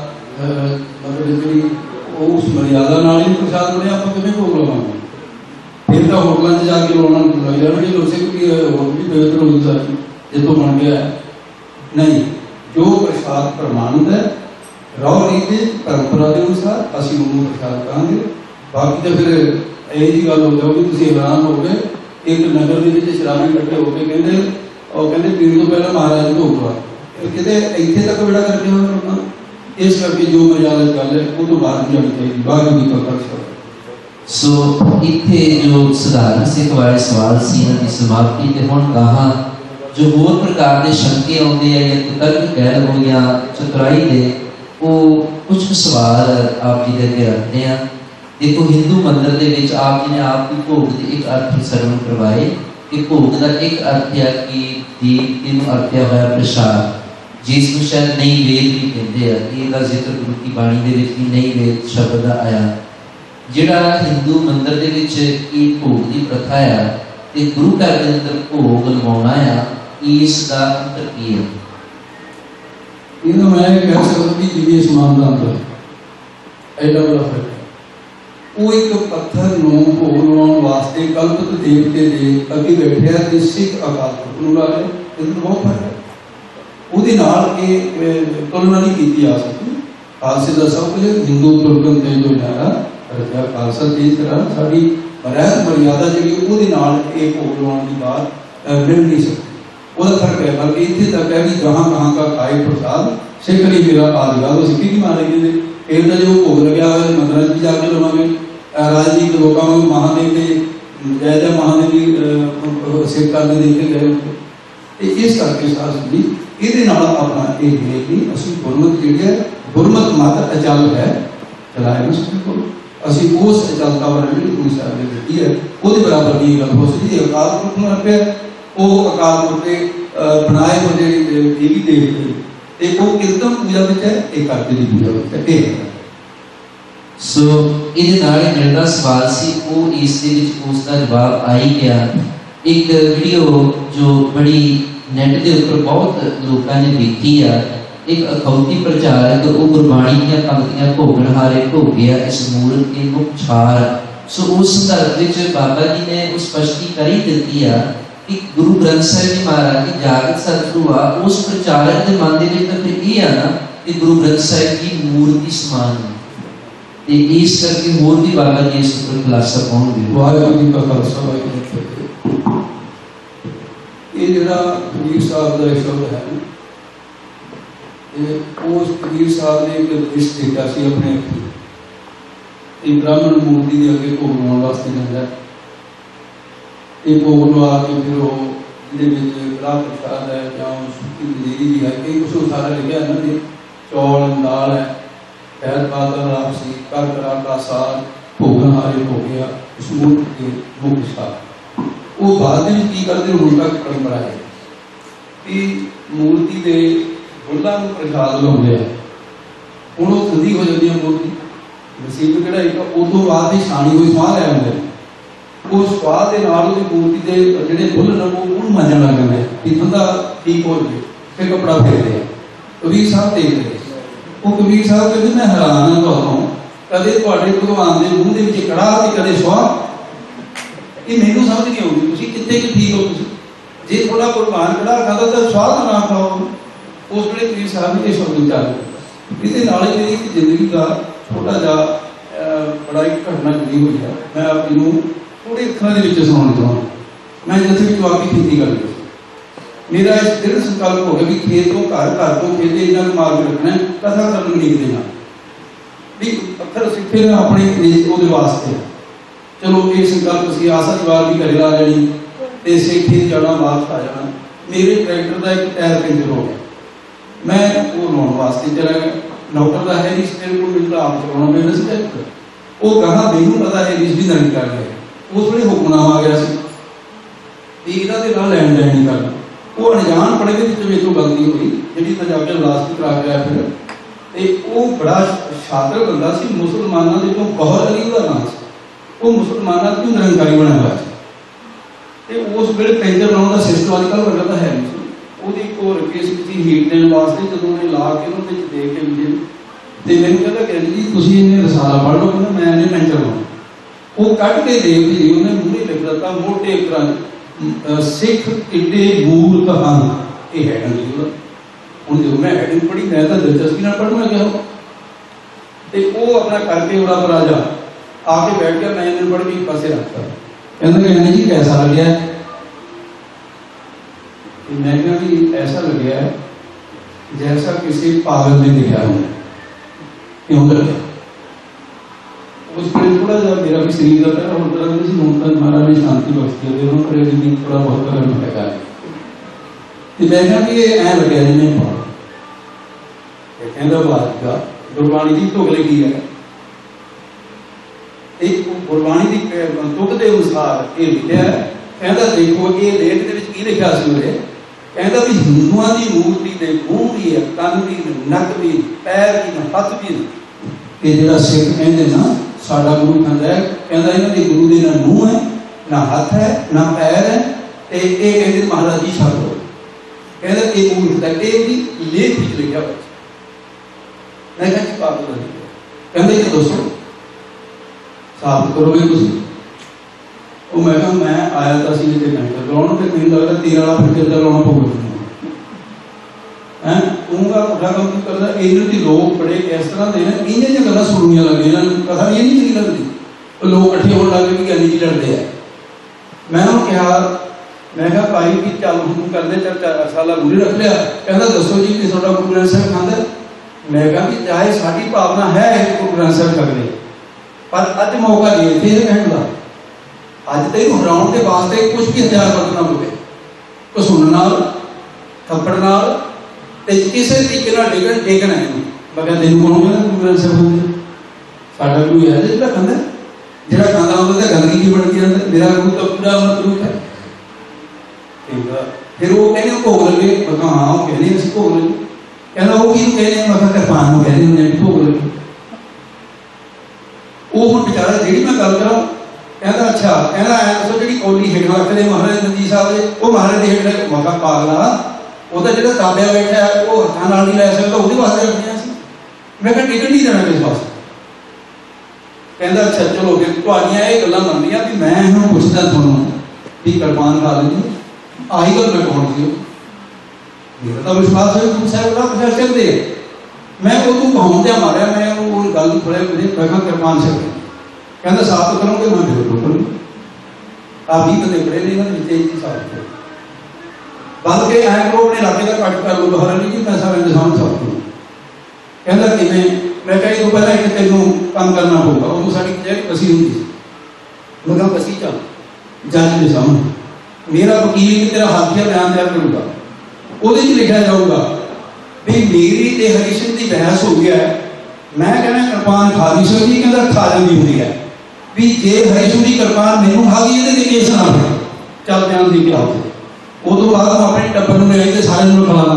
मतलब जी उस मर्यादा नाल ही प्रसाद बने आप किवें भोग लवांगे? फिर तो होटलों से जाके लोना लग जाएगा लोग से कि और भी बेहतर हो जाती जो तो बन गया है। नहीं, जो प्रसाद प्रमाणित है रौ रीति परंपरा के अनुसार असं उन्होंने प्रसाद कहांगे। बाकी तो फिर यही गल हो जाओगी तुम हैरान हो गए एक नगर के शराबी इकट्ठे होकर कहते और कहते पीने तो पहले महाराज को होगा कहते इतने तक बेड़ा करके होना। इस करके जो मर्यादा गल है वो तो बाहर नहीं जानी चाहिए। बाहर भी तो कर सकते। सो इत्थे जो साधारण सिख वाले सवाल सी इन्हां दी समाप्ति ते हुण कहा जो होर प्रकार के शंके आउंदे आ या तर्क कह लो या चतुराई दे वो कुछ सवाल आप जी दे अगे रखते हैं। देखो हिंदू मंदिर दे विच आप जी ने आप भी भोग दे एक अर्थ सरवण करवाए कि भोग का एक अर्थ है कि दीप तीन अर्थ है प्रसाद जिसमें शायद नई वेद भी कहते हैं इसका जिक्र गुरु की बाणी दे विच भी नई वेद शब्द आया। जिहड़ा हिंदू मंदिर दे विच एक भोग की प्रथा है ते गुरु घर के अंदर भोग लवाउणा है, इसका अंतर की है? इन्हें मैं कह सकता कि जिन्हें समान का अंतर एडा बड़ा फर्क है। वो एक पत्थर नूं भोग लवाउण वास्ते कल्पत देवते दे अगे बैठे ते सिख अकाल पुरख नूं ला रहे, इन्हें बहुत फर्क है। ਉਹਦੇ ਨਾਲ ਇਹ ਤੁਲਨਾ नहीं की जा सकती। खालसे का सब कुछ हिंदू तुर्कन ते जो नारा रखा खालसा की तरह साड़ी रहत मर्यादा जी ਉਹਦੇ ਨਾਲ ਇਹ ਭੋਗ ਲਵਾਉਣ ਦੀ बात मिल नहीं सकती। ਉਹਦਾ फर्क है बल्कि इतने तक है कि जहाँ कहाँ का खाए प्रसाद सिख नहीं मेरा आदिवाल वो सिक्की नहीं मारेंगे फिर तो जो भोग लग्या हुआ मंदिर भी जाके लवांगे राजनीतिक लोगों को महादेव के जय जय महादेव की सिख करते देखे गए इस करके साथ भी ਇਹਦੇ ਨਾਲ ਆਪਣਾ ਇਹ ਹੈ ਕਿ ਅਸੀਂ ਗੁਰਮਤ ਜਿਹੜੀ ਹੈ ਗੁਰਮਤ ਮਤ ਅਚਲ ਹੈ ਚਲਾਏ ਨਾ ਸਭ ਕੋਲ ਅਸੀਂ ਉਸ ਅਚਲਤਾ ਵਾਲੇ ਜਿਹੜੀ ਗੁਰੂ ਸਾਹਿਬ ਨੇ ਦਿੱਤੀ ਹੈ ਉਹਦੇ ਬਰਾਬਰ ਦੀ ਗੱਲ ਹੋ ਸਕਦੀ ਹੈ। ਅਕਾਲ ਪੁਰਖ ਨੂੰ ਰੱਖਿਆ ਉਹ ਅਕਾਲ ਪੁਰਖ ਦੇ ਬਣਾਏ ਹੋਏ ਜਿਹੜੀ ਦੇਵੀ ਦੇਵਤੇ ਤੇ ਉਹ ਕੀਰਤਨ ਪੂਜਾ ਵਿੱਚ ਹੈ ਇਹ ਕਰਦੇ ਦੀ ਪੂਜਾ ਵਿੱਚ ਹੈ ਇਹ। ਸੋ ਇਹਦੇ ਨਾਲ ਜਿਹੜਾ ਸਵਾਲ ਸੀ ਉਹ ਇਸ ਦੇ ਵਿੱਚ ਉਸ ਦਾ ਜਵਾਬ ਆ ਹੀ ਗਿਆ। ਇੱਕ ਵੀਡੀਓ ਜੋ ਬੜੀ नेट के ऊपर बहुत लोगों ने देखी है एक अखौती प्रचारक वो गुरबाणी दी पंक्तियां भोगण हारे भोगिया इस मूर्त के मुख छार। सो उस संदर्भ विच बाबा जी ने स्पष्टीकरण दी है कि गुरु ग्रंथ साहिब जी महाराज की जागत सतगुरु आ उस प्रचारक के मन दे विच फिर ये है ना कि गुरु ग्रंथ साहिब जी मूर्ति समान है ते इस करके होर भी बाबा जी इस पर खुलासा पाउणगे। वाहिगुरू जी का खालसा वाहिगुरू जी की फतेह। ये जरा कबीर साहब का शब्द है उस कबीर साहब ने एक दृश्य देखा सी अपने ਇਹ ਬ੍ਰਾਹਮਣ ਮੂਰਤੀ ਦੇ ਅੱਗੇ ਭੋਗ ਲਾਉਣ ਵਾਸਤੇ ਜਾਂਦਾ। ਇਹ ਭੋਗ ਲਵਾ ਕੇ ਫਿਰ ਉਹ ਜਿਹਦੇ ਵਿੱਚ ਕੜਾਹ ਪ੍ਰਸ਼ਾਦ ਹੈ ਜਾਂ ਸੁੱਕੀ ਪਨੀਰੀ ਵੀ ਹੈ, ਕਈ ਕੁਛ ਸਾਰਾ ਲਿਖਿਆ ਇਹਨਾਂ ਦੇ, ਚੌਲ ਦਾਲ ਹੈ, ਖੈਰ ਪਾਤਾ ਰਾਪਸੀ ਕਰ ਕਰਾਟਾ ਸਾਗ ਭੋਗਣ ਹਾਰੇ ਹੋ ਗਿਆ ਉਸ ਮੂਰਤੀ ਦੇ ਮੁੱਖ ਸਾਗ। ਉਹ ਬਾਅਦ ਦੇ ਵਿੱਚ ਕੀ ਕਰਦੇ ਹੁਣ ਤੱਕ ਪਰੰਪਰਾ ਹੈ ਕਿ ਮੂਰਤੀ ਦੇ ਫੁੱਲਾਂ ਨੂੰ ਪ੍ਰਸ਼ਾਦ ਲਾਉਂਦੇ ਆ। ਹੁਣ ਉਹ ਠੰਡੀ ਹੋ ਜਾਂਦੀ ਹੈ ਮੂਰਤੀ, ਨਸੀਬ ਕਢਾਈ ਤਾਂ ਉਹ ਤੋਂ ਬਾਅਦ ਹੀ ਛਾਣੀ ਹੋਈ ਸਵਾਹ ਲੈ ਆਉਂਦੇ। ਉਹ ਸਵਾਹ ਦੇ ਨਾਲ ਉਹਦੀ ਮੂਰਤੀ ਦੇ ਜਿਹੜੇ ਫੁੱਲ ਨੇ ਉਹਨੂੰ ਮਾਂਜਣ ਲੱਗ ਜਾਂਦੇ ਕਿ ਠੰਡਾ ਠੀਕ ਹੋ ਜਾਵੇ, ਫਿਰ ਕੱਪੜਾ ਫੇਰਦੇ ਆ। ਕਬੀਰ ਸਾਹਿਬ ਦੇਖਦੇ, ਉਹ ਕਬੀਰ ਸਾਹਿਬ ਕਹਿੰਦੇ ਮੈਂ ਹੈਰਾਨ ਹਾਂ ਤੁਹਾਨੂੰ, ਕਦੇ ਤੁਹਾਡੇ ਭਗਵਾਨ ਦੇ ਮੂੰਹ ਦੇ ਵਿੱਚ ਕੜਾਹ ਤੇ ਕਦੇ ਸਵਾਹ, ਇਹ ਮੈਨੂੰ ਸਮਝ ਨਹੀਂ ਆਉਂਦੀ। ਤੁਸੀਂ ਕਿੱਥੇ ਕਿ ਠੀਕ ਹੋ? ਤੁਸੀਂ ਜੇ ਥੋੜਾ ਭਗਵਾਨ ਕੜਾਹ ਖਾਦਾ ਤਾਂ ਸਵਾਹ ਤਾਂ ਨਾ ਖਾਓ। ਉਸ ਵੇਲੇ ਕਬੀਰ ਸਾਹਿਬ ਨੇ ਇਹ ਸ਼ਬਦ ਉਚਾਰੇ। ਇਹਦੇ ਨਾਲ ਹੀ ਮੇਰੀ ਇੱਕ ਜ਼ਿੰਦਗੀ ਦਾ ਛੋਟਾ ਜਿਹਾ ਬੜਾ ਇੱਕ ਘਟਨਾ ਜੁੜੀ ਹੋਈ ਹੈ। ਮੈਂ ਆਪ ਨੂੰ ਥੋੜੇ ਅੱਖਰਾਂ ਦੇ ਵਿੱਚ ਸੁਣਾਉਣਾ ਚਾਹੁੰਦਾ। ਮੈਂ ਜਿੱਥੇ ਵਿੱਚ ਵਾਕਈ ਖੇਤੀ ਕਰਦੀ ਸੀ, ਮੇਰਾ ਇਸ ਦਿਨ ਸੰਕਲਪ ਹੋ ਗਿਆ ਕਿ ਖੇਤ ਤੋਂ ਘਰ, ਘਰ ਤੋਂ ਖੇਤੇ ਇਹਨਾਂ ਨੂੰ ਮਾਰ ਕੇ ਰੱਖਣਾ, ਕਥਾ ਕਰਨ ਨਹੀਂ ਦੇਣਾ ਵੀ ਅੱਖਰ ਸਿੱਖੇ ਨਾ ਆਪਣੇ ਉਹਦੇ ਵਾਸਤੇ। ਚਲੋ ਇਹ ਸੰਕਲਪ ਸੀ, ਆਸਾ ਦੀ ਵਾਰ ਵੀ ਘਰੇ ਲਾ ਲੈਣੀ ਤੇ ਸਿੱਖੇ ਜਾਣਾ, ਵਾਪਸ ਆ ਜਾਣਾ। ਮੇਰੇ ਟਰੈਕਟਰ ਦਾ ਇੱਕ ਟਾਇਰ ਪੈਂਚਰ ਹੋ ਗਿਆ, ਮੈਂ ਉਹ ਲਾਉਣ ਵਾਸਤੇ ਚਲਾ ਗਿਆ। ਡਾਕਟਰ ਦਾ ਹੈ ਨਹੀਂ ਮੇਰੇ ਕੋਲ, ਮੈਨੂੰ ਆਪ ਚਲਾਉਣਾ ਪੈਂਦਾ ਸੀ ਟਰੈਕਟਰ। ਉਹ ਕਹਾ ਮੈਨੂੰ ਪਤਾ ਹੈ ਇਸ ਵੀ ਨਹੀਂ ਕਰ ਰਿਹਾ। ਉਸ ਵੇਲੇ ਹੁਕਮਨਾਮਾ ਆ ਗਿਆ ਸੀ ਵੀ ਇਹਨਾਂ ਦੇ ਨਾਲ ਲੈਣ ਦੇਣ ਨਹੀਂ ਕਰਨਾ। ਉਹ ਅਣਜਾਣ ਪੜੇ ਦੇ ਵਿੱਚ ਮੇਰੀ ਗਲਤੀ ਹੋਈ, ਜਿਹੜੀ ਮੈਂ ਜਾ ਕੇ ਇਲਾਜ ਕਰਾ ਕੇ ਆਇਆ ਫਿਰ। ਤੇ ਉਹ ਬੜਾ ਸ਼ਾਤਰ ਬੰਦਾ ਸੀ, ਮੁਸਲਮਾਨਾਂ ਦੇ ਤੋਂ ਗੌਹਰ ਅਲੀ ਉਹਦਾ ਨਾਮ ਸੀ। ਉਹ ਮੁਸਲਮਾਨਾਂ ਦੀ ਨਿਰੰਕਾਰੀ ਬਣਿਆ ਹੋਇਆ ਸੀ। ਤੇ ਉਸ ਵੇਲੇ ਪੈਂਚਰ ਲਾਉਣ ਦਾ ਸਿਸਟਮ ਅੱਜ ਕੱਲ੍ਹ ਵਰਗਾ ਤਾਂ ਹੈ ਨਹੀਂ ਸੀ। ਉਹਦੀ ਕੋਰ ਕੇਸ ਸੀ ਹੀਟ ਦੇਣ ਵਾਸਤੇ, ਜਦੋਂ ਉਹਨੇ ਲਾ ਕੇ ਉਹਦੇ ਵਿੱਚ ਦੇ ਕੇ ਵੀ ਤੇ ਮੈਨੂੰ ਕਹਿੰਦਾ ਕਿ ਜੀ ਤੁਸੀਂ ਇਹਨੇ ਰਸਾਲਾ ਪੜ੍ਹ ਲਓ। ਕਹਿੰਦਾ ਮੈਂ ਇਹਨੇ ਪੈਂਚਰ ਲਾਉਣਾ। ਉਹ ਕੱਢ ਕੇ ਦੇਖ ਜੀ, ਉਹਨੇ ਮੂਹਰੇ ਲਿਖ ਦਿੱਤਾ ਮੋਟੇ ਅੱਖਰਾਂ ਸਿੱਖ ਕਿੱਡੇ ਮੂਰਖ ਹਨ। ਇਹ ਹੈਡਿੰਗ ਸੀ ਉਹਦਾ। ਹੁਣ ਜਦੋਂ ਮੈਂ ਹੈਡਿੰਗ ਪੜ੍ਹੀ, ਮੈਂ ਤਾਂ ਦਿਲਚਸਪੀ ਨਾਲ ਪੜ੍ਹਨਾ ਗਿਆ ਤੇ ਉਹ ਆਪਣਾ ਕਰਕੇ ਉਹਦਾ ਰਾਜਾ ਆ ਕੇ ਬੈਠ ਗਿਆ। ਮੈਂ ਇਹਨੂੰ ਪੜ੍ਹ ਕੇ ਪਾਸੇ ਰੱਖਤਾ। ਕਹਿੰਦਾ ਕਿ ਜੀ ਕੈਸਾ ਲੱਗਿਆ? मैं भी ऐसा लग गया है जैसा किसी पागल ने देखा हो। क्यों लगे उस पर थोड़ा सा मेरा भी शरीर का पैर होता है, तक महाराज ने शांति बख्शी है, उन्होंने जिंदगी थोड़ा बहुत करम लगा है। तो मैं क्या कि ऐ लगे जिन्हें पढ़ कहता बात का गुरबाणी की ढुग लगी है। एक गुरबाणी की तुक के अनुसार ये लिखा है। कहता देखो ये लेख के लिखा सी उरे, कहता भी हिंदुओं की मूर्ति के मूँह भी है, कन भी, नक भी, पैर भी, हथ भी। ये जो सिख कहते ना साडा गुरु कहता है, कहता इन्हों के गुरु के ना मूँह है, ना हथ है, ना पैर है। तो ये कहते महाराज जी छड़ दो। कहता ये मूर्ख है, ये भी लेख भी लिखा हुआ। मैं कहा जी पागल है। कहते कि दसो साबित करोगे तुम? ਉਹ ਮੈਂ ਕਿਹਾ ਮੈਂ ਆਇਆ ਤਾਂ ਸੀ ਇੱਥੇ ਪੈਂਚਰ ਲਾਉਣ, ਤੇ ਮੈਨੂੰ ਲੱਗਦਾ ਤੇਰਾ ਵਾਲਾ ਫਿੱਟਰ ਦਾ ਲਾਉਣਾ ਪਊਗਾ ਹੈਂ। ਤੂੰਗਾ ਵੱਡਾ ਕੰਮ ਕੀ ਕਰਦਾ? ਇਹਨਾਂ ਦੀ ਲੋਕ ਬੜੇ ਇਸ ਤਰ੍ਹਾਂ ਦੇ ਨੇ, ਇਹਨਾਂ ਦੀਆਂ ਗੱਲਾਂ ਸੁਣਨੀਆਂ ਲੱਗਦੀਆਂ, ਇਹਨਾਂ ਨੂੰ ਪਤਾ ਨਹੀਂ ਚੰਗੀ ਲੱਗਦੀ। ਉਹ ਲੋਕ ਇਕੱਠੇ ਹੋਣ ਲੱਗ ਪਏ ਕਿ ਗਿਆਨੀ ਜੀ ਲੜਦੇ ਆ। ਮੈਂ ਉਹਨੂੰ ਕਿਹਾ, ਮੈਂ ਕਿਹਾ ਭਾਈ ਕੀ ਚੱਲ ਹੁਣ ਕਰਦੇ ਚੱਲ ਸਾਲਾ ਗੁਰੂ ਰੱਖ ਲਿਆ। ਕਹਿੰਦਾ ਦੱਸੋ ਜੀ ਕਿ ਤੁਹਾਡਾ ਗੁਰੂ ਗ੍ਰੰਥ ਸਾਹਿਬ ਖਾਂਦਾ? ਮੈਂ ਕਿਹਾ ਕਿ ਚਾਹੇ ਸਾਡੀ ਭਾਵਨਾ ਹੈ ਗੁਰੂ ਗ੍ਰੰਥ ਸਾਹਿਬ ਛਕਦੇ, ਪਰ ਅੱਜ ਮੌਕਾ ਨਹੀਂ ਇੱਥੇ ਕਹਿਣ ਦਾ। ਅੱਜ ਤੇ ਹਰਾਉਣ ਦੇ ਵਾਸਤੇ ਕੁਝ ਵੀ ਹਥਿਆਰ ਵਰਤਣਾ ਪਵੇ, ਘਸੁਣ ਨਾਲ, ਥੱਪੜ ਨਾਲ, ਤੇ ਕਿਸੇ ਤਰੀਕੇ ਨਾਲ ਡੇਗਣਾ ਇਹਨੂੰ। ਮੈਂ ਕਿਹਾ ਤੈਨੂੰ ਕੌਣ ਕਹਿੰਦਾ ਗੁਰੂ ਗ੍ਰੰਥ ਸਾਹਿਬ ਹੁੰਦੇ? ਸਾਡਾ ਗੁਰੂ ਹੈ ਜਿਹੜਾ ਖਾਂਦਾ, ਜਿਹੜਾ ਖਾਂਦਾ ਹੁੰਦਾ ਤਾਂ ਗੰਦਗੀ ਕੀ ਬਣਦੀ ਜਾਂਦਾ। ਮੇਰਾ ਗੁਰੂ ਤਾਂ ਪੂਰਾ ਮਤਲਬ ਹੈ। ਫਿਰ ਉਹ ਕਹਿੰਦੇ ਭੋਗ ਲੱਗੇ। ਮੈਂ ਕਿਹਾ ਹਾਂ ਉਹ ਕਹਿੰਦੇ ਅਸੀਂ ਭੋਗ ਲੱਗੇ। ਕਹਿੰਦਾ ਉਹ ਕੀ ਕਹਿੰਦੇ? ਮੈਂ ਕਿਹਾ ਕਿਰਪਾਨ ਨੂੰ ਕਹਿੰਦੇ ਹੁੰਦੇ ਵੀ ਭੋਗ ਲੱਗੇ। ਉਹ ਹੁਣ ਵਿਚਾਰਾ ਜਿਹੜੀ ਮੈਂ ਗੱਲ ਕਰਾਂ, ਕਹਿੰਦਾ ਅੱਛਾ, ਕਹਿੰਦਾ ਐ ਦੱਸੋ ਜਿਹੜੀ ਕੌਲੀ ਹੇਠਾਂ ਰੱਖਦੇ ਮਹਾਰਾਜ ਨੰਦੀ ਸਾਹਿਬ ਦੇ, ਉਹ ਮਹਾਰਾਜ ਦੇ ਹੇਠ ਮੌਕਾ ਪਾਗਲਾ ਉਹਦਾ ਜਿਹੜਾ ਤਾਬਿਆ ਬੈਠਾ ਉਹ ਹੱਥਾਂ ਨਾਲ ਨਹੀਂ ਲੈ ਸਕਦਾ, ਉਹਦੇ ਵਾਸਤੇ ਰੱਖਿਆ ਸੀ। ਮੈਂ ਕਿਹਾ ਟਿਕਟ ਨਹੀਂ ਦੇਣਾ ਕਿਸ ਵਾਸਤੇ। ਕਹਿੰਦਾ ਅੱਛਾ ਚਲੋ ਫਿਰ ਤੁਹਾਡੀਆਂ ਇਹ ਗੱਲਾਂ ਮੰਨਦੀਆਂ ਵੀ ਮੈਂ ਹੁਣ ਪੁੱਛਦਾ ਤੁਹਾਨੂੰ ਵੀ ਕਿਰਪਾਨ ਖਾ ਲੈਂਦੇ ਆਹੀ ਗੱਲ ਮੈਂ ਕਹਣ ਸੀ। ਮੇਰਾ ਤਾਂ ਵਿਸ਼ਵਾਸ ਹੈ ਗੁਰੂ ਸਾਹਿਬ ਦਾ ਪ੍ਰਸ਼ਾਸਨ ਕਰਦੇ। ਮੈਂ ਉਹਨੂੰ ਕਹਾਉਂਦਿਆਂ ਮਾਰਿਆ, ਮੈਂ ਉਹ ਗੱਲ ਨੂੰ ਥੋੜ੍ਹਾ ਮੈਂ ਕਿਹਾ ਕਿਰਪਾਨ ਸਕਦੇ। ਕਹਿੰਦਾ ਸਾਬਤ ਕਰੋਗੇ? ਮੈਂ ਬਿਲਕੁਲ ਕਰੂੰ। ਆਪ ਹੀ ਕਦੇ ਬੜੇ ਨਹੀਂ ਨਾ ਦਿੱਤੇ ਜੀ ਸਾਬਤ ਬੰਦ ਕੇ ਐਂ ਕਰੋ ਆਪਣੇ ਇਲਾਕੇ ਦਾ ਕੱਟ ਕਰ ਲਓ ਬਾਹਰ ਨਹੀਂ ਜੀ, ਮੈਂ ਸਾਰੇ ਇਨਸਾਨ ਸਭ ਨੂੰ। ਕਹਿੰਦਾ ਕਿਵੇਂ? मैं कहा तो पहले एक तेनों काम करना होगा, वो साड़ी कचहरी कसी होंगी सी। मैं कहा कसी चल जज के सामने मेरा वकील कि तेरा हाथिया बयान तैयार करूँगा, वो लिखा जाऊगा भी मेरी ते हरी सिंह की बहस हो गया है, मैं कहना कृपान खा नहीं सकती, कहता खा जाती होंगी है भी जे हरी सिंह की कृपान मैनू खा गई ये केस ना हो चल बयान दे के आओ। वो तो बाद अपने टब्बर में ले सारे खिलाना।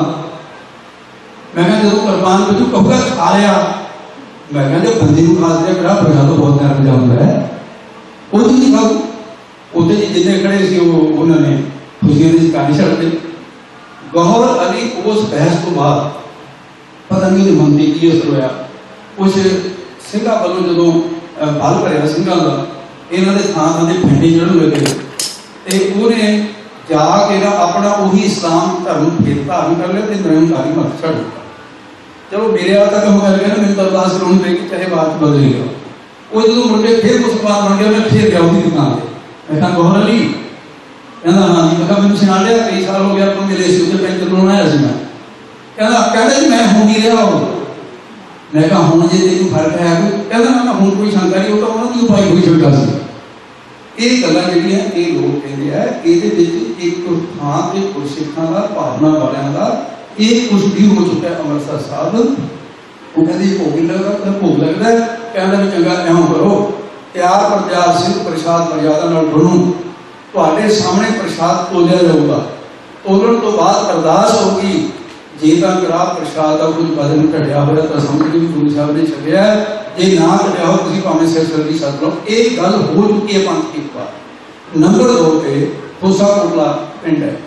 मैं कहा जो कृपान पे तू कहूँगा खा लिया, मैं कहा जो बंदे को खा दिया बड़ा पैसा तो बहुत नरम जाता है, वो तो नहीं खाऊ। उसे जिन्हें खड़े थे उन्होंने खुशियां की कहानी छड़ते। गौहर अली उस बहस तो बाद पता नहीं उसके मन में की असर होया, कुछ सिंघा वालों जो बल भरिया सिंघा का इन्हों के थां के पिंडे चढ़न लगे तो उन्हें जाके ना अपना उही इस्लाम धर्म फिर धारण कर लिया, निरंकारी मत छड़ दिया। चलो मेरे वाला तक हम कर गया ना, मैंने तो अरदास करूँ देगी चाहे बात बदल गया। वो जो मुड़ के फिर मुसलमान बन गया, मैं फिर गया उसकी दुकान पर। मैं कहा गौहर अली कहना हाँ जी, मैं कहा मैंने सुना लिया कई साल हो गया अपन मिले से उसे पेंट करवाना है मैं कहता जी मैं हूँ नहीं रहा हो। मैं कहा हूँ जे तेन फर्क है कोई, कहता मैं हूँ कोई शंका नहीं, वो तो उन्होंने उपाय कोई शंका से ये गल्लां जिहड़ियां ये लोग कहते हैं ਇਹਦੇ ਵਿੱਚ एक थां ते गुरसिखां दा भावना वालियां दा ये कुछ भी हो चुका है। अमृतसर साहब वो कहते भोग लगता है, कहता भी चंगा इउं करो त्यार प्रत्यार सिद्ध प्रसाद मर्यादा नाल बनू, तुहाडे सामने प्रसाद तोलिया जाऊगा, तोलण तो बाद अरदास होगी, जे तां करा प्रसाद का कुछ बदन घटिया होया तो समझ ली गुरु साहब ने छड्डिया, जे ना घटिया हो तुसीं भावें सिर सरदी सद लो। ये गल हो चुकी है पंथ की बार। नंबर 2 पे खोसा कोटला पिंड है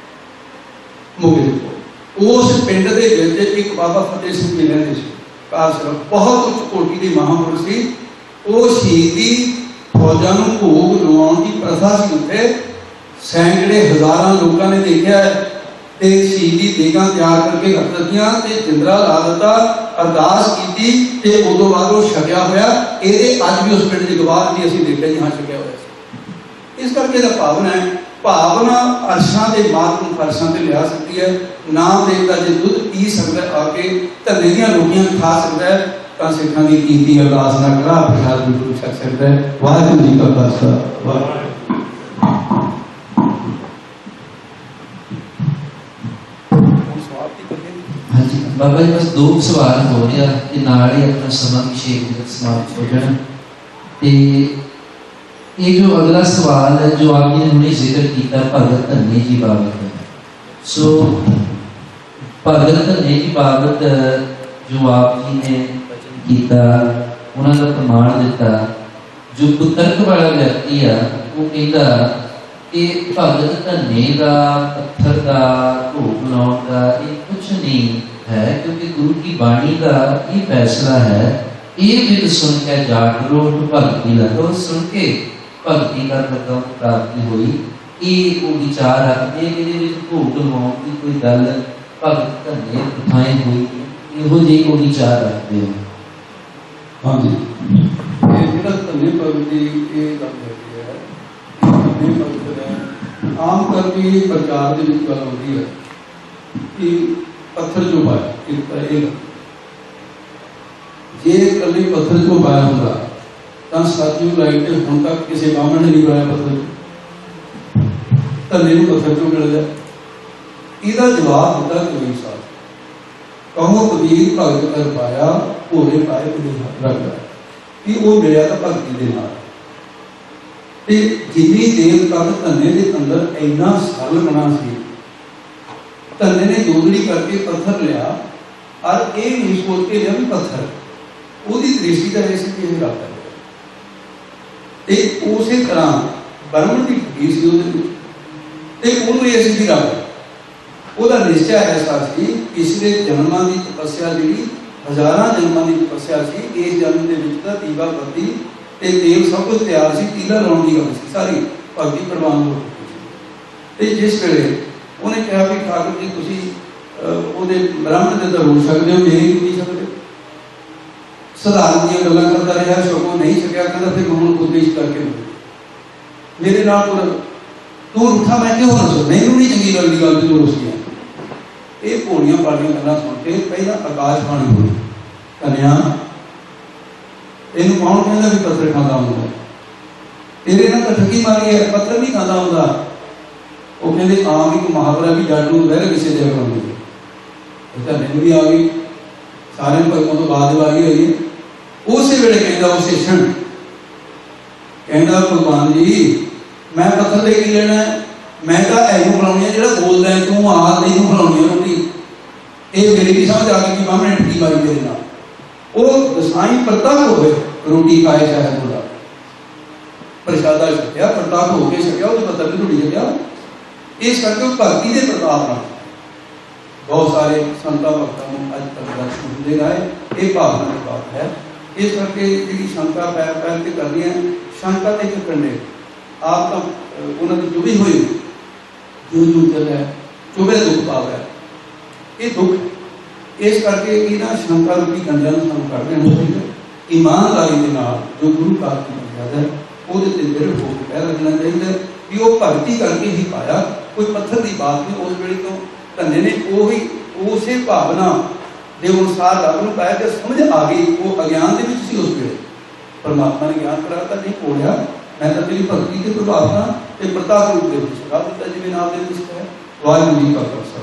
मोगे को, उस पिंड दे विच एक बाबा फतेह सिंह जी रहंदे सी, कार सिर्फ बहुत उच्च कोटि के महापुरुष सी। वो शहीदी फौजां नूं भोग लवाउण की प्रथा सी, उत्थे सैकड़े हज़ारां लोगों ने देखा ते शहीदी देगां तैयार करके रख दित्तियां ते जिंदरा ला दित्ता, अरदास की ते उदों बाद वो छकिया होया। ये अज भी उस पिंड की गवाह भी असीं देखिया जी हाँ छकिया होया। इस करके दा भावना है, भावना अरशां दे मार्ग नूं फरशां ते लिया सकती है। नाम देवता जे दुध पी सकता है आके, धरने दीआं रोटियां खा सकता है, तां सिखां दी कीती अरदास नाल कड़ा प्रसाद बिल्कुल छक सकता है। वाहिगुरू जी का खालसा वाहिगुरू। हाँ जी बाबा जी बस 2 सवाल हो रहा कि नाल ही अपना समा विशेष समाप्त हो जाना। तो ये जो अगला सवाल है जो आपने हमने जिक्र किया भगत धन्ने जी बाबत है, सो भगत धन्ने जी बाबत जो आप जी ने वचन किया उन्होंने प्रमाण दिता, जो कुतर्क वाला व्यक्ति है वो कहता कि भगत धन्ने का पत्थर का भोग लाने का ये कुछ नहीं है, क्योंकि गुरु की बाणी का ये फैसला है। ये विद सुन के जागरो भक्ति लगो, सुन के भक्ति का कदम प्राप्ति हुई। ये वो विचार रखते कि भोग लवाने की कोई गल भगत धन्ने प्रथाएं हुई, इहो जी वो विचार रखते हो। हाँ जी, ये जिहड़ा धन्ने भगत जी ये गल होती है, धन्ने भगत है आम करके प्रचार के विच गल होती है कि पत्थर जो पाया जे कल पत्थर जो पाया होगा तो साथी लाइट हम तक किसी ब्राह्मण ने नहीं पाया पत्थर धन्ने पत्थर चो मिल जाए। इसका जवाब दिता कबीर साहब, कहो कबीर भगत कर पाया भोले पाए रखा कि वो मिलया तो भगती के नाल। जिन्नी देर तक धन्ने के अंदर इन्ना सरल बना सी, धन्ने ने जोगड़ी करके पत्थर लिया और ये नहीं सोच के लिया भी पत्थर उसकी दृष्टि का रेसिपी ये रखता है। उसी तरह ब्राह्मण की फकीर सी रेसिपी रख वो निश्चय ऐसा सी, पिछले जन्मां की तपस्या जी हज़ारां जन्मां की तपस्या सी, इस जन्म के विच दीवा बत्ती तेल सब कुछ तैयार सी, तीला लाने की गल सी, सारी भगती प्रवान हो चुकी सी। जिस वेले उन्हें कहा भी ठाकुर जी तुम ब्राह्मण के तो रोक सकते हो, मेरी नहीं सकते। साधारण दी गल्लां करता रहा, सगों नहीं सकिया, कहता फिर मैं उपदेश करके मेरे नाल तू उठा, मैं क्यों ना सुन, मैनू नहीं चंगी लगती गल जो रुसी है। ये भोलियां भालियां गल्लां सुन के पहला आकाशवाणी हुई, कन्या ਇਹਨੂੰ ਕੌਣ ਕਹਿੰਦਾ ਵੀ ਪੱਥਰ ਖਾਂਦਾ ਹੁੰਦਾ? ਤੇਰੇ ਨਾਲ ਤਾਂ ਠੱਗੀ ਮਾਰੀ ਹੈ, ਪੱਥਰ ਨਹੀਂ ਖਾਂਦਾ ਹੁੰਦਾ। ਉਹ ਕਹਿੰਦੇ ਆਮ ਇੱਕ ਮੁਹਾਵਰਾ ਵੀ ਜੱਟ ਨੂੰ ਵਹਿਰ ਕਿਸੇ ਦੇ ਬਣਾਉਂਦੀ ਹੈ। ਇਹ ਤਾਂ ਮੈਨੂੰ ਵੀ ਆ ਗਈ, ਸਾਰਿਆਂ ਨੂੰ ਭਗਤਾਂ ਤੋਂ ਬਾਅਦ ਵਾਰੀ ਹੋਈ। ਉਸੇ ਵੇਲੇ ਕਹਿੰਦਾ, ਉਸੇ क्षण ਕਹਿੰਦਾ ਭਗਵਾਨ ਜੀ ਮੈਂ ਪੱਥਰ ਦੇ ਕੀ ਲੈਣਾ, ਮੈਂ ਤਾਂ ਇਹਨੂੰ ਬਣਾਉਣੀ ਹੈ ਜਿਹੜਾ ਬੋਲਦਾ ਹੈ, ਤੂੰ ਆ ਤੈਨੂੰ ਬਣਾਉਣੀ ਹੈ ਰੋਟੀ। ਇਹ ਮੇਰੀ ਵੀ ਸਮਝ ਆ ਗਈ ਕਿ ਬਾਹਮਣ ਨੇ ਠੱਗੀ ਮਾਰੀ ਮੇਰੇ ਨਾਲ। ਉਹ ਦਸਾਈ ਪ੍ਰਤਾਪ ਹੋਵੇ, ਰੋਟੀ ਖਾਏ ਚਾਹੇ ਬੋਲਾ, ਪ੍ਰਸ਼ਾਦਾ ਛਕਿਆ, ਪ੍ਰਤਾਪ ਹੋ ਕੇ ਛਕਿਆ, ਉਹਦੇ ਪੱਤਰ ਦੀ ਰੋਟੀ ਛਕਿਆ। ਇਸ ਕਰਕੇ ਉਹ ਭਗਤੀ ਦੇ ਪ੍ਰਤਾਪ ਨਾਲ ਬਹੁਤ ਸਾਰੇ ਸੰਤਾਂ ਭਗਤਾਂ ਨੂੰ ਅੱਜ ਤੱਕ ਦਰਸ਼ਨ ਹੁੰਦੇ ਰਹੇ। ਇਹ ਭਾਵਨਾ ਦੀ ਬਾਤ ਹੈ। ਇਸ ਕਰਕੇ ਜਿਹੜੀ ਸ਼ੰਕਾ ਪੈਰ ਪੈਰ ਤੇ ਕਰਨੀ ਹੈ, ਸ਼ੰਕਾ ਤੇ ਕੰਡੇ ਆਪ ਤਾਂ ਉਹਨਾਂ ਦੀ ਜੁੜੀ ਹੋਈ ਜੋ ਚੱਲਿਆ ਚੁਭੇ ਦੁੱਖ ਪਾਵੇ, ਇਹ ਦੁੱਖ। ਇਸ ਕਰਕੇ ਇਹਨਾਂ ਸ਼ੰਕਾ ਰੂਪੀ ਕੰਡਿਆਂ ਨੂੰ ਸਾਨੂੰ ਕੱਢ ਦੇਣਾ ਚਾਹੀਦਾ। ਈਮਾਨਦਾਰੀ ਦੇ ਨਾਲ ਜੋ ਗੁਰੂ ਘਰ ਦੀ ਮਰਿਆਦਾ ਹੈ ਉਹਦੇ ਤੇ ਨਿਰਭਰ ਹੋ ਕੇ ਕਹਿ ਰੱਖਣਾ ਚਾਹੀਦਾ ਵੀ ਉਹ ਭਗਤੀ ਕਰਕੇ ਹੀ ਪਾਇਆ, ਕੋਈ ਪੱਥਰ ਦੀ ਬਾਤ ਨਹੀਂ। ਉਸ ਵੇਲੇ ਤੋਂ ਧੰਨੇ ਨੇ ਉਹੀ ਉਸੇ ਭਾਵਨਾ ਦੇ ਅਨੁਸਾਰ ਰੱਬ ਨੂੰ ਪਾਇਆ ਕਿ ਸਮਝ ਆ ਗਈ। ਉਹ ਅਗਿਆਨ ਦੇ ਵਿੱਚ ਸੀ ਉਸ ਵੇਲੇ, ਪਰਮਾਤਮਾ ਨੇ ਗਿਆਨ ਕਰਾਤਾ, ਨਹੀਂ ਕੋਲਿਆ ਮੈਂ ਤਾਂ ਤੇਰੀ ਭਗਤੀ ਦੇ ਪ੍ਰਭਾਵ ਨਾਲ ਤੇ ਪ੍ਰਤਾਪ ਰੂਪ ਦੇ ਵਿੱਚ ਰੱਬ ਦਿੱਤਾ, ਜਿਵੇਂ ਨਾਮ ਦੇ ਵਿੱਚ ਹੈ। ਵਾਹਿਗੁਰੂ ਜੀ ਕਾ ਖਾਲਸਾ।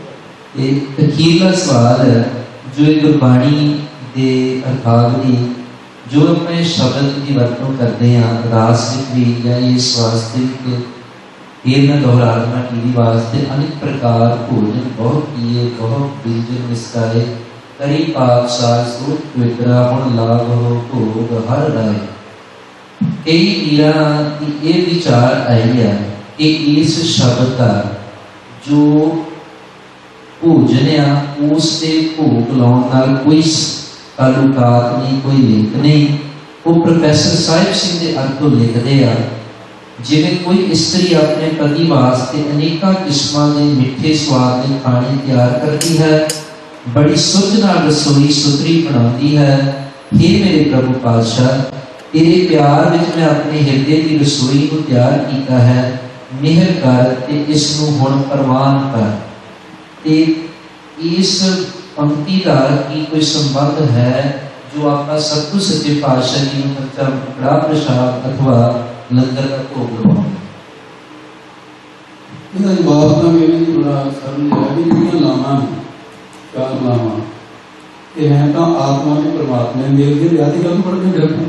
ਇਹ ਅਖੀਰਲਾ ਸਵਾਲ ਜੋ ਇਹ ਗੁਰਬਾਣੀ ਦੇ ਅਰਥਾਤ ਦੀ ਜੋ ਆਪਣੇ ਸ਼ਬਦ ਦੀ ਵਰਤੋਂ ਕਰਦੇ ਹਾਂ ਅਰਦਾਸ ਵਿੱਚ ਵੀ ਜਾਂ ਇਸ ਵਾਸਤੇ ਕਿ ਇਹ ਮੈਂ ਦੁਹਰਾ ਦੇਣਾ ਟੀਵੀ ਵਾਸਤੇ ਅਨੇਕ ਪ੍ਰਕਾਰ ਭੋਜਨ ਬਹੁਤ ਕੀਏ ਬਹੁਤ ਬਿਲਜਨ ਮਿਸਕਾਏ ਕਰੀ ਪਾਪ ਸਾਜ ਸੋਚ ਪਵਿੱਤਰਾ ਹੁਣ ਲਾਭ ਹੋ ਭੋਗ ਹਰ ਰਾਏ। ਕਈ ਪੀਰਾਂ ਦੀ ਇਹ ਵਿਚਾਰ ਆਈ ਹੈ ਕਿ ਇਸ ਸ਼ਬਦ ਦਾ ਜੋ ਭੋਜਨ ਆ ਉਸ ਤੇ ਭੋਗ ਲਾਉਣ ਨਾਲ ਕੋਈ ਤਾਲੁਕਾਤ ਨਹੀਂ, ਕੋਈ ਲਿੰਕ ਨਹੀਂ। ਉਹ ਪ੍ਰੋਫੈਸਰ ਸਾਹਿਬ ਸਿੰਘ ਦੇ ਅਰਥੋਂ ਲਿਖਦੇ ਆ ਜਿਵੇਂ ਕੋਈ ਇਸਤਰੀ ਆਪਣੇ ਪਤੀ ਵਾਸਤੇ ਅਨੇਕਾਂ ਕਿਸਮਾਂ ਦੇ ਮਿੱਠੇ ਸਵਾਦ ਦੇ ਖਾਣੇ ਤਿਆਰ ਕਰਦੀ ਹੈ, ਬੜੀ ਸੁੱਧ ਨਾਲ ਰਸੋਈ ਸੁਥਰੀ ਬਣਾਉਂਦੀ ਹੈ। हे ਮੇਰੇ ਪ੍ਰਭੂ ਪਾਤਸ਼ਾਹ, ਤੇਰੇ ਪਿਆਰ ਵਿੱਚ ਮੈਂ ਆਪਣੇ ਹਿਰਦੇ ਦੀ ਰਸੋਈ ਨੂੰ ਤਿਆਰ ਕੀਤਾ ਹੈ, ਮਿਹਰ ਕਰ ਤੇ ਇਸ ਨੂੰ ਹੁਣ ਪ੍ਰਵਾਨ ਕਰ। ਤੇ ਇਸ ਪੰਕਤੀ ਦਾ ਕੀ ਕੋਈ ਸੰਬੰਧ ਹੈ ਜੋ ਆਪਾਂ ਸਤਿਗੁਰ ਸੱਚੇ ਪਾਤਸ਼ਾਹ ਜੀ ਨੂੰ ਕੱਚਾ ਕੜਾ ਪ੍ਰਸ਼ਾਦ ਅਥਵਾ ਲੰਗਰ ਦਾ ਭੋਗ ਲਵਾਉਂਦੇ? ਇਹਦਾ ਜਵਾਬ ਤਾਂ ਮੇਰੇ ਲਈ ਬੜਾ ਸਰਲ ਹੈ ਵੀ ਜਿਹੜੀਆਂ ਲਾਵਾਂ ਨੇ, ਚਾਰ ਲਾਵਾਂ, ਇਹ ਹੈ ਤਾਂ ਆਤਮਾ ਤੇ ਪਰਮਾਤਮਾ ਨੇ ਮਿਲ ਕੇ ਵਿਆਹ ਦੀ ਗੱਲ ਪੜ੍ਹਦੇ ਡਰਦੇ।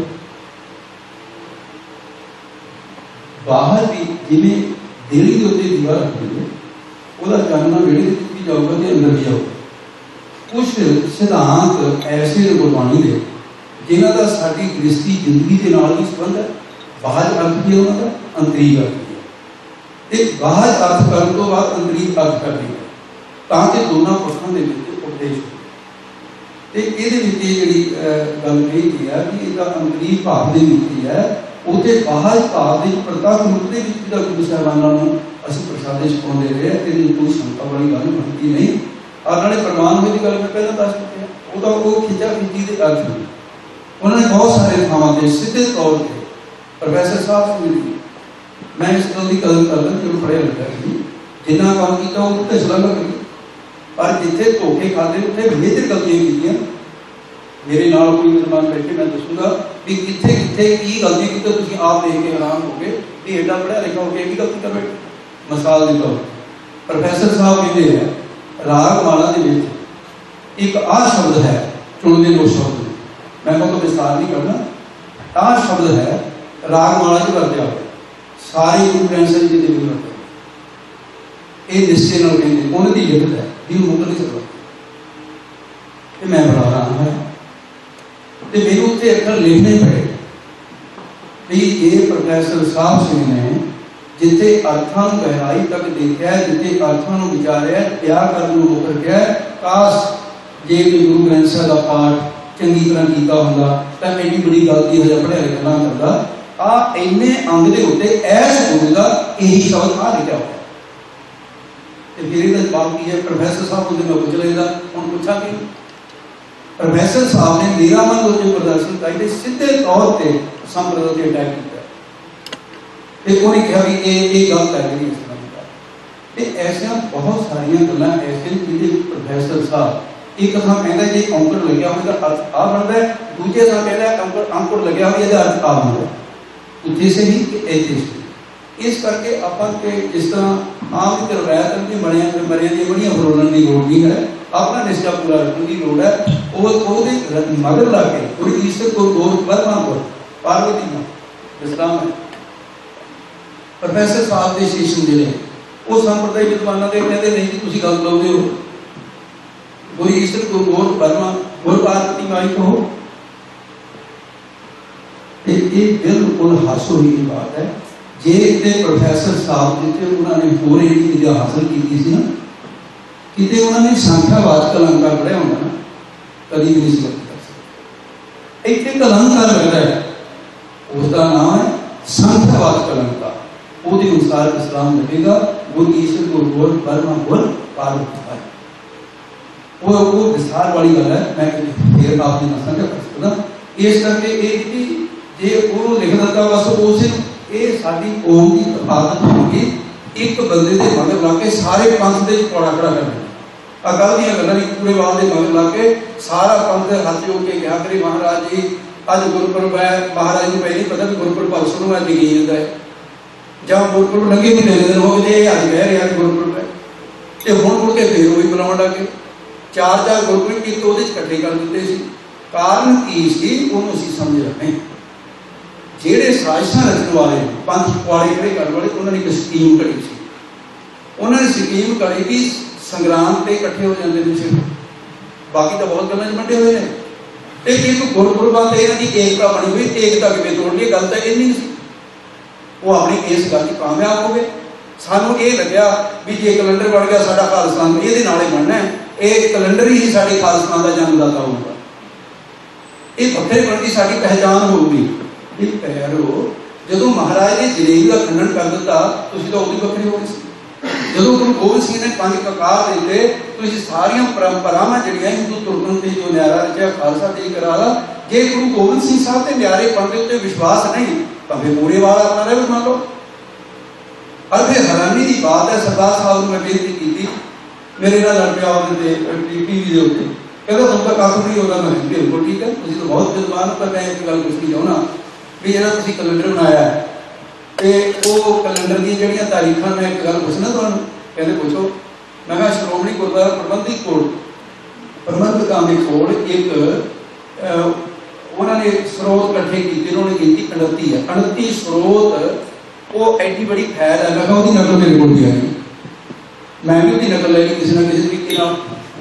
ਬਾਹਰ ਵੀ ਜਿਵੇਂ ਦੇਲੀ ਦੇ ਉੱਤੇ ਦੀਵਾ ਰੱਖੀ ਹੈ, ਉਹਦਾ ਚਾਨਣਾ ਵਿਹੜੇ ਦੇ ਦਿੱਤੀ ਜਾਊਗਾ ਤੇ ਅੰਦਰ ਵੀ ਜਾਊਗਾ। ਕੁਝ ਸਿਧਾਂਤ ਐਸੇ ਨੇ ਗੁਰਬਾਣੀ ਦੇ ਜਿਨ੍ਹਾਂ ਦਾ ਸਾਡੀ ਗ੍ਰਸਤੀ ਜ਼ਿੰਦਗੀ ਦੇ ਨਾਲ ਵੀ ਸੰਬੰਧ ਹੈ। ਬਾਹਰ ਅਰਥ ਵੀ ਉਹਨਾਂ ਦਾ, ਅੰਤਰੀਕ ਅਰਥ ਵੀ, ਤੇ ਬਾਹਰ ਅਰਥ ਕਰਨ ਤੋਂ ਬਾਅਦ ਅੰਤਰੀਕ ਅਰਥ ਕਰਦੀ ਹੈ ਤਾਂ ਕਿ ਦੋਨਾਂ ਪੱਖਾਂ ਦੇ ਵਿੱਚ ਉਪਦੇਸ਼ ਹੋ। ਤੇ ਇਹਦੇ ਵਿੱਚ ਜਿਹੜੀ ਗੱਲ ਕਹੀ ਹੈ ਕਿ ਇਹਦਾ ਅੰਤਰੀਕ ਭਾਵ ਦੇ ਵਿੱਚ ਹੀ ਹੈ, ਉਹਦੇ ਬਾਹਰ ਭਾਵ ਦੇ ਪ੍ਰਤੱਖ ਰੂਪ ਦੇ ਵਿੱਚ ਜਿਹੜਾ ਗੁਰੂ ਸਾਹਿਬਾਨਾਂ ਨੂੰ ਅਸੀਂ ਪ੍ਰਸ਼ਾਦੇ ਛਕਾਉਂਦੇ ਰਹੇ ਤੇ ਇਹਦੀ ਕੋਈ ਸ਼ੰਕਾ ਵਾਲੀ ਗੱਲ ਬਣਦੀ ਨਹੀਂ। ਔਰ ਨਾਲੇ ਪ੍ਰਮਾਣ ਹੋਈ ਦੀ ਗੱਲ ਮੈਂ ਪਹਿਲਾਂ ਦੱਸ ਚੁੱਕਿਆ, ਉਹਦਾ ਉਹ ਖਿੱਚਾ ਖਿੱਚੀ ਦੇ ਅਰਥ ਨੇ। ਉਹਨਾਂ ਨੇ ਬਹੁਤ ਸਾਰੇ ਥਾਵਾਂ ਤੇ ਸਿੱਧੇ ਤੌਰ ਤੇ ਪ੍ਰੋਫੈਸਰ ਸਾਹਿਬ ਨੂੰ ਮੈਂ ਇਸ ਗੱਲ ਦੀ ਕਦਰ ਕਰਦਾ ਕਿ ਉਹ ਪੜ੍ਹਿਆ ਲਿਖਿਆ ਸੀ, ਜਿੰਨਾ ਕੰਮ ਕੀਤਾ ਉਹ ਤੇ ਸਲਾਹ ਕਰੀ, ਪਰ ਜਿੱਥੇ ਧੋਖੇ ਖਾਦੇ ਉੱਥੇ ਮੇਜਰ ਗਲਤੀਆਂ ਕੀਤੀਆਂ। ਮੇਰੇ ਨਾਲ ਕੋਈ ਮਹਿਮਾਨ ਬੈਠੇ, ਮੈਂ ਦੱਸੂਗਾ ਵੀ ਕਿੱਥੇ ਕਿੱਥੇ ਕੀ ਗਲਤੀ ਕੀਤੀ, ਤੁਸੀਂ ਆਪ ਦੇਖ ਕੇ ਹੈਰਾਨ ਹੋ ਗਏ ਵੀ ਐਡਾ ਪੜ੍ਹਿਆ ਲਿਖਿਆ ਹੋ ਕੇ ਕੀ ਗਲਤੀ ਕਰ ਬੈਠੇ। ਮਿਸਾਲ ਦੇ ਤੌਰ ਪ੍ਰੋਫੈਸਰ ਸਾਹਿਬ ਕਹਿੰਦੇ ਹੈ ਰਾਗ ਮਾਲਾ ਦੇ ਵਿੱਚ ਇੱਕ ਆਹ ਸ਼ਬਦ ਹੈ, ਚੁਣਦੇ ਦੋ ਸ਼ਬਦ, ਮੈਂ ਤੁਹਾਨੂੰ ਵਿਸਤਾਰ ਨਹੀਂ ਕਰਨਾ। ਆਹ ਸ਼ਬਦ ਹੈ ਰਾਗ ਮਾਲਾ ਚ ਵਰਤਿਆ ਹੋਇਆ, ਸਾਰੇ ਗੁਰੂ ਗ੍ਰੰਥ ਸਾਹਿਬ ਜੀ ਦੇ ਵਿੱਚ ਇਹ ਨਿਸ਼ਚੇ ਨਾਲ ਕਹਿੰਦੇ, ਉਹਨਾਂ ਦੀ ਲਿਖਤ ਹੈ ਵੀ ਮੁੱਕ ਨਹੀਂ ਸਕਦਾ। ਤੇ ਮੈਂ ਬਣਾ ਰਹਾ ਹਾਂ ਤੇ ਮੈਨੂੰ ਉੱਥੇ ਅੱਖਰ ਲਿਖਣੇ ਪਏ ਵੀ ਇਹ ਪ੍ਰੋਫੈਸਰ ਸਾਹਿਬ ਸਿੰਘ ਨੇ ਜਿੱਥੇ ਅਰਥਾਂ ਨੂੰ ਗਹਿਰਾਈ ਤੱਕ ਦੇਖਿਆ, ਜਿੱਥੇ ਅਰਥਾਂ ਨੂੰ ਵਿਚਾਰਿਆ, ਵਿਆਕਰਨ ਨੂੰ ਮੁੱਕ ਗਿਆ। ਕਾਸ਼ ਜੇ ਗੁਰੂ ਗ੍ਰੰਥ ਸਾਹਿਬ ਦਾ ਪਾਠ ਚੰਗੀ ਤਰ੍ਹਾਂ ਕੀਤਾ ਹੁੰਦਾ ਤਾਂ ਐਡੀ ਬੜੀ ਗਲਤੀ ਹਜੇ ਪੜ੍ਹਿਆ ਲਿਖਿਆ ਨਾ ਕਰਦਾ। ਆ ਇੰਨੇ ਅੰਗ ਦੇ ਉੱਤੇ ਐਸ ਗੁਰੂ ਦਾ ਇਹੀ ਸ਼ਬਦ ਆ ਲਿਖਿਆ ਹੋਇਆ। ਤੇ ਫਿਰ ਇਹਦਾ ਜਵਾਬ ਕੀ ਹੈ? ਪ੍ਰੋਫੈਸਰ ਸਾਹਿਬ ਉਹਦੇ ਨਾਲ ਪੁੱਛ ਲੈਂਦਾ, ਹੁਣ ਪੁੱਛਾਂਗੇ। ਪ੍ਰੋਫੈਸਰ ਸਾਹਿਬ ਨੇ ਮੇਰਾ ਮਨ ਉਹਦੇ ਪ੍ਰਦਰਸ਼ਨ ਕਰਕੇ ਸਿੱਧੇ ਤੌਰ ਤੇ ਸੰਪਰਦਾਇ ਤੇ ਅਟੈਕ ਕੀਤਾ ਤੇ ਉਹਨੇ ਕਿਹਾ ਵੀ ਇਹ ਗਲਤ ਹੈ ਜਿਹੜੀ ਇਸ ਤਰ੍ਹਾਂ ਦੀ। ਤੇ ਐਸੀਆਂ ਬਹੁਤ ਸਾਰੀਆਂ ਗੱਲਾਂ ਐਸੇ ਜਿਹਦੇ ਪ੍ਰੋਫੈਸਰ ਸਾਹਿਬ ਇੱਕ ਥਾਂ ਕਹਿੰਦਾ ਜੇ ਔਂਕੜ ਲੱਗਿਆ ਹੋਵੇ ਤਾਂ ਅਰਥ ਆ ਬਣਦਾ ਹੈ, ਦੂਜੇ ਥਾਂ ਕਹਿੰਦਾ ਔਂਕੜ ਲੱਗਿਆ ਹੋਵੇ ਇਹਦਾ ਅਰਥ ਆ ਬਣਦਾ, ਉੱਥੇ ਸੇ ਹੀ ਕਿ ਇੱਥੇ ਸੇ। ਇਸ ਕਰਕੇ ਆਪਾਂ ਕਿ ਜਿਸ ਤਰ੍ਹਾਂ ਆਮ ਇੱਕ ਰਵਾਇਤ ਦੀ ਬਣਿਆ ਮਰਿਆ ਦੀਆਂ ਬੜੀਆਂ ਫਰੋਲਣ ਦੀ ਲੋੜ ਨਹੀਂ ਹੈ, ਆਪਣਾ ਨਿਸ਼ਚਾ ਪੂਰਾ ਰੱਖਣ ਦੀ ਲੋੜ ਹੈ। ਉਹਦੇ ਮਗਰ ਲਾ ਕੇ ਉਹਦੀ ਈਸ਼ਵਰ ਕੋ ਗੌਰ ਬਰਮਾ ਕੋ ਪਾਰਵਤੀ ਨੂੰ ਇਸਲਾਮ ਹੈ। ਪ੍ਰੋਫੈਸਰ ਸਾਹਿਬ ਦੇ ਸਟੇਸ਼ਨ ਜਿਹੜੇ ਉਹ ਸੰਪਰਦਾਇ ਵਿਦਵਾਨਾਂ ਦੇ ਕਹਿੰਦੇ ਨਹੀਂ ਕਿ ਤੁਸੀਂ ਗੱਲ ਲਾਉਂਦੇ ਹੋ, ਕੋਈ ਈਸ਼ਵਰ ਕੋ ਗੌਰ ਬਰਮਾ ਗੌਰ ਪਾਰਵਤੀ ਮਾਈ ਕਹੋ। ਤੇ ਇਹ ਬਿਲਕੁਲ ਹਾਸੋ ਹੀ ਦੀ ਬਾਤ ਹੈ। ਜੇ ਤੇ ਪ੍ਰੋਫੈਸਰ ਸਾਹਿਬ ਜਿੱਥੇ ਉਹਨਾਂ ਨੇ ਹੋਰ ਜਿਹੜੀ ਵਿਦਿਆ ਹਾਸਲ ਕੀਤੀ ਸੀ ਨਾ, ਕਿਤੇ ਉਹਨਾਂ ਨੇ ਸੰਖਿਆਵਾਚਕ ਅਲੰਕਾਰ ਪੜ੍ਹਿਆ ਹੁੰਦਾ ਨਾ, ਕਦੀ ਵੀ ਨਹੀਂ ਸੀ ਕਰ ਸਕਦੇ। ਇੱਥੇ ਅਲੰਕਾਰ ਲੱਗਦਾ ਹੈ, उसका नाम है संख्यावाचक अलंकार। ਉਹਦੇ ਅਨੁਸਾਰ ਇਸਲਾਮ ਲੱਗੇਗਾ ਗੁਰ ਈਸ਼ਵਰ ਗੁਰ ਗੋਲ ਪਰਮਾ ਗੁਰ ਪਾਰਵਤੀ। ਉਹ ਵਿਸਾਰ ਵਾਲੀ ਗੱਲ ਹੈ, ਮੈਂ ਫਿਰ ਆਪ ਜੀ ਨਾਲ ਸਾਂਝਾ ਕਰ ਸਕਦਾ। ਇਸ ਕਰਕੇ ਇਹ ਕਿ ਜੇ ਉਹਨੂੰ ਲਿਖ ਦਿੱਤਾ ਬਸ ਉਸੇ ਇਹ ਸਾਡੀ ਕੌਮ ਦੀ ਆਦਤ ਹੋ ਗਈ, ਇੱਕ ਬੰਦੇ ਦੇ ਮਗਰ ਲਾ ਕੇ ਸਾਰੇ ਪੰਥ ਦੇ ਕੋੜਾ ਖੜਾ ਕਰਨਾ। ਆ ਗੱਲ ਦੀਆਂ ਗੱਲਾਂ ਨਹੀਂ, ਪੂਰੇ ਵਾਲ ਦੇ ਮਗਰ ਲਾ ਕੇ ਸਾਰਾ ਪੰਥ ਹੱਥ ਜੋੜ ਕੇ ਕਿਹਾ ਕਰੇ ਮਹਾਰਾਜ ਜੀ ਅੱਜ ਗੁਰਪੁਰਬ ਹੈ, ਮਹਾਰਾਜ ਨੂੰ ਪਹਿਲਾਂ ਪਤਾ ਵੀ ਗੁਰਪੁਰਬ ਪਰਸੋਂ ਨੂੰ ਅੱਜ ਲਿਖੀ ਜਾਂਦਾ ਹੈ, ਜਾਂ ਗੁਰਪੁਰਬ ਲੰਘੇ ਮਹੀਨੇ ਦੇ ਦਿਨ ਹੋ ਗਏ ਅੱਜ ਕਹਿ ਰਿਹਾ ਗੁਰਪੁਰਬ ਹੈ, ਤੇ ਹੁਣ ਮੁੜ ਕੇ ਫੇਰ ਉਹੀ ਬੁਲਾਉਣ ਲੱਗੇ। ਚਾਰ ਗੁਰਪੁਰਬ ਇੱਕ ਉਹਦੇ 'ਚ ਇਕੱਠੇ ਕਰ ਦਿੰਦੇ ਸੀ। ਕਾਰਨ ਕੀ ਸੀ ਉਹਨੂੰ ਅਸੀਂ ਸਮਝ ਰਹੇ। ਜਿਹੜੇ ਸਾਜ਼ਿਸ਼ਾਂ ਰਚਣ ਵਾਲੇ ਪੰਥ ਪਕਵਾੜੇ ਖੜੇ ਕਰਨ ਵਾਲੇ, ਉਹਨਾਂ ਨੇ ਇੱਕ ਸਕੀਮ ਘੜੀ ਸੀ। ਉਹਨਾਂ ਨੇ ਸਕੀਮ ਘੜੀ ਕਿ ਸੰਗਰਾਮ ਤੇ ਇਕੱਠੇ ਹੋ ਜਾਂਦੇ ਨੇ ਸਿਰ, ਬਾਕੀ ਤਾਂ ਬਹੁਤ ਗੱਲਾਂ 'ਚ ਵੰਡੇ ਹੋਏ ਨੇ। ਤੇ ਇੱਕ ਗੁਰਪੁਰਬਾਂ ਤੇ ਇਹਨਾਂ ਦੀ ਏਕਤਾ ਬਣੀ ਹੋਈ, ਏਕਤਾ ਕਿਵੇਂ ਤੋੜਨੀ, ਗੱਲ ਤਾਂ ਇਹ ਨਹੀਂ ਸੀ। ਉਹ ਆਪਣੀ ਇਸ ਗੱਲ 'ਚ ਕਾਮਯਾਬ ਹੋ ਗਏ। ਸਾਨੂੰ ਇਹ ਲੱਗਿਆ ਵੀ ਜੇ ਕੈਲੰਡਰ ਬਣ ਗਿਆ ਸਾਡਾ ਖਾਲਿਸਤਾਨ ਇਹਦੇ ਨਾਲ ਹੀ ਬਣਨਾ ਹੈ, ਇਹ ਕੈਲੰਡਰ ਹੀ ਸਾਡੇ ਖਾਲਿਸਤਾਨ ਦਾ ਜਨਮਦਾਤਾ ਹੋਊਗਾ, ਇਹ ਵੱਖਰੇ ਬਣਦੀ ਸਾਡੀ ਪਹਿਚਾਣ ਹੋਊਗੀ। ਇਹ ਪੈਰੋ ਜਦੋਂ ਮਹਾਰਾਜ ਨੇ ਜਲੇਬੀ ਦਾ ਖੰਡਨ ਕਰ ਦਿੱਤਾ, ਤੁਸੀਂ ਤਾਂ ਉਦੋਂ ਵੱਖਰੇ ਹੋ ਗਏ ਸੀ। ਜਦੋਂ ਗੁਰੂ ਗੋਬਿੰਦ ਸਿੰਘ ਨੇ 5 ਕਕਾਰ ਦਿੱਤੇ, ਤੁਸੀਂ ਸਾਰੀਆਂ ਪਰੰਪਰਾਵਾਂ ਜਿਹੜੀਆਂ ਹਿੰਦੂ ਤੁਰਕਨ ਤੇ ਜੋ ਨਿਆਰਾ ਰਚਿਆ ਖਾਲਸਾ ਤੇ ਕਰਾ ਲਾ। ਜੇ ਗੁਰੂ ਗੋਬਿੰਦ ਸਿੰਘ ਸਾਹਿਬ ਤੇ ਨਿਆਰੇ ਪੰਥ ਉੱਤੇ ਵਿਸ਼ਵਾਸ ਨਹੀਂ ਤਾਂ ਫਿਰ ਮੂਰੇ ਵਾਲਾ ਆਪਣਾ ਰਹਿ ਮੰਨ ਲਓ। ਅਤੇ ਹੈਰਾਨੀ ਦੀ ਬਾਤ ਹੈ, ਸਰਦਾਰ ਸਾਹਿਬ ਨੂੰ ਮੈਂ ਬੇਨਤੀ ਕੀਤੀ, ਮੇਰੇ ਨਾਲ ਲੜ ਪਿਆ ਉਹਦੇ ਟੀਵੀ ਦੇ ਉੱਤੇ, ਕਹਿੰਦਾ ਤੁਹਾਨੂੰ ਤਾਂ ਕੱਖ ਨਹੀਂ ਹੋਗਾ। ਮੈਂ ਬਿਲਕੁਲ ਠੀਕ ਹੈ, ਤੁਸੀਂ ਤਾਂ ਬਹੁਤ ਵਿਦਵਾਨ ਹੋ, ਪਰ ਮੈਂ ਇੱਕ ਗੱਲ ਪੁੱਛਣੀ ਚਾਹੁੰਦਾ ਵੀ ਜਿਹੜਾ ਤੁਸੀਂ ਕੈਲੰਡਰ ਬਣਾਇਆ ਤੇ ਉਹ ਕੈਲੰਡਰ ਦੀਆਂ ਜਿਹੜੀਆਂ ਤਾਰੀਖਾਂ, ਮੈਂ ਇੱਕ ਗੱਲ ਪੁੱਛਣਾ ਤੁਹਾਨੂੰ। ਕਹਿੰਦੇ ਪੁੱਛੋ। ਮੈਂ ਕਿਹਾ ਸ਼੍ਰੋਮਣੀ ਗੁਰਦੁਆਰਾ ਪ੍ਰਬੰਧਕ ਕੋਲ ਪ੍ਰਬੰਧਕਾਂ ਦੇ ਕੋਲ ਇੱਕ ਉਹਨਾਂ ਨੇ ਸਰੋਤ ਇਕੱਠੇ ਕੀਤੇ, ਉਹਨਾਂ ਨੇ ਕੀਤੀ 29 ਹੈ, 29 ਸਰੋਤ। ਉਹ ਐਡੀ ਬੜੀ ਫੈਲ ਹੈ। ਮੈਂ ਕਿਹਾ ਉਹਦੀ ਨਕਲ ਮੇਰੇ ਕੋਲ ਵੀ ਆਈ, ਮੈਂ ਵੀ ਉਹਦੀ ਨਕਲ ਲੈ ਲਈ ਕਿਸੇ ਨਾ ਕਿਸੇ ਤਰੀਕੇ ਨਾਲ।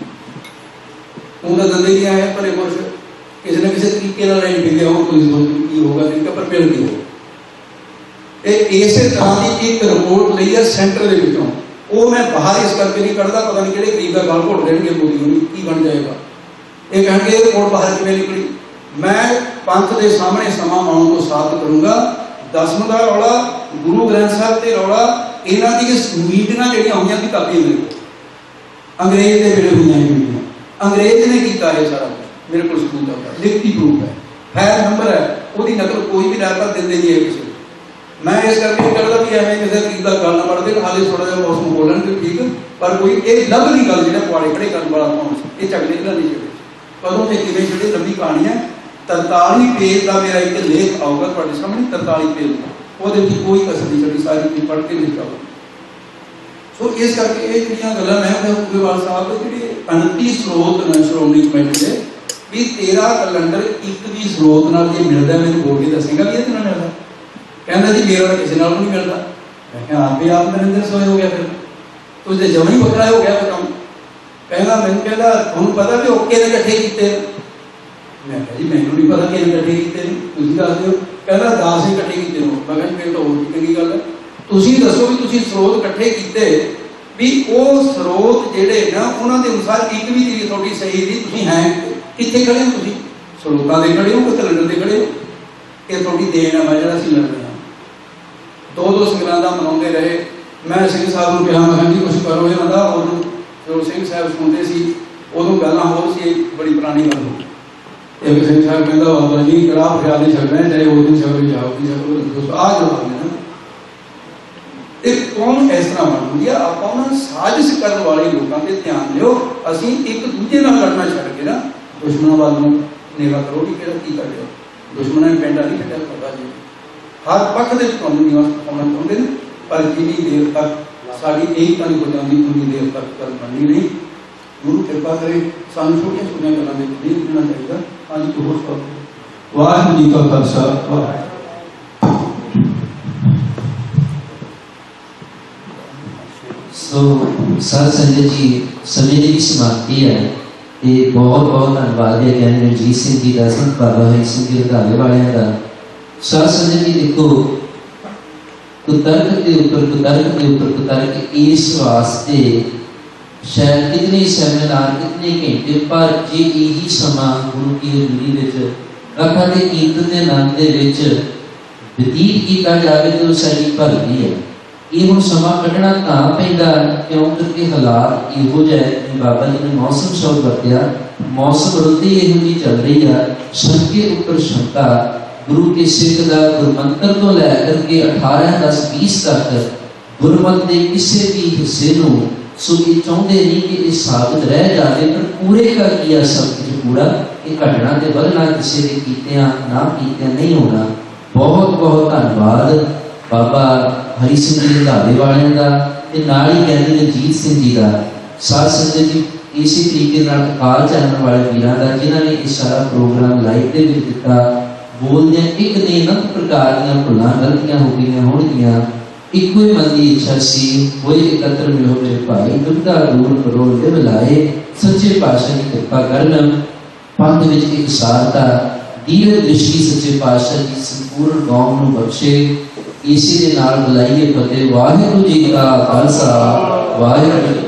ਉਹਦਾ ਦੰਦੇ ਨਹੀਂ ਆਇਆ ਭਲੇ ਪੁਰਸ਼, ਕਿਸੇ ਨਾ ਕਿਸੇ ਤਰੀਕੇ ਨਾਲ ਲੈਣ ਪੈਂਦੇ ਹੋ, ਕੋਈ ਕੀ ਹੋਗਾ ਤਰੀਕਾ, ਪਰ ਮਿਲ ਨਹੀਂ ਹੋ। ਇਹ ਇਸੇ ਤਰ੍ਹਾਂ ਦੀ ਇੱਕ ਰਿਪੋਰਟ ਲਈ ਹੈ ਸੈਂਟਰ ਦੇ ਵਿੱਚੋਂ। ਉਹ ਮੈਂ ਬਾਹਰ ਇਸ ਕਰਕੇ ਨਹੀਂ ਕੱਢਦਾ, ਪਤਾ ਨਹੀਂ ਕਿਹੜੇ ਗਰੀਬ ਦਾ ਗਲ ਘੋਟ ਦੇਣਗੇ ਮੋਦੀ ਨੂੰ, ਕੀ ਬਣ ਜਾਏਗਾ। ਇਹ ਕਹਿਣਗੇ ਇਹ ਰਿਪੋਰਟ ਬਾਹਰ ਕਿਵੇਂ ਨਿਕਲੀ। ਮੈਂ ਪੰਥ ਦੇ ਸਾਹਮਣੇ ਸਮਾਂ ਆਉਣ ਤੋਂ ਸਾਬਤ ਕਰੂੰਗਾ। ਦਸਮ ਦਾ ਰੌਲਾ, ਗੁਰੂ ਗ੍ਰੰਥ ਸਾਹਿਬ ਤੇ ਰੌਲਾ, ਇਹਨਾਂ ਦੀ ਮੀਟਿੰਗਾਂ ਜਿਹੜੀਆਂ ਹੋਈਆਂ ਵੀ ਕਾਪੀ ਮੇਰੇ ਕੋਲ, ਅੰਗਰੇਜ਼ ਦੇ ਵੇਲੇ ਹੋਈਆਂ ਮੀਟਿੰਗਾਂ, ਅੰਗਰੇਜ਼ ਨੇ ਕੀਤਾ ਇਹ ਸਾਰਾ ਮੇਰੇ ਕੋਲ ਸਬੂਤ ਹੈ, ਲਿਖਤੀ ਪ੍ਰੂਫ ਹੈ, ਫਾਈਲ ਨੰਬਰ ਹੈ, ਉਹਦੀ ਨਕਲ ਕੋਈ ਵੀ ਲੈਪਰ ਦਿੰਦੇ ਨਹੀਂ ਹੈ ਕਿਸੇ ਨੂੰ। ਮੈਂ ਇਸ ਕਰਕੇ ਨਹੀਂ ਕਰਦਾ ਵੀ ਐਵੇਂ ਕਿਸੇ ਗਰੀਬ ਦਾ ਗੱਲ ਨਾ ਪੜਦੇ, ਹਾਲੇ ਥੋੜਾ ਜਿਹਾ ਮੌਸਮ ਬੋਲਣ ਤੇ ਠੀਕ, ਪਰ ਕੋਈ ਇਹ ਲੱਭਦੀ ਗੱਲ ਜਿਹੜਾ ਪੁਆੜੇ ਖੜੇ ਕਰਨ ਵਾਲਾ ਕੌਣ ਸੀ, ਇਹ ਝਗੜੇ ਜਿਹੜਾ ਨਹੀਂ ਛੱਡੇ ਕਦੋਂ ਤੇ ਕਿਵੇਂ ਛੱਡੇ। ਲੰਬੀ ਕਹਾਣੀ ਹੈ। 43 ਪੇਜ ਦਾ ਮੇਰਾ ਇੱਕ ਲੇਖ ਆਊਗਾ ਤੁਹਾਡੇ ਸਾਹਮਣੇ, 43 ਪੇਜ ਦਾ, ਉਹਦੇ ਵਿੱਚ ਕੋਈ ਕਸਰ ਨਹੀਂ ਛੱਡੀ, ਸਾਰੀ ਚੀਜ਼ ਪੜ੍ਹ ਕੇ ਲਿਖਿਆ ਹੋਊਗਾ। ਸੋ ਇਸ ਕਰਕੇ ਇਹ ਜਿਹੜੀਆਂ ਗੱਲਾਂ ਮੈਂ ਉਗੇਵਾਲ ਸਾਹਿਬ ਦੇ ਜਿਹੜੇ 29 ਸਰੋਤ ਨੇ ਸ਼੍ਰੋਮਣੀ ਕਮੇਟੀ ਦੇ, ਵੀ ਤੇਰਾ ਕੈਲੰਡਰ ਇੱਕ ਵੀ ਸਰੋਤ ਨਾਲ ਜੇ ਮਿਲਦਾ ਮੈਨੂੰ ਬੋਲ ਕੇ ਦੱਸੇਗਾ ਵੀ ਇਹਦੇ ਨਾਲ ਮਿਲਦਾ। ਕਹਿੰਦਾ ਜੀ ਮੇਰਾ ਕਿਸੇ ਨਾਲ ਨਹੀਂ ਮਿਲਦਾ। ਮੈਂ ਕਿਹਾ ਆਪੇ ਆਪ ਨਰਿੰਦਰ ਸੋਏ ਹੋ ਗਿਆ, ਫਿਰ ਤੁਸੀਂ ਤੇ ਜਮਾਂ ਹੀ ਵੱਖਰਾ ਹੋ ਗਿਆ ਕੰਮ। ਕਹਿੰਦਾ ਮੈਨੂੰ, ਕਹਿੰਦਾ ਤੁਹਾਨੂੰ ਪਤਾ ਵੀ ਓਕੇ ਨੇ ਇਕੱਠੇ ਕੀਤੇ। ਮੈਂ ਕਿਹਾ ਜੀ ਮੈਨੂੰ ਨਹੀਂ ਪਤਾ ਕਿਹਨੇ ਇਕੱਠੇ ਕੀਤੇ ਨੇ, ਤੁਸੀਂ ਦੱਸ ਦਿਓ। ਕਹਿੰਦਾ 10 ਹੀ ਇਕੱਠੇ ਕੀਤੇ ਹੋ। ਮੈਂ ਕਿਹਾ ਫਿਰ ਤਾਂ ਹੋਰ ਵੀ ਚੰਗੀ ਗੱਲ ਹੈ, ਤੁਸੀਂ ਦੱਸੋ ਵੀ ਤੁਸੀਂ ਸਰੋਤ ਇਕੱਠੇ ਕੀਤੇ, ਵੀ ਉਹ ਸਰੋਤ ਜਿਹੜੇ ਨਾ ਉਹਨਾਂ ਦੇ ਅਨੁਸਾਰ ਇੱਕ ਵੀ ਚੀਜ਼ ਤੁਹਾਡੀ ਸਹੀ ਦੀ, ਤੁਸੀਂ ਹੈ ਕਿੱਥੇ ਖੜੇ ਹੋ, ਤੁਸੀਂ ਸਰੋਤਾਂ ਦੇ ਖੜੇ ਹੋ ਕਿ ਕੈਲੰਡਰ ਦੇ ਖੜੇ ਹੋ। ਇਹ ਤੁਹਾਡੀ ਦੇਣ ਹੈ, ਮੈਂ ਜਿਹੜਾ ਅਸੀਂ ਲੜ ਰਹੇ ਹਾਂ। 2 ਸੰਗਰਾਂਦਾਂ ਮਨਾਉਂਦੇ ਰਹੇ। ਮੈਂ ਸਿੰਘ ਸਾਹਿਬ ਨੂੰ ਕਿਹਾ, ਮੈਂ ਕਿਹਾ ਜੀ ਕੁਛ ਕਰੋ ਇਹਨਾਂ ਦਾ। ਉਦੋਂ ਜੋ ਸਿੰਘ ਸਾਹਿਬ ਸੁਣਦੇ ਸੀ ਉਦੋਂ ਗੱਲਾਂ ਹੋਰ ਸੀ, ਬੜੀ ਪੁਰਾਣੀ ਗੱਲ ਹੋ। ਇੱਕ ਸਿੰਘ ਸਾਹਿਬ ਕਹਿੰਦਾ ਬਾਬਾ ਜੀ ਕੜਾਹ ਫਰਿਆਦ ਨਹੀਂ ਛੱਡ ਰਹੇ, ਚਾਹੇ ਉਹ ਦਿਨ ਛੱਡ ਜਾਓ ਕੀ ਛੱਡੋ, ਆਹ ਜਵਾਬ ਨੇ ਨਾ। ਇਹ ਕੌਮ ਇਸ ਤਰ੍ਹਾਂ ਬਣਦੀ ਆ। ਆਪਾਂ ਉਹਨਾਂ ਸਾਜ਼ਿਸ਼ ਕਰਨ ਵਾਲੇ ਲੋਕਾਂ ਤੇ ਧਿਆਨ ਦਿਓ। ਅਸੀਂ ਇੱਕ ਦੂਜੇ ਨਾਲ ਲੜਨਾ ਛੱਡ ਕੇ ਨਾ ਦੁਸ਼ਮਣਾਂ ਵੱਲ ਨੂੰ ਨਿਗਾਹ ਕਰੋ ਕਿ ਕਿਹੜਾ ਕੀ ਕਰ ਰਿਹਾ। ਦੁਸ਼ਮਣਾਂ ਨੇ ਪਿੰਡਾ ਨਹੀਂ ਕੱਢਿਆ ਪਤਾ ਜੀ, ਹਰ ਪੱਖ ਦੇ ਤੁਹਾਨੂੰ ਨਿਵਾਸ ਪਾਉਣਾ ਚਾਹੁੰਦੇ ਨੇ, ਪਰ ਜਿੰਨੀ ਦੇਰ ਤੱਕ ਸਾਡੀ ਏਕਤਾ ਨਹੀਂ ਹੋ ਜਾਂਦੀ ਉਨੀ ਦੇਰ ਤੱਕ ਗੱਲ ਬਣਨੀ ਨਹੀਂ। ਗੁਰੂ ਕਿਰਪਾ ਕਰੇ ਸਾਨੂੰ ਛੋਟੀਆਂ ਛੋਟੀਆਂ ਗੱਲਾਂ ਦੇ ਨਹੀਂ ਰਹਿਣਾ ਚਾਹੀਦਾ। ਅੱਜ ਤੋਂ ਹੋਰ ਸਭ ਵਾਹਿਗੁਰੂ ਜੀ ਕਾ ਖਾਲਸਾ ਵਾਹਿਗੁਰੂ। ਸੋ ਸਾਧ ਸੰਗਤ ਜੀ, ਸਮੇਂ ਦੀ ਸਮਾਪਤੀ ਹੈ ਤੇ ਬਹੁਤ ਬਹੁਤ ਧੰਨਵਾਦ ਹੈ ਗਿਆਨੀ ਰਣਜੀਤ ਸਿੰਘ ਜੀ ਦਾ, ਸੰਤ ਬਾਬਾ ਹਰੀ ਸਿੰਘ ਜੀ ਰੰਧਾਵੇ ਵਾਲਿਆਂ ਦਾ। ਸਾਧ ਸੰਗਤ ਜੀ ਦੇਖੋ, ਕੁਤਰਕ ਦੇ ਉੱਪਰ ਕੁਤਰਕ ਦੇ ਉੱਪਰ ਕੁਤਰਕ, ਇਸ ਵਾਸਤੇ ਸ਼ਾਇਦ ਕਿਤਨੇ ਸੈਮੀਨਾਰ, ਕਿਤਨੇ ਘੰਟੇ, ਪਰ ਜੇ ਇਹੀ ਸਮਾਂ ਗੁਰੂ ਕੀ ਹਜ਼ੂਰੀ ਵਿੱਚ ਕਥਾ ਦੇ ਕੀਰਤਨ ਦੇ ਆਨੰਦ ਦੇ ਵਿੱਚ ਬਤੀਤ ਕੀਤਾ ਜਾਵੇ ਤਾਂ ਉਹ ਸਾਡੀ ਭਗਤੀ ਹੈ। ਇਹ ਹੁਣ ਸਮਾਂ ਕੱਢਣਾ ਤਾਂ ਪੈਂਦਾ ਕਿਉਂਕਿ ਹਾਲਾਤ ਇਹੋ ਜਿਹੇ ਕਿ ਬਾਬਾ ਜੀ ਨੇ ਮੌਸਮ ਸ਼ਬਦ ਵਰਤਿਆ, ਮੌਸਮ ਰੁੱਤ ਹੀ ਇਹੋ ਜਿਹੀ ਚੱਲ ਰਹੀ ਆ। ਸ਼ੰਕੇ ਉੱਪਰ ਸ਼ੰਕਾ, ਗੁਰੂ ਕੇ ਸਿੱਖ ਦਾ ਗੁਰਮੰਤਰ ਤੋਂ ਲੈ ਕਰਕੇ 18-10-20 ਤੱਕ ਗੁਰਮਤਿ ਦੇ ਕਿਸੇ ਵੀ ਹਿੱਸੇ ਨੂੰ ਸੋ ਇਹ ਚਾਹੁੰਦੇ ਨਹੀਂ ਕਿ ਇਹ ਸਾਬਤ ਰਹਿ ਜਾਵੇ, ਪਰ ਪੂਰੇ ਕਰ ਕੀਆ ਸਭ ਕੁਝ ਪੂਰਾ। ਇਹ ਘਟਨਾ ਤੇ ਵਧਣਾ ਕਿਸੇ ਦੇ ਕੀਤਿਆਂ ਨਾ ਕੀਤਿਆਂ ਨਹੀਂ ਹੋਣਾ। ਬਹੁਤ ਬਹੁਤ ਧੰਨਵਾਦ ਬਾਬਾ ਹਰੀ ਸਿੰਘ ਜੀ ਰੰਧਾਵੇ ਵਾਲਿਆਂ ਦਾ ਤੇ ਨਾਲ ਹੀ ਗਿਆਨੀ ਰਣਜੀਤ ਸਿੰਘ ਜੀ ਦਾ। ਸਾਧ ਸੰਗਤ ਜੀ, ਇਸੇ ਤਰੀਕੇ ਨਾਲ ਅਕਾਲ ਚੈਨਲ ਵਾਲੇ ਵੀਰਾਂ ਦਾ ਜਿਨ੍ਹਾਂ ਨੇ ਇਹ ਸਾਰਾ ਪ੍ਰੋਗਰਾਮ ਲਾਈਵ ਦੇ ਵਿੱਚ ਦਿੱਤਾ। ਬੋਲਦਿਆਂ ਇੱਕ ਨੇ ਅਨੰਤ ਪ੍ਰਕਾਰ ਦੀਆਂ ਭੁੱਲਾਂ ਗਲਤੀਆਂ ਹੋ ਗਈਆਂ ਹੋਣਗੀਆਂ, ਇੱਕੋ ਹੀ ਮਨ ਦੀ ਇੱਛਾ ਸੀ, ਹੋਏ ਇਕੱਤਰ ਮਿਲੋ ਮੇਰੇ ਭਾਈ, ਦੁਬਦਾ ਦੂਰ ਕਰੋ ਲਿਵ ਲਾਏ, ਸੱਚੇ ਪਾਤਸ਼ਾਹ ਦੀ ਕਿਰਪਾ ਕਰਨ। ਪੰਥ ਵਿੱਚ ਇੱਕ ਸਾਰਤਾ ਦੀਰਘ ਦ੍ਰਿਸ਼ਟੀ ਸੱਚੇ ਪਾਤਸ਼ਾਹ ਦੀ ਸੰਪੂਰਨ ਕੌਮ ਨੂੰ ਬਖਸ਼ੇ। ਇਸੇ ਦੇ ਨਾਲ ਬੁਲਾਈਏ ਫਤਿਹ। ਵਾਹਿਗੁਰੂ ਜੀ ਕਾ ਖਾਲਸਾ, ਵਾਹਿਗੁਰੂ ਜੀ